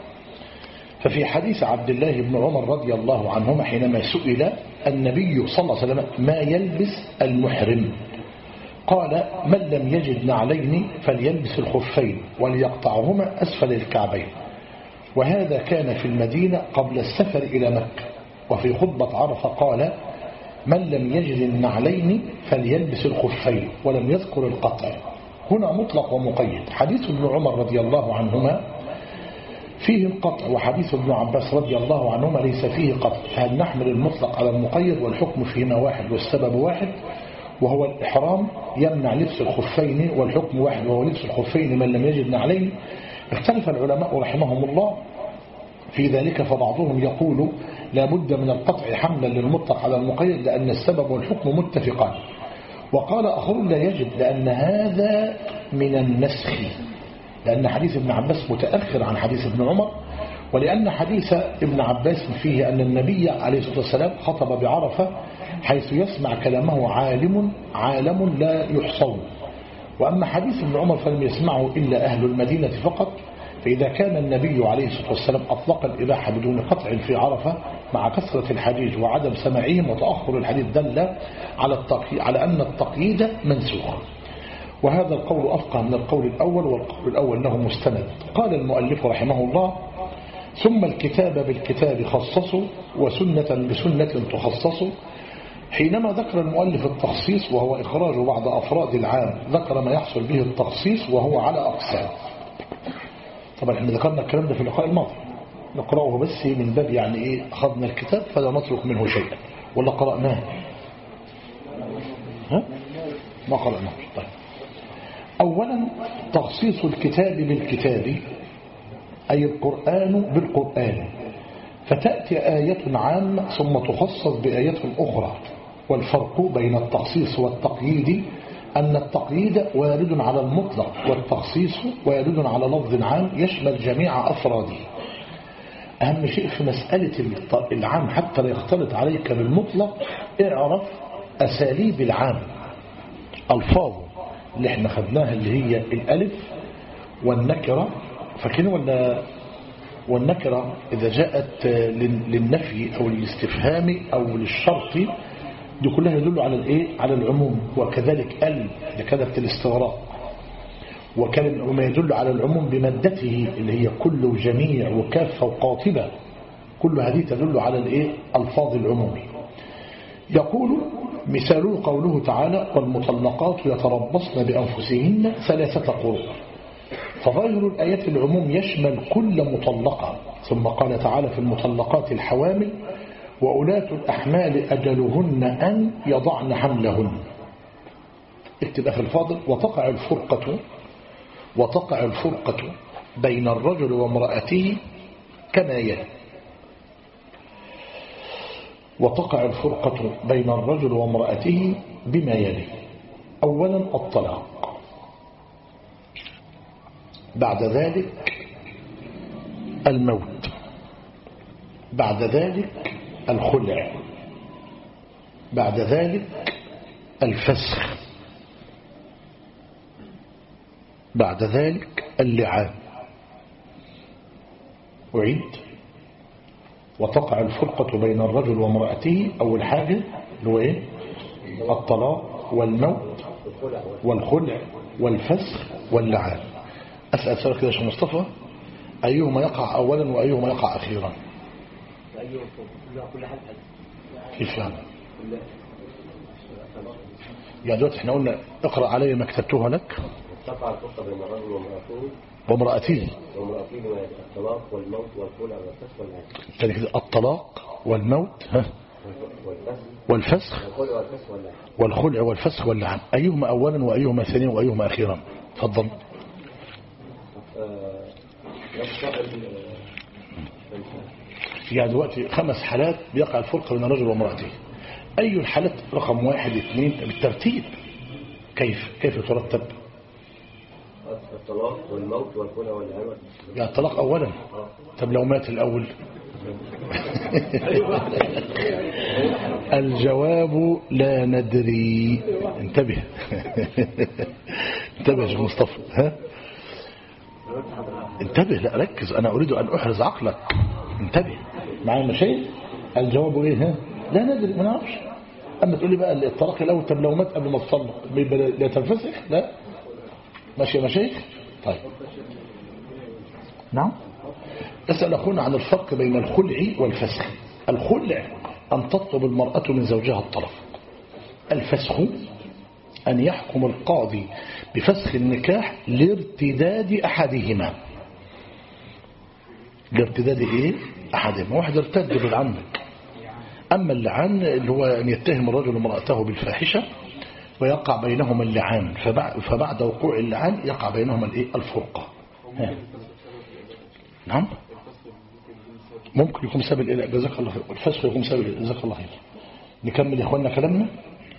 ففي حديث عبد الله بن عمر رضي الله عنهما حينما سئل النبي صلى الله عليه وسلم ما يلبس المحرم، قال: من لم يجد نعلين فليلبس الخفين وليقطعهما أسفل الكعبين. وهذا كان في المدينة قبل السفر إلى مكة. وفي خطبة عرفة قال: من لم يجد النعلين فليلبس الخفين، ولم يذكر القطع. هنا مطلق ومقيد. حديث ابن عمر رضي الله عنهما فيه القطع، وحديث ابن عباس رضي الله عنهما ليس فيه قطع. فهل نحمل المطلق على المقيد والحكم فيما واحد والسبب واحد، وهو الإحرام يمنع لبس الخفين، والحكم واحد وهو لبس الخفين من لم يجد نعلين؟ اختلف العلماء رحمهم الله في ذلك، فبعضهم يقول لا بد من القطع حملا للمطلق على المقيد لأن السبب والحكم متفقان، وقال آخرون لا يجب لأن هذا من النسخ، لأن حديث ابن عباس متأخر عن حديث ابن عمر، ولأن حديث ابن عباس فيه أن النبي عليه الصلاة والسلام خطب بعرفة حيث يسمع كلامه عالم لا يحصون. وأما حديث ابن عمر فلم يسمعه إلا أهل المدينة فقط. فإذا كان النبي عليه الصلاة والسلام أطلق الإباحة بدون قطع في عرفة مع كثرة الحديث وعدم سماعهم وتأخر الحديث دل على أن التقييد منسوخ. وهذا القول أفقه من القول الأول، والقول الأول له مستند. قال المؤلف رحمه الله: ثم الكتاب بالكتاب خصصوا، وسنة بسنة تخصصوا، حينما ذكر المؤلف التخصيص وهو إخراج بعض أفراد العام ذكر ما يحصل به التخصيص وهو على أقسام. طبعا احنا ذكرنا الكلام ده في اللقاء الماضي، نقرأه بس من باب يعني إيه أخذنا الكتاب فلا نترك منه شيئا، ولا قرأناه؟ ها؟ ما قرأناه. طيب. أولا تخصيص الكتاب بالكتاب أي القرآن بالقرآن، فتأتي آية عامة ثم تخصص بآية أخرى. والفرق بين التخصيص والتقييد أن التقييد وارد على المطلق، والتخصيص وارد على لفظ عام يشمل جميع أفراده. أهم شيء في مسألة العام حتى لا يختلط عليك بالمطلق، اعرف أساليب العام، ألفاظه اللي احنا خدناها اللي هي الألف والنكرة، فاكرين ولا؟ والنكرة إذا جاءت للنفي أو للاستفهام أو للشرط دي كلها يدل على الإيه؟ على العموم. وكذلك لكذلك الاستغراق، وما يدل على العموم بمادته اللي هي كل وجميع وكافة وقاطبة، كل هذه تدل على الإيه؟ ألفاظ العموم. يقول مثال قوله تعالى والمطلقات يتربصن بأنفسهن 3 قروء، فظاهر الآيات العموم يشمل كل مطلقة. ثم قال تعالى في المطلقات الحوامل وأولاة الأحمال أجلهن أن يضعن حملهن. اكتب أخي الفاضل وتقع الفرقة بين الرجل وامرأته كما يلي. وتقع الفرقة بين الرجل وامرأته بما يلي. أولا الطلاق، بعد ذلك الموت، بعد ذلك الخلع، بعد ذلك الفسخ، بعد ذلك اللعان. أعيد. وتقع الفرقة بين الرجل وامرأته أول حاجة اللي هو إيه؟ الطلاق والموت والخلع والفسخ واللعان. أسأل سؤال كده يا شيخ مصطفى، أيهما يقع أولا وأيهما يقع أخيرا؟ كيف يعني؟ يعني دلوقتي احنا قلنا اقرأ علي ما كتبتوها لك. تقع الفرقة بين الرجل وامرأته الطلاق والموت والخلع والفسخ واللعان. كده كده الطلاق والموت والفسخ والخلع والفسخ واللعان. أيهما أولا وأيهما ثانيا وأيهما أخيرا؟ تفضل. يعني دلوقتي 5 حالات بيقع الفرقة بين الرجل وامرأته. أي الحالات رقم 1 2 بالترتيب؟ كيف ترتب؟ الطلاق والموت والخلع واللعان. يعني الطلاق أولا. طب لو مات الأول؟ الجواب لا ندري. انتبه. انتبه يا شيخ مصطفى. ها؟ انتبه، لا ركز، أنا أريد أن أحرز عقلك. انتبه معايا مشايخ. الجواب إيه؟ ها؟ لا ندري، ما نعرفش. أما تقول لي بقى الطلاق الأول، طب لو مات قبل ما تطلق لا تنفسخ؟ لا. ماشي يا مشايخ. طيب نعم. أسأل أخونا عن الفرق بين الخلع والفسخ. الخلع أن تطلب المرأة من زوجها الطلاق. الفسخ أن يحكم القاضي بفسخ النكاح لارتداد أحدهما. لارتداد إيه؟ أحدهما. واحد ارتد بالعمد. أما اللعان اللي هو أن يتهم الرجل امرأته بالفاحشة ويقع بينهما اللعان، فبعد وقوع اللعان يقع بينهما الفرقة. نعم. ممكن يكون سبب الإله. جزاك الله خير. الفسخ يكون سبب الإله. جزاك الله خير. نكمل يا اخوانا كلامنا.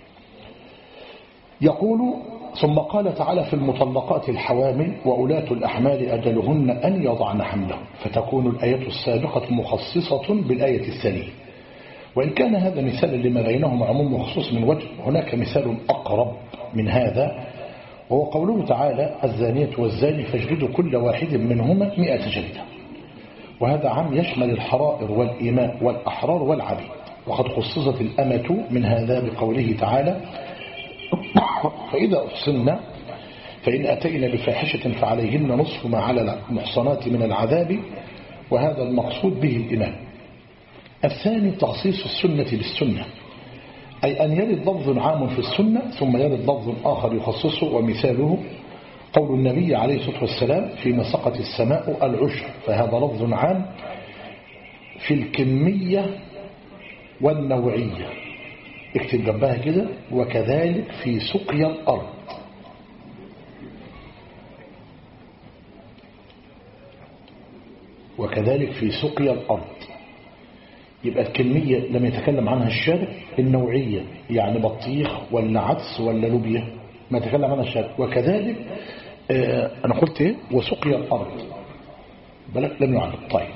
يقول ثم قال تعالى في المطلقات الحوامل وأولاة الأحمال أجلهن أن يضعن حملهم، فتكون الآية السابقة مخصصة بالآية الثانية. وإن كان هذا مثالا لما بينهما عموم وخصوص من وجه، هناك مثال أقرب من هذا، وهو قوله تعالى الزانية والزاني فاجلدوا كل واحد منهما 100 جلدة. وهذا عام يشمل الحرائر والإماء والأحرار والعبيد. وقد خصصت الأمة من هذا بقوله تعالى فإذا أحصن فإن أتينا بفاحشة فعليهن نصف ما على المحصنات من العذاب. وهذا المقصود به الإمام. الثاني تخصيص السنة بالسنة، أي أن يرد لفظ عام في السنة ثم يرد لفظ آخر يخصصه، ومثاله قول النبي عليه الصلاة والسلام فيما سقت السماء العشر، فهذا لفظ عام في الكمية والنوعية. اكتب جنبها كده: وكذلك في سقيا الأرض. وكذلك في سقيا الأرض. يبقى الكمية لم يتكلم عنها الشارع، النوعية يعني بطيخ ولا عدس ولا لوبيا ما يتكلم عنها الشارع. وكذلك أنا قلت إيه؟ وسقيا الأرض بلك لم يعلم. طيب،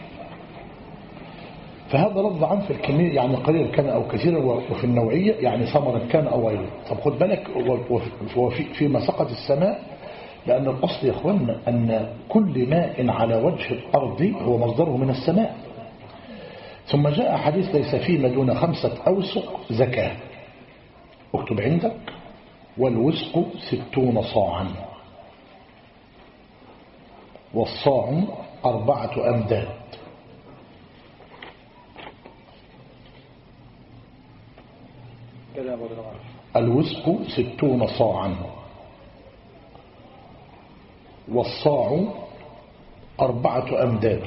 فهذا لفظ عام في الكمية يعني قليلا كان أو كثيرا، وفي النوعية يعني ثمرا كان أو غيره. طب خد بالك فيما سقط السماء، لأن الأصل يا أخوانا أن كل ماء على وجه الأرض هو مصدره من السماء. ثم جاء حديث ليس فيما دون 5 أوسق زكاة. اكتب عندك: والوسق 60 صاعا، والصاع 4 أمداد. الوسق 60 صاعا، والصاع 4 أمداد،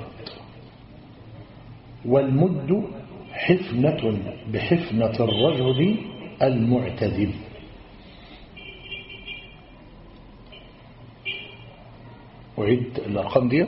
والمد حفنة بحفنة الرجل المعتدل. أعيد الأرقام ديت: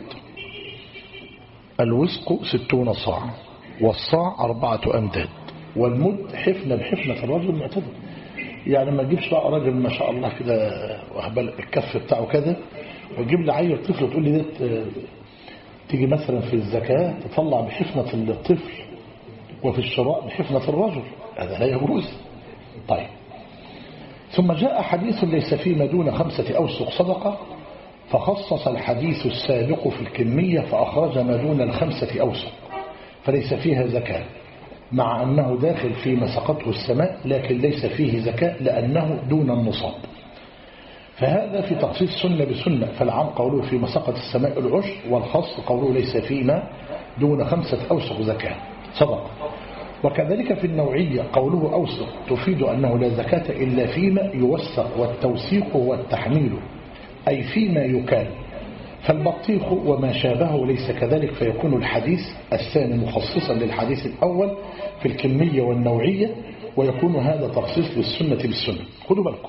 الوسق 60 صاع، والصاع 4 أمداد، والمد حفنة بحفنة الرجل المعتدل. يعني ما تجيبش بقى راجل ما شاء الله كده الكف بتاعه كده، وتجيب لي عيل طفل وتقول لي ده تيجي مثلا في الزكاة تطلع بحفنة الطفل وفي الشراء بحفنة الرجل، هذا لا يجوز. طيب، ثم جاء حديث ليس فيما دون 5 أوسق صدقة، فخصص الحديث السابق في الكمية فأخرج ما دون 5 أوسق فليس فيها زكاة، مع أنه داخل فيما سقطه السماء، لكن ليس فيه زكاة لأنه دون النصاب. فهذا في تخصيص سنة بسنة، فالعام قوله فيما سقط السماء العشر، والخاص قوله ليس فيما دون 5 أوسق زكاة صدقة. وكذلك في النوعية قوله أوسق تفيد أنه لا زكاة إلا فيما يوسق، والتوسيق هو التحميل أي فيما يكال. فالبطيخ وما شابهه ليس كذلك، فيكون الحديث الثاني مخصصا للحديث الأول في الكمية والنوعية، ويكون هذا تخصيص للسنة بالسنة. خدوا بالكم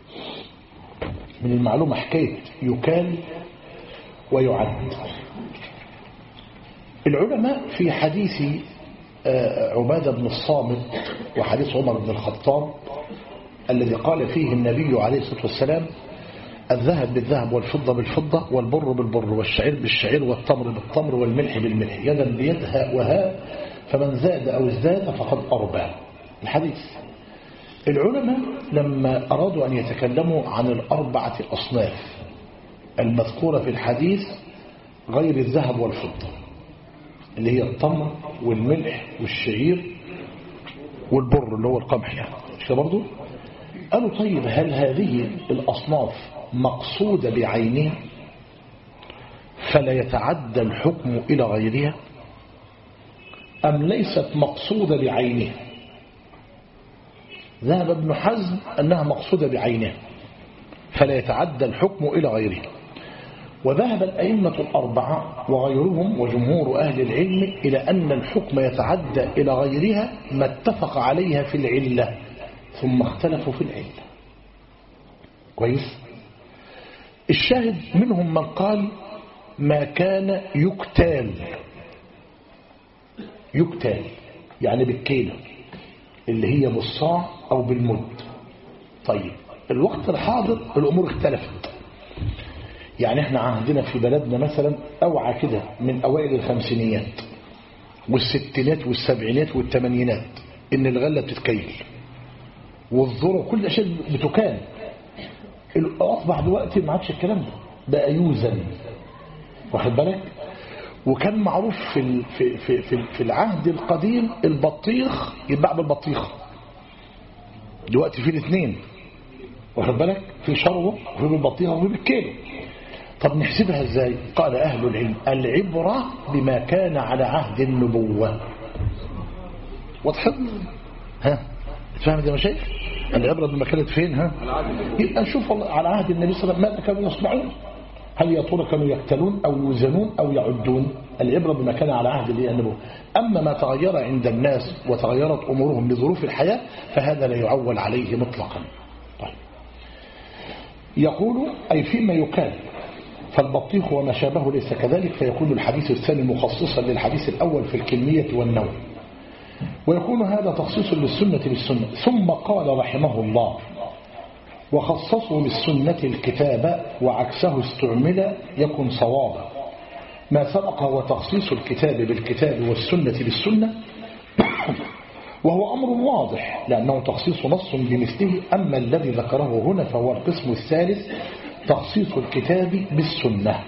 من المعلومة حكاية يكال ويعد. العلماء في حديث عبادة بن الصامت وحديث عمر بن الخطاب الذي قال فيه النبي عليه الصلاة والسلام: الذهب بالذهب، والفضة بالفضة، والبر بالبر، والشعير بالشعير، والتمر بالتمر، والملح بالملح، يدا بيد هاء وهاء، فمن زاد أو ازداد فقد أربى. الحديث العلماء لما أرادوا أن يتكلموا عن 4 أصناف المذكورة في الحديث غير الذهب والفضة، اللي هي التمر والملح والشعير والبر اللي هو القمح يعني، مش كده برضه؟ قالوا طيب هل هذه الأصناف مقصودة بعينها فلا يتعدى الحكم إلى غيرها، أم ليست مقصودة بعينها؟ ذهب ابن حزم أنها مقصودة بعينها فلا يتعدى الحكم إلى غيرها، وذهب الأئمة 4 وغيرهم وجمهور أهل العلم إلى أن الحكم يتعدى إلى غيرها ما اتفق عليها في العلة ثم اختلفوا في العلة. كويس؟ الشاهد منهم من قال ما كان يكتال يعني بالكيلو اللي هي بالصاع أو بالمد. طيب الوقت الحاضر الأمور اختلفت، يعني احنا عندنا في بلدنا مثلا أوعى كده من أوائل الخمسينيات والستينات والسبعينات والثمانينات إن الغلة بتتكيل والذرة كل شيء بتكان. أصبح دلوقتي ما عادش الكلام ده، بقى يوزن، واخد بالك؟ وكان معروف في العهد القديم البطيخ يتباع بالبطيخة، دلوقتي في الاثنين، واخد بالك؟ في شروه وفي بالبطيخة وفي بالكيلو. طب نحسبها ازاي؟ قال أهل العلم العبرة بما كان على عهد النبوة. واضح؟ فاهم يا مشايخ؟ العبرة بما كانت فين ها؟ يبقى نشوف على عهد النبي صلى الله عليه وسلم ماذا كانوا يصنعون. هل يا ترى كانوا يقتلون أو يوزنون أو يعدون؟ العبرة بما كان على عهد النبي. أما ما تغير عند الناس وتغيرت أمورهم لظروف الحياة فهذا لا يعول عليه مطلقا. طيب. يقول أي فيما يكال، فالبطيخ وما شابه ليس كذلك، فيكون الحديث الثاني مخصصا للحديث الأول في الكمية والنوع، ويكون هذا تخصيص للسنة بالسنة. ثم قال رحمه الله: وخصصوا للسنة الكتاب وعكسه استعمل يكن صوابا. ما سبق هو تخصيص الكتاب بالكتاب والسنة بالسنة، وهو أمر واضح لأنه تخصيص نص بمثله. أما الذي ذكره هنا فهو القسم الثالث، تخصيص الكتاب بالسنة.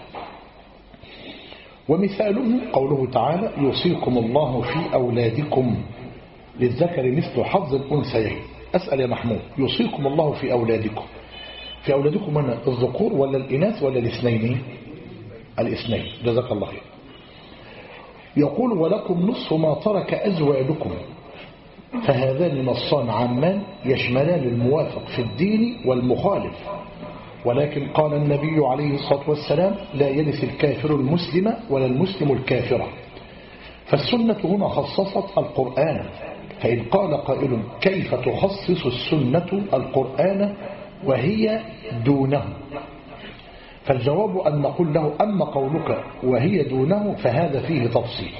ومثاله قوله تعالى: يوصيكم الله في أولادكم للذكر مثل حظ الأنثيين. أسأل يا محمود، يوصيكم الله في أولادكم، في أولادكم من الذكور ولا الإناث ولا الاثنين؟ الاثنين، جزاك الله خير. يقول: ولكم نصف ما ترك أزواجكم، فهذان نصان عامان يشملان الموافق في الدين والمخالف. ولكن قال النبي عليه الصلاة والسلام: لا يرث الكافر المسلم ولا المسلم الكافرة. فالسنة هنا خصصت القرآن. فإن قال قائل: كيف تخصص السنة القرآن وهي دونه؟ فالجواب أن نقول له: أما قولك وهي دونه فهذا فيه تفصيل.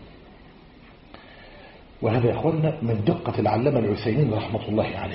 وهذا يا أخوانا من دقة العلامة العثيمين رحمة الله عليه.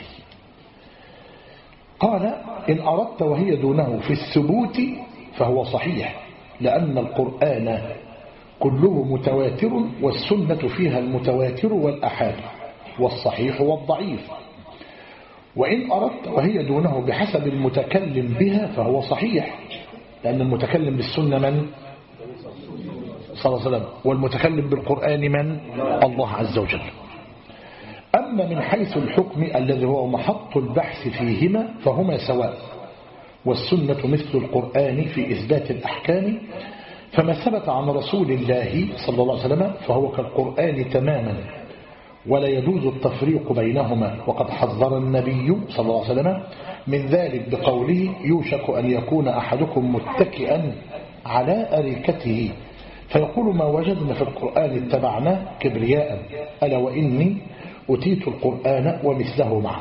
قال: إن أردت وهي دونه في الثبوت فهو صحيح، لأن القرآن كله متواتر، والسنة فيها المتواتر والأحاد والصحيح والضعيف. وإن أردت وهي دونه بحسب المتكلم بها فهو صحيح، لأن المتكلم بالسنة من؟ صلى الله عليه وسلم. والمتكلم بالقرآن من؟ الله عز وجل. أما من حيث الحكم الذي هو محط البحث فيهما فهما سواء، والسنة مثل القرآن في إثبات الأحكام. فما ثبت عن رسول الله صلى الله عليه وسلم فهو كالقرآن تماما، ولا يجوز التفريق بينهما. وقد حذر النبي صلى الله عليه وسلم من ذلك بقوله: يوشك أن يكون أحدكم متكئا على أريكته فيقول: ما وجدنا في القرآن اتبعناه كبرياء، ألا وإني أتيت القرآن ومثله معه.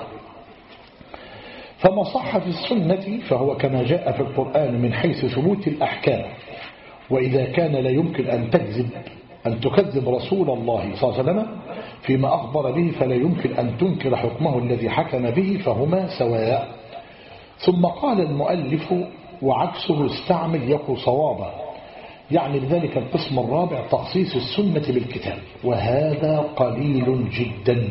فما صح في السنة فهو كما جاء في القرآن من حيث ثبوت الأحكام. وإذا كان لا يمكن أن تكذب رسول الله صلى الله عليه وسلم فيما أخبر به، فلا يمكن أن تنكر حكمه الذي حكم به، فهما سواء. ثم قال المؤلف: وعكسه استعمل يكن صوابا، يعني بذلك القسم الرابع تخصيص السنة بالكتاب، وهذا قليل جدا.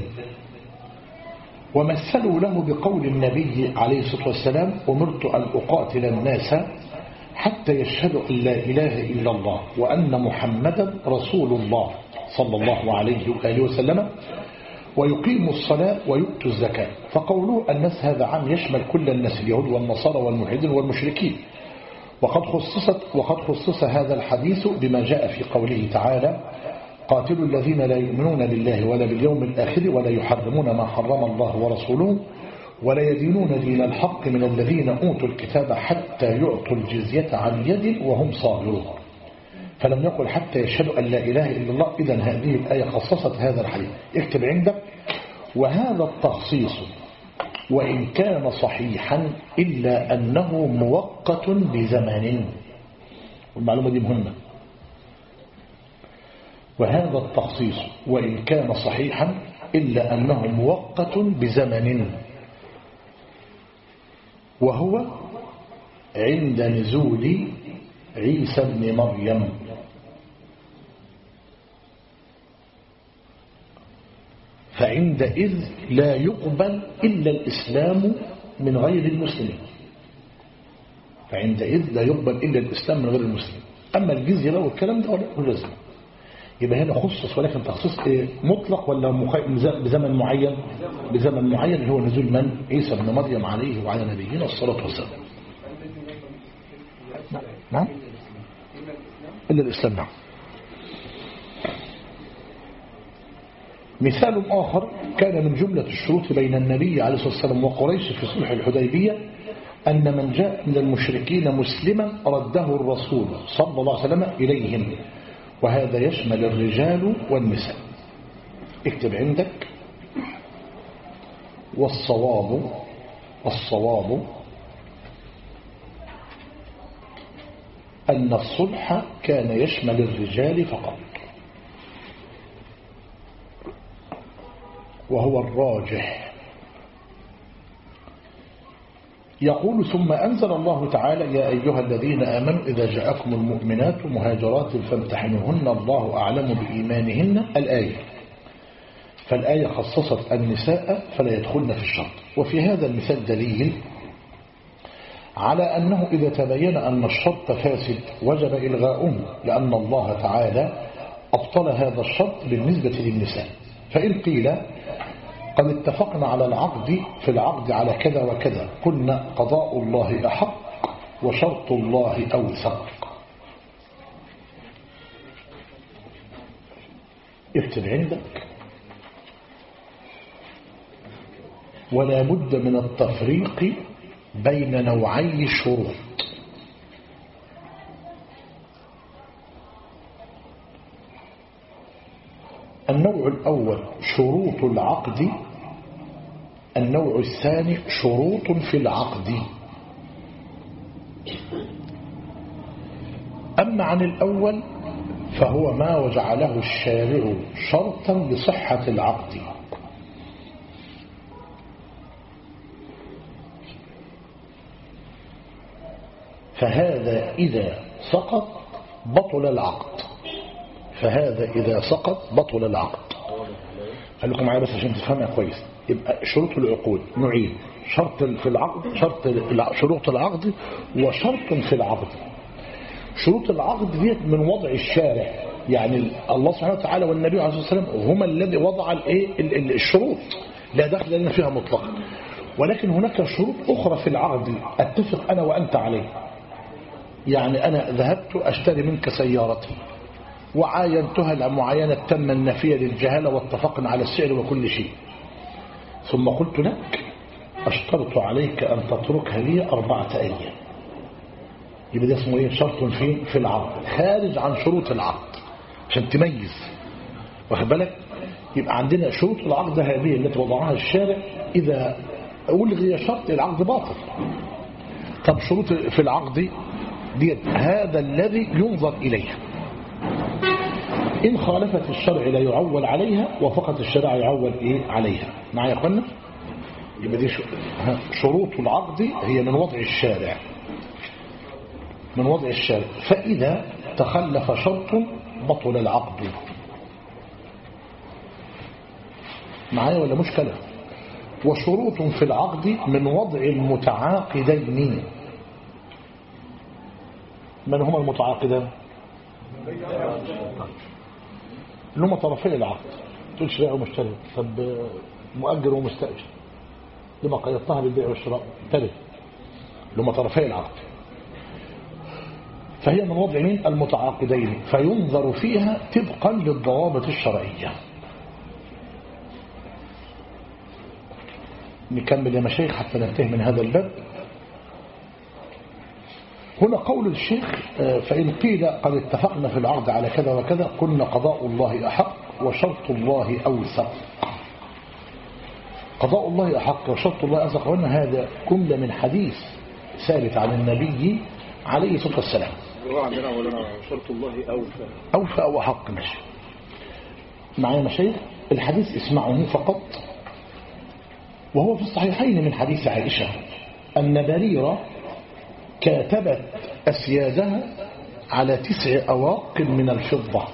ومثلوا له بقول النبي عليه الصلاة والسلام: أمرت أن أقاتل الناس حتى يشهدوا أن لا إله إلا الله وأن محمدا رسول الله صلى الله عليه وآله وسلم ويقيموا الصلاة ويؤتوا الزكاة. فقولوا الناس هذا عام يشمل كل الناس، اليهود والنصارى والملحدين والمشركين. وقد خصص هذا الحديث بما جاء في قوله تعالى: قاتلوا الذين لا يؤمنون بالله ولا باليوم الآخر ولا يحرمون ما حرم الله ورسوله ولا يدينون دين الحق من الذين أوتوا الكتاب حتى يعطوا الجزية عن يد وهم صاغرون. فلم يقل حتى يشهدوا أن لا إله إلا الله. إذن هذه الآية خصصت هذا الحديث. اكتب عندك: وهذا التخصيص وإن كان صحيحا إلا أنه مؤقت بزمن. والمعلومة دي مهمة. وهذا التخصيص وإن كان صحيحا إلا أنه مؤقت بزمن، وهو عند نزول عيسى بن مريم. فعندئذ لا يقبل إلا الإسلام من غير المسلمين. فعندئذ لا يقبل إلا الإسلام من غير المسلمين. أما الجزية لو الكلام ده ولا لازم. يبقى هنا خصص، ولكن تخصيص مطلق ولا بزمن معين؟ بزمن معين اللي هو نزول من؟ عيسى بن مريم عليه وعلى نبينا الصلاة والسلام. نعم إلا الإسلام. نعم. مثال آخر كان من جملة الشروط بين النبي عليه الصلاة والسلام وقريش في صلح الحديبية أن من جاء من المشركين مسلما رده الرسول صلى الله عليه وسلم إليهم، وهذا يشمل الرجال والنساء. اكتب عندك: والصواب أن الصلح كان يشمل الرجال فقط، وهو الراجح. يقول: ثم أنزل الله تعالى: يا أيها الذين آمنوا إذا جاءكم المؤمنات مهاجرات فامتحنوهن الله أعلم بإيمانهن، الآية. فالآية خصصت النساء فلا يدخلن في الشرط. وفي هذا المثال دليل على أنه إذا تبين أن الشرط فاسد وجب إلغاؤه، لأن الله تعالى أبطل هذا الشرط بالنسبة للنساء. فإن قيل: قد اتفقنا على العقد في العقد على كذا وكذا، قلنا قضاء الله أحق وشرط الله أوثق. اكتب عندك: ولا بد من التفريق بين نوعي الشروط. النوع الأول شروط العقد، النوع الثاني شروط في العقد. أما عن الأول فهو ما وجعله الشارع شرطا لصحة العقد. فهذا إذا سقط بطل العقد، بطل العقد. خليكم معايا بس عشان تفهمها كويس. يبقى شروط العقود نوعين: شرط في العقد، شروط العقد، وشرط في العقد. شروط العقد دي من وضع الشارع، يعني الله سبحانه وتعالى والنبي عليه الصلاة والسلام هما الذي وضع الشروط، لا دخل لنا فيها مطلقا. ولكن هناك شروط أخرى في العقد أتفق أنا وأنت عليه. يعني أنا ذهبت أشتري منك سيارتي وعاينتها المعاينة التامة النافية للجهالة واتفقنا على السعر وكل شيء، ثم قلت لك: أشترط عليك أن تتركها لي 4 أيام. يبقى ده اسمه إيه؟ شرط في العقد، خارج عن شروط العقد عشان تميز، واخد بالك؟ يبقى عندنا شروط العقد هذه التي وضعها الشارع، إذا ألغي شرط العقد باطل. طب شروط في العقد دي هذا الذي ينظر إليها، إن خالفت الشرع لا يعول عليها، وفقط الشرع يعول عليها. معايا يا أخوانا؟ يبقى دي شروط العقد هي من وضع الشارع، فإذا تخلف شرط بطل العقد. معايا ولا مشكلة؟ وشروط في العقد من وضع المتعاقدين. من هما المتعاقدان؟ اللي هما طرفي العقد. تقول شراء ومشتري، طب مؤجر ومستأجر، لما قيدتها بالبيع والشراء ترث، اللي هما طرفي العقد. فهي من وضع مين؟ المتعاقدين، فينظر فيها طبقا للضوابط الشرعية. نكمل يا مشايخ حتى ننتهي من هذا الباب. هنا قول الشيخ: فإن قيل قد اتفقنا في العقد على كذا وكذا، قلنا قضاء الله أحق وشرط الله أوثق. قضاء الله أحق وشرط الله أوثق، وأن هذا جملة من حديث ثابت عن النبي عليه الصلاة والسلام. عندنا أولا شرط الله أوفى أو أحق. ماشي معايا مشايخ؟ الحديث اسمعه فقط، وهو في الصحيحين من حديث عائشة أن بريرة كاتبت أسيادها على 9 أواق من الفضة،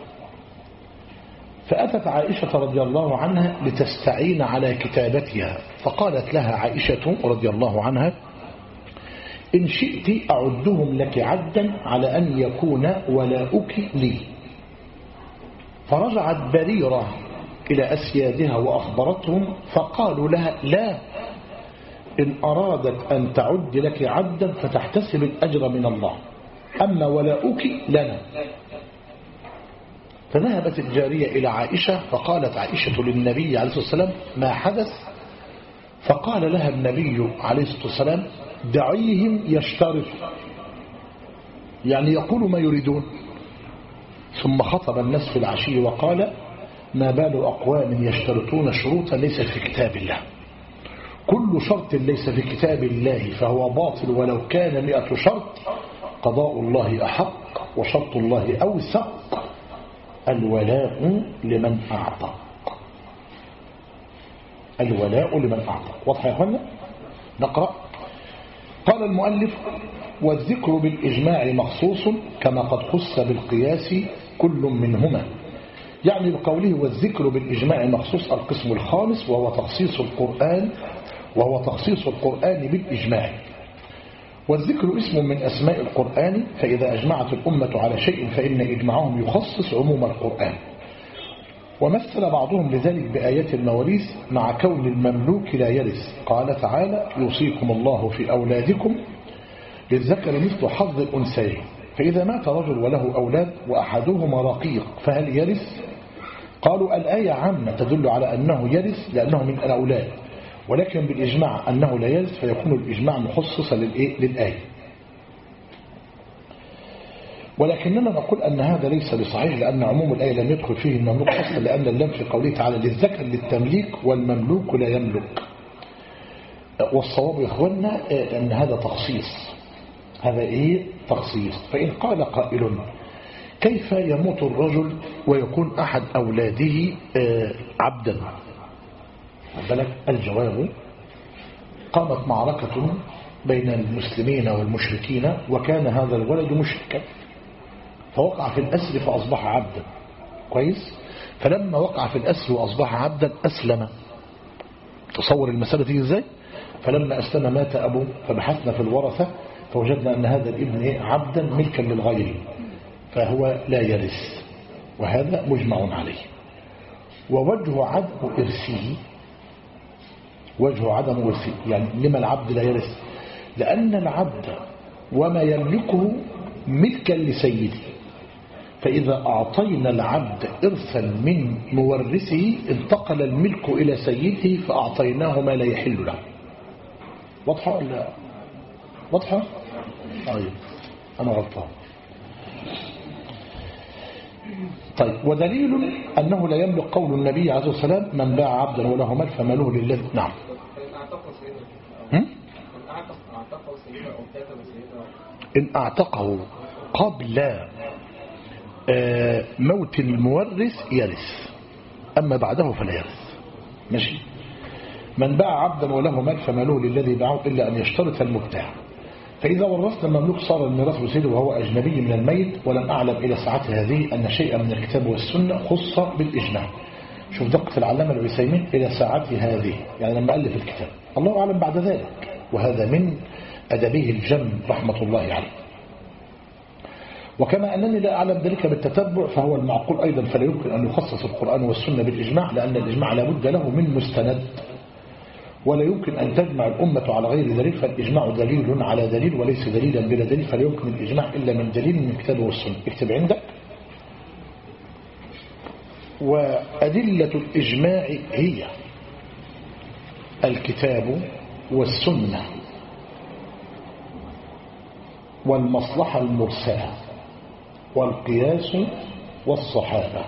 فأتت عائشة رضي الله عنها لتستعين على كتابتها، فقالت لها عائشة رضي الله عنها: إن شئت أعدهم لك عدا على أن يكون ولاؤك لي. فرجعت بريرة إلى أسيادها وأخبرتهم، فقالوا لها: لا، إن أرادت أن تعد لك عدا فتحتسب الأجر من الله، أما ولاؤك لنا. فذهبت الجارية إلى عائشة فقالت عائشة للنبي عليه الصلاة والسلام ما حدث؟ فقال لها النبي عليه الصلاة والسلام دعيهم يشترط، يعني يقول ما يريدون. ثم خطب الناس في العشي وقال ما بال أقوام يشترطون شروطا ليست في كتاب الله، كل شرط ليس في كتاب الله فهو باطل ولو كان 100 شرط، قضاء الله أحق وشرط الله أوثق، الولاء لمن أعطى. الولاء لمن أعطى. واضح يا أخوانا؟ نقرأ. قال المؤلف والذكر بالإجماع مخصوص كما قد خص بالقياس كل منهما، يعني بقوله والذكر بالإجماع مخصوص القسم الخامس وهو تخصيص القرآن بالإجماع. والذكر اسم من أسماء القرآن، فإذا أجمعت الأمة على شيء فإن إجماعهم يخصص عموم القرآن. ومثل بعضهم لذلك بآيات المواريث مع كون المملوك لا يرث، قال تعالى يوصيكم الله في أولادكم للذكر مثل حظ الأنثيين، فإذا مات رجل وله أولاد وأحدهما رقيق فهل يرث؟ قالوا الآية عامة تدل على أنه يرث لأنه من الأولاد، ولكن بالإجماع أنه لا يرث فيكون الإجماع مخصصا للآية. ولكننا نقول أن هذا ليس بصحيح، لأن عموم الآية لم يدخل فيه المملوك أصلا، لأن اللام في قوله تعالى للذكر للتمليك والمملوك لا يملك. والصواب يا إخوانا أن هذا تخصيص، هذا تخصيص. فإن قال قائل كيف يموت الرجل ويكون أحد أولاده عبدا؟ الجواب قامت معركة بين المسلمين والمشركين وكان هذا الولد مشركا، فوقع في الأسر فأصبح عبدا. كويس. فلما وقع في الأسر وأصبح عبدا أسلم. تصور المسألة دي ازاي؟ فلما أسلم مات أبوه، فبحثنا في الورثة فوجدنا أن هذا الابن عبدا ملكا للغير، فهو لا يرث، وهذا مجمع عليه. ووجه عدم إرثه، يعني لما العبد لا يرث؟ لأن العبد وما يملكه ملكا لسيده، فإذا أعطينا العبد إرثا من مورثه انتقل الملك إلى سيده فأعطيناه ما لا يحل له. واضحة ولا واضحة؟ طيب أنا غلطان. طيب ودليل أنه لا يملك قول النبي عليه الصلاة والسلام من باع عبدا وله مال فماله للذي. نعم. إن أعتقه قبل موت المورث يرث، أما بعده فلا يرث. ماشي. من باع عبدا وله مال فماله للذي باعه إلا أن يشترط المبتاع. فإذا ورثنا المملوك صار الميراث بسيده وهو أجنبي من الميت، ولم أعلم إلى ساعة هذه أن شيئا من الكتاب والسنة خص بالإجماع. شوف دقة العلامة العثيمين إلى ساعة هذه، يعني لما ألف الكتاب، الله أعلم بعد ذلك، وهذا من أدبه الجم رحمة الله عليه. وكما أنني لا أعلم ذلك بالتتبع فهو المعقول أيضا، فلا يمكن أن يخصص القرآن والسنة بالإجماع، لأن الإجماع لابد له من مستند، ولا يمكن أن تجمع الأمة على غير دليل، فالإجماع دليل على دليل وليس دليلا بلا دليل، فلا يمكن الإجماع إلا من دليل من الكتاب والسنة. اكتب عندك. وأدلة الإجماع هي الكتاب والسنة والمصلحة المرسلة والقياس والصحابة.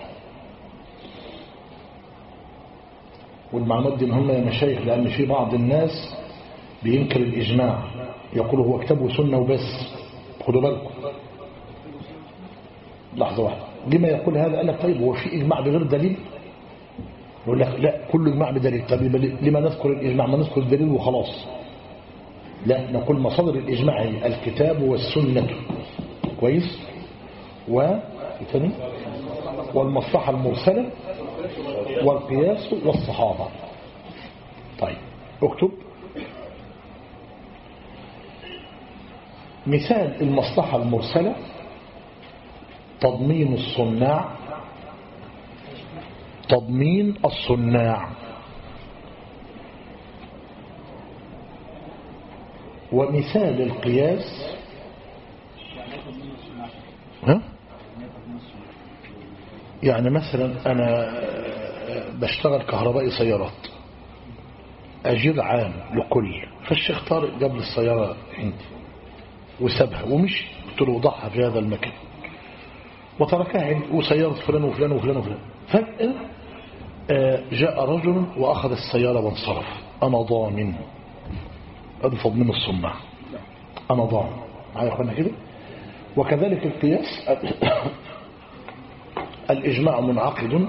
والمعلومات دي مهمة يا مشايخ، لأن في بعض الناس بينكر الإجماع، يقول هو كتاب وسنة وبس. خدوا بالكم لحظة واحدة، لما يقول هذا؟ قال لك طيب هو في إجماع بغير دليل؟ يقول لك لا، كل إجماع بدليل. طيب لما نذكر الإجماع؟ ما نذكر الدليل وخلاص. لا، نقول مصادر الإجماع هي الكتاب والسنة. كويس. والمصلحة المرسلة والقياس والصحابة. طيب اكتب مثال المصلحة المرسلة: تضمين الصناع. ومثال القياس يعني مثلا أنا بشتغل كهربائي سيارات، أجير عام لكل، فالشيخ طارق جاب لي السيارة عندي وسابها ومشي، قلت له ضعها في هذا المكان وتركها عندي، وسيارة فلان وفلان وفلان وفلان. فجأة جاء رجل وأخذ السيارة وانصرف، أنا ضامن، أنفض من الصماع، أنا ضامن معايا يا أخوانا كده. وكذلك القياس الإجماع منعقد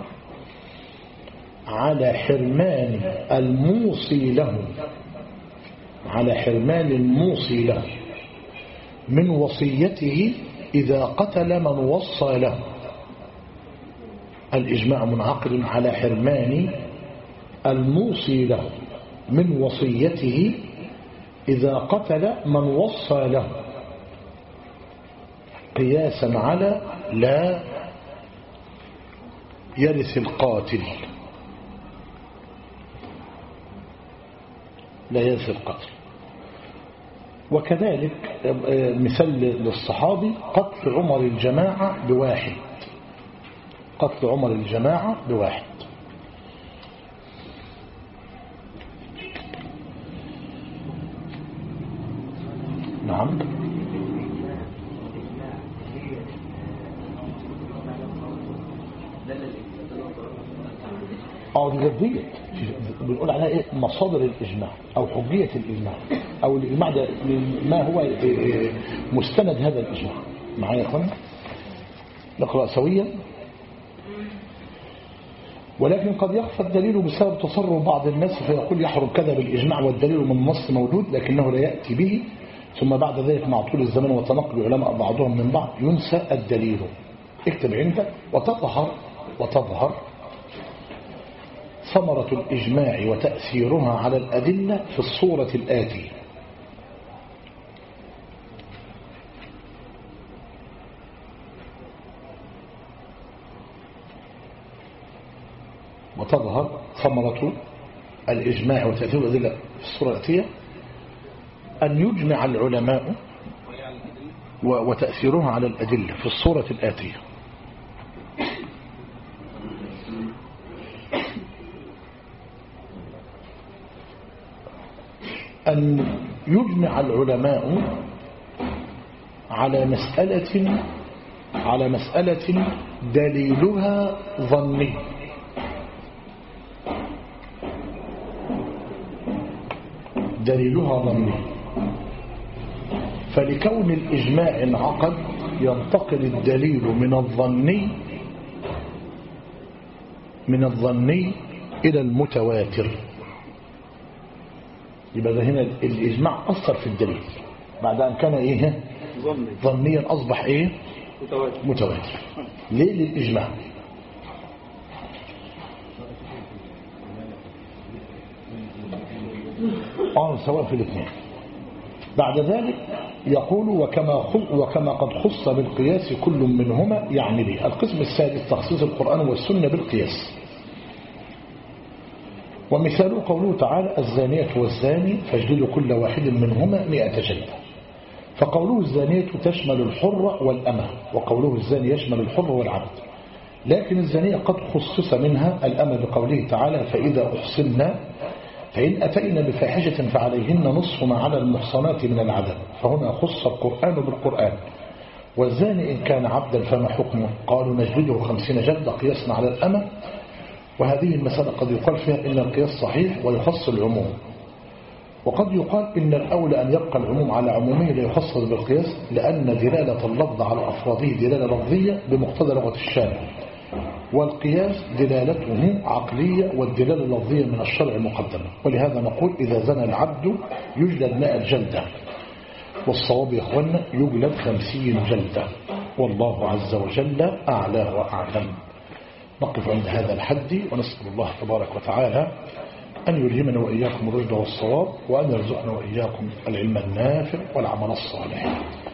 على حرمان الموصي له، على حرمان الموصي له من وصيته إذا قتل من وصى له. الإجماع منعقد على حرمان الموصي له من وصيته إذا قتل من وصى له، قياسا على لا يرث القاتل، لا يرث القتل. وكذلك مثال للصحابي قتل عمر الجماعة بواحد، قتل عمر الجماعة بواحد. نعم. دي جدية بنقول عليها ايه؟ مصادر الإجماع أو حجية الإجماع، أو الإجماع ده ما هو مستند هذا الإجماع. معايا يا اخوانا؟ نقرأ سويا. ولكن قد يخفى الدليل بسبب تصرف بعض الناس فيقول يحرم كذا بالإجماع والدليل من النص موجود لكنه لا يأتي به، ثم بعد ذلك مع طول الزمن وتنقل العلماء بعضهم من بعض ينسى الدليل. اكتب عندك وتظهر ثمرة الإجماع وتأثيرها على الأدلة في الصورة الآتية. وتظهر ثمرة الإجماع وتأثير الأدلة في الصورة الآتية: أن يجمع العلماء وتأثيرها على الأدلة في الصورة الآتية: أن يجمع العلماء على مسألة دليلها ظني، فلكون الإجماع انعقد ينتقل الدليل من الظني إلى المتواتر. يبقى ده هنا الإجماع أثر في الدليل بعد أن كان إيه؟ ظنيا، أصبح إيه؟ متواتر. ليه؟ للإجماع. سواء في الاثنين. بعد ذلك يقول وكما قد خص بالقياس كل منهما، يعني به. القسم السادس تخصيص القرآن والسنة بالقياس. ومثال قوله تعالى: الزانية والزاني فاجلدوا كل واحد منهما 100 جلدة. فقوله الزانية تشمل الحر والأمة، وقوله الزاني يشمل الحر والعبد. لكن الزانية قد خصص منها الأمة بقوله تعالى: فإذا أحصنا فإن أتينا بفاحشة فعليهن نصف ما على المحصنات من العذاب. فهنا خص القرآن بالقرآن. والزاني إن كان عبدا فما حكمه؟ قالوا نجلده 50 جلدة قياسنا على الأمة. وهذه المسألة قد يقال فيها إن القياس صحيح ويخص العموم، وقد يقال إن الأولى أن يبقى العموم على عمومه لا يخصص بالقياس، لأن دلالة اللفظ على أفراده دلالة لفظية بمقتضى لغة الشارع، والقياس دلالته عقلية والدلالة اللفظية من الشرع مقدمة. ولهذا نقول إذا زنى العبد يجلد 100 جلدة، والصواب يا أخوانا يجلد 50 جلدة، والله عز وجل أعلى وأعلم. نقف عند هذا الحد ونسأل الله تبارك وتعالى أن يلهمنا وإياكم الرشد والصواب، وأن يرزقنا وإياكم العلم النافع والعمل الصالح.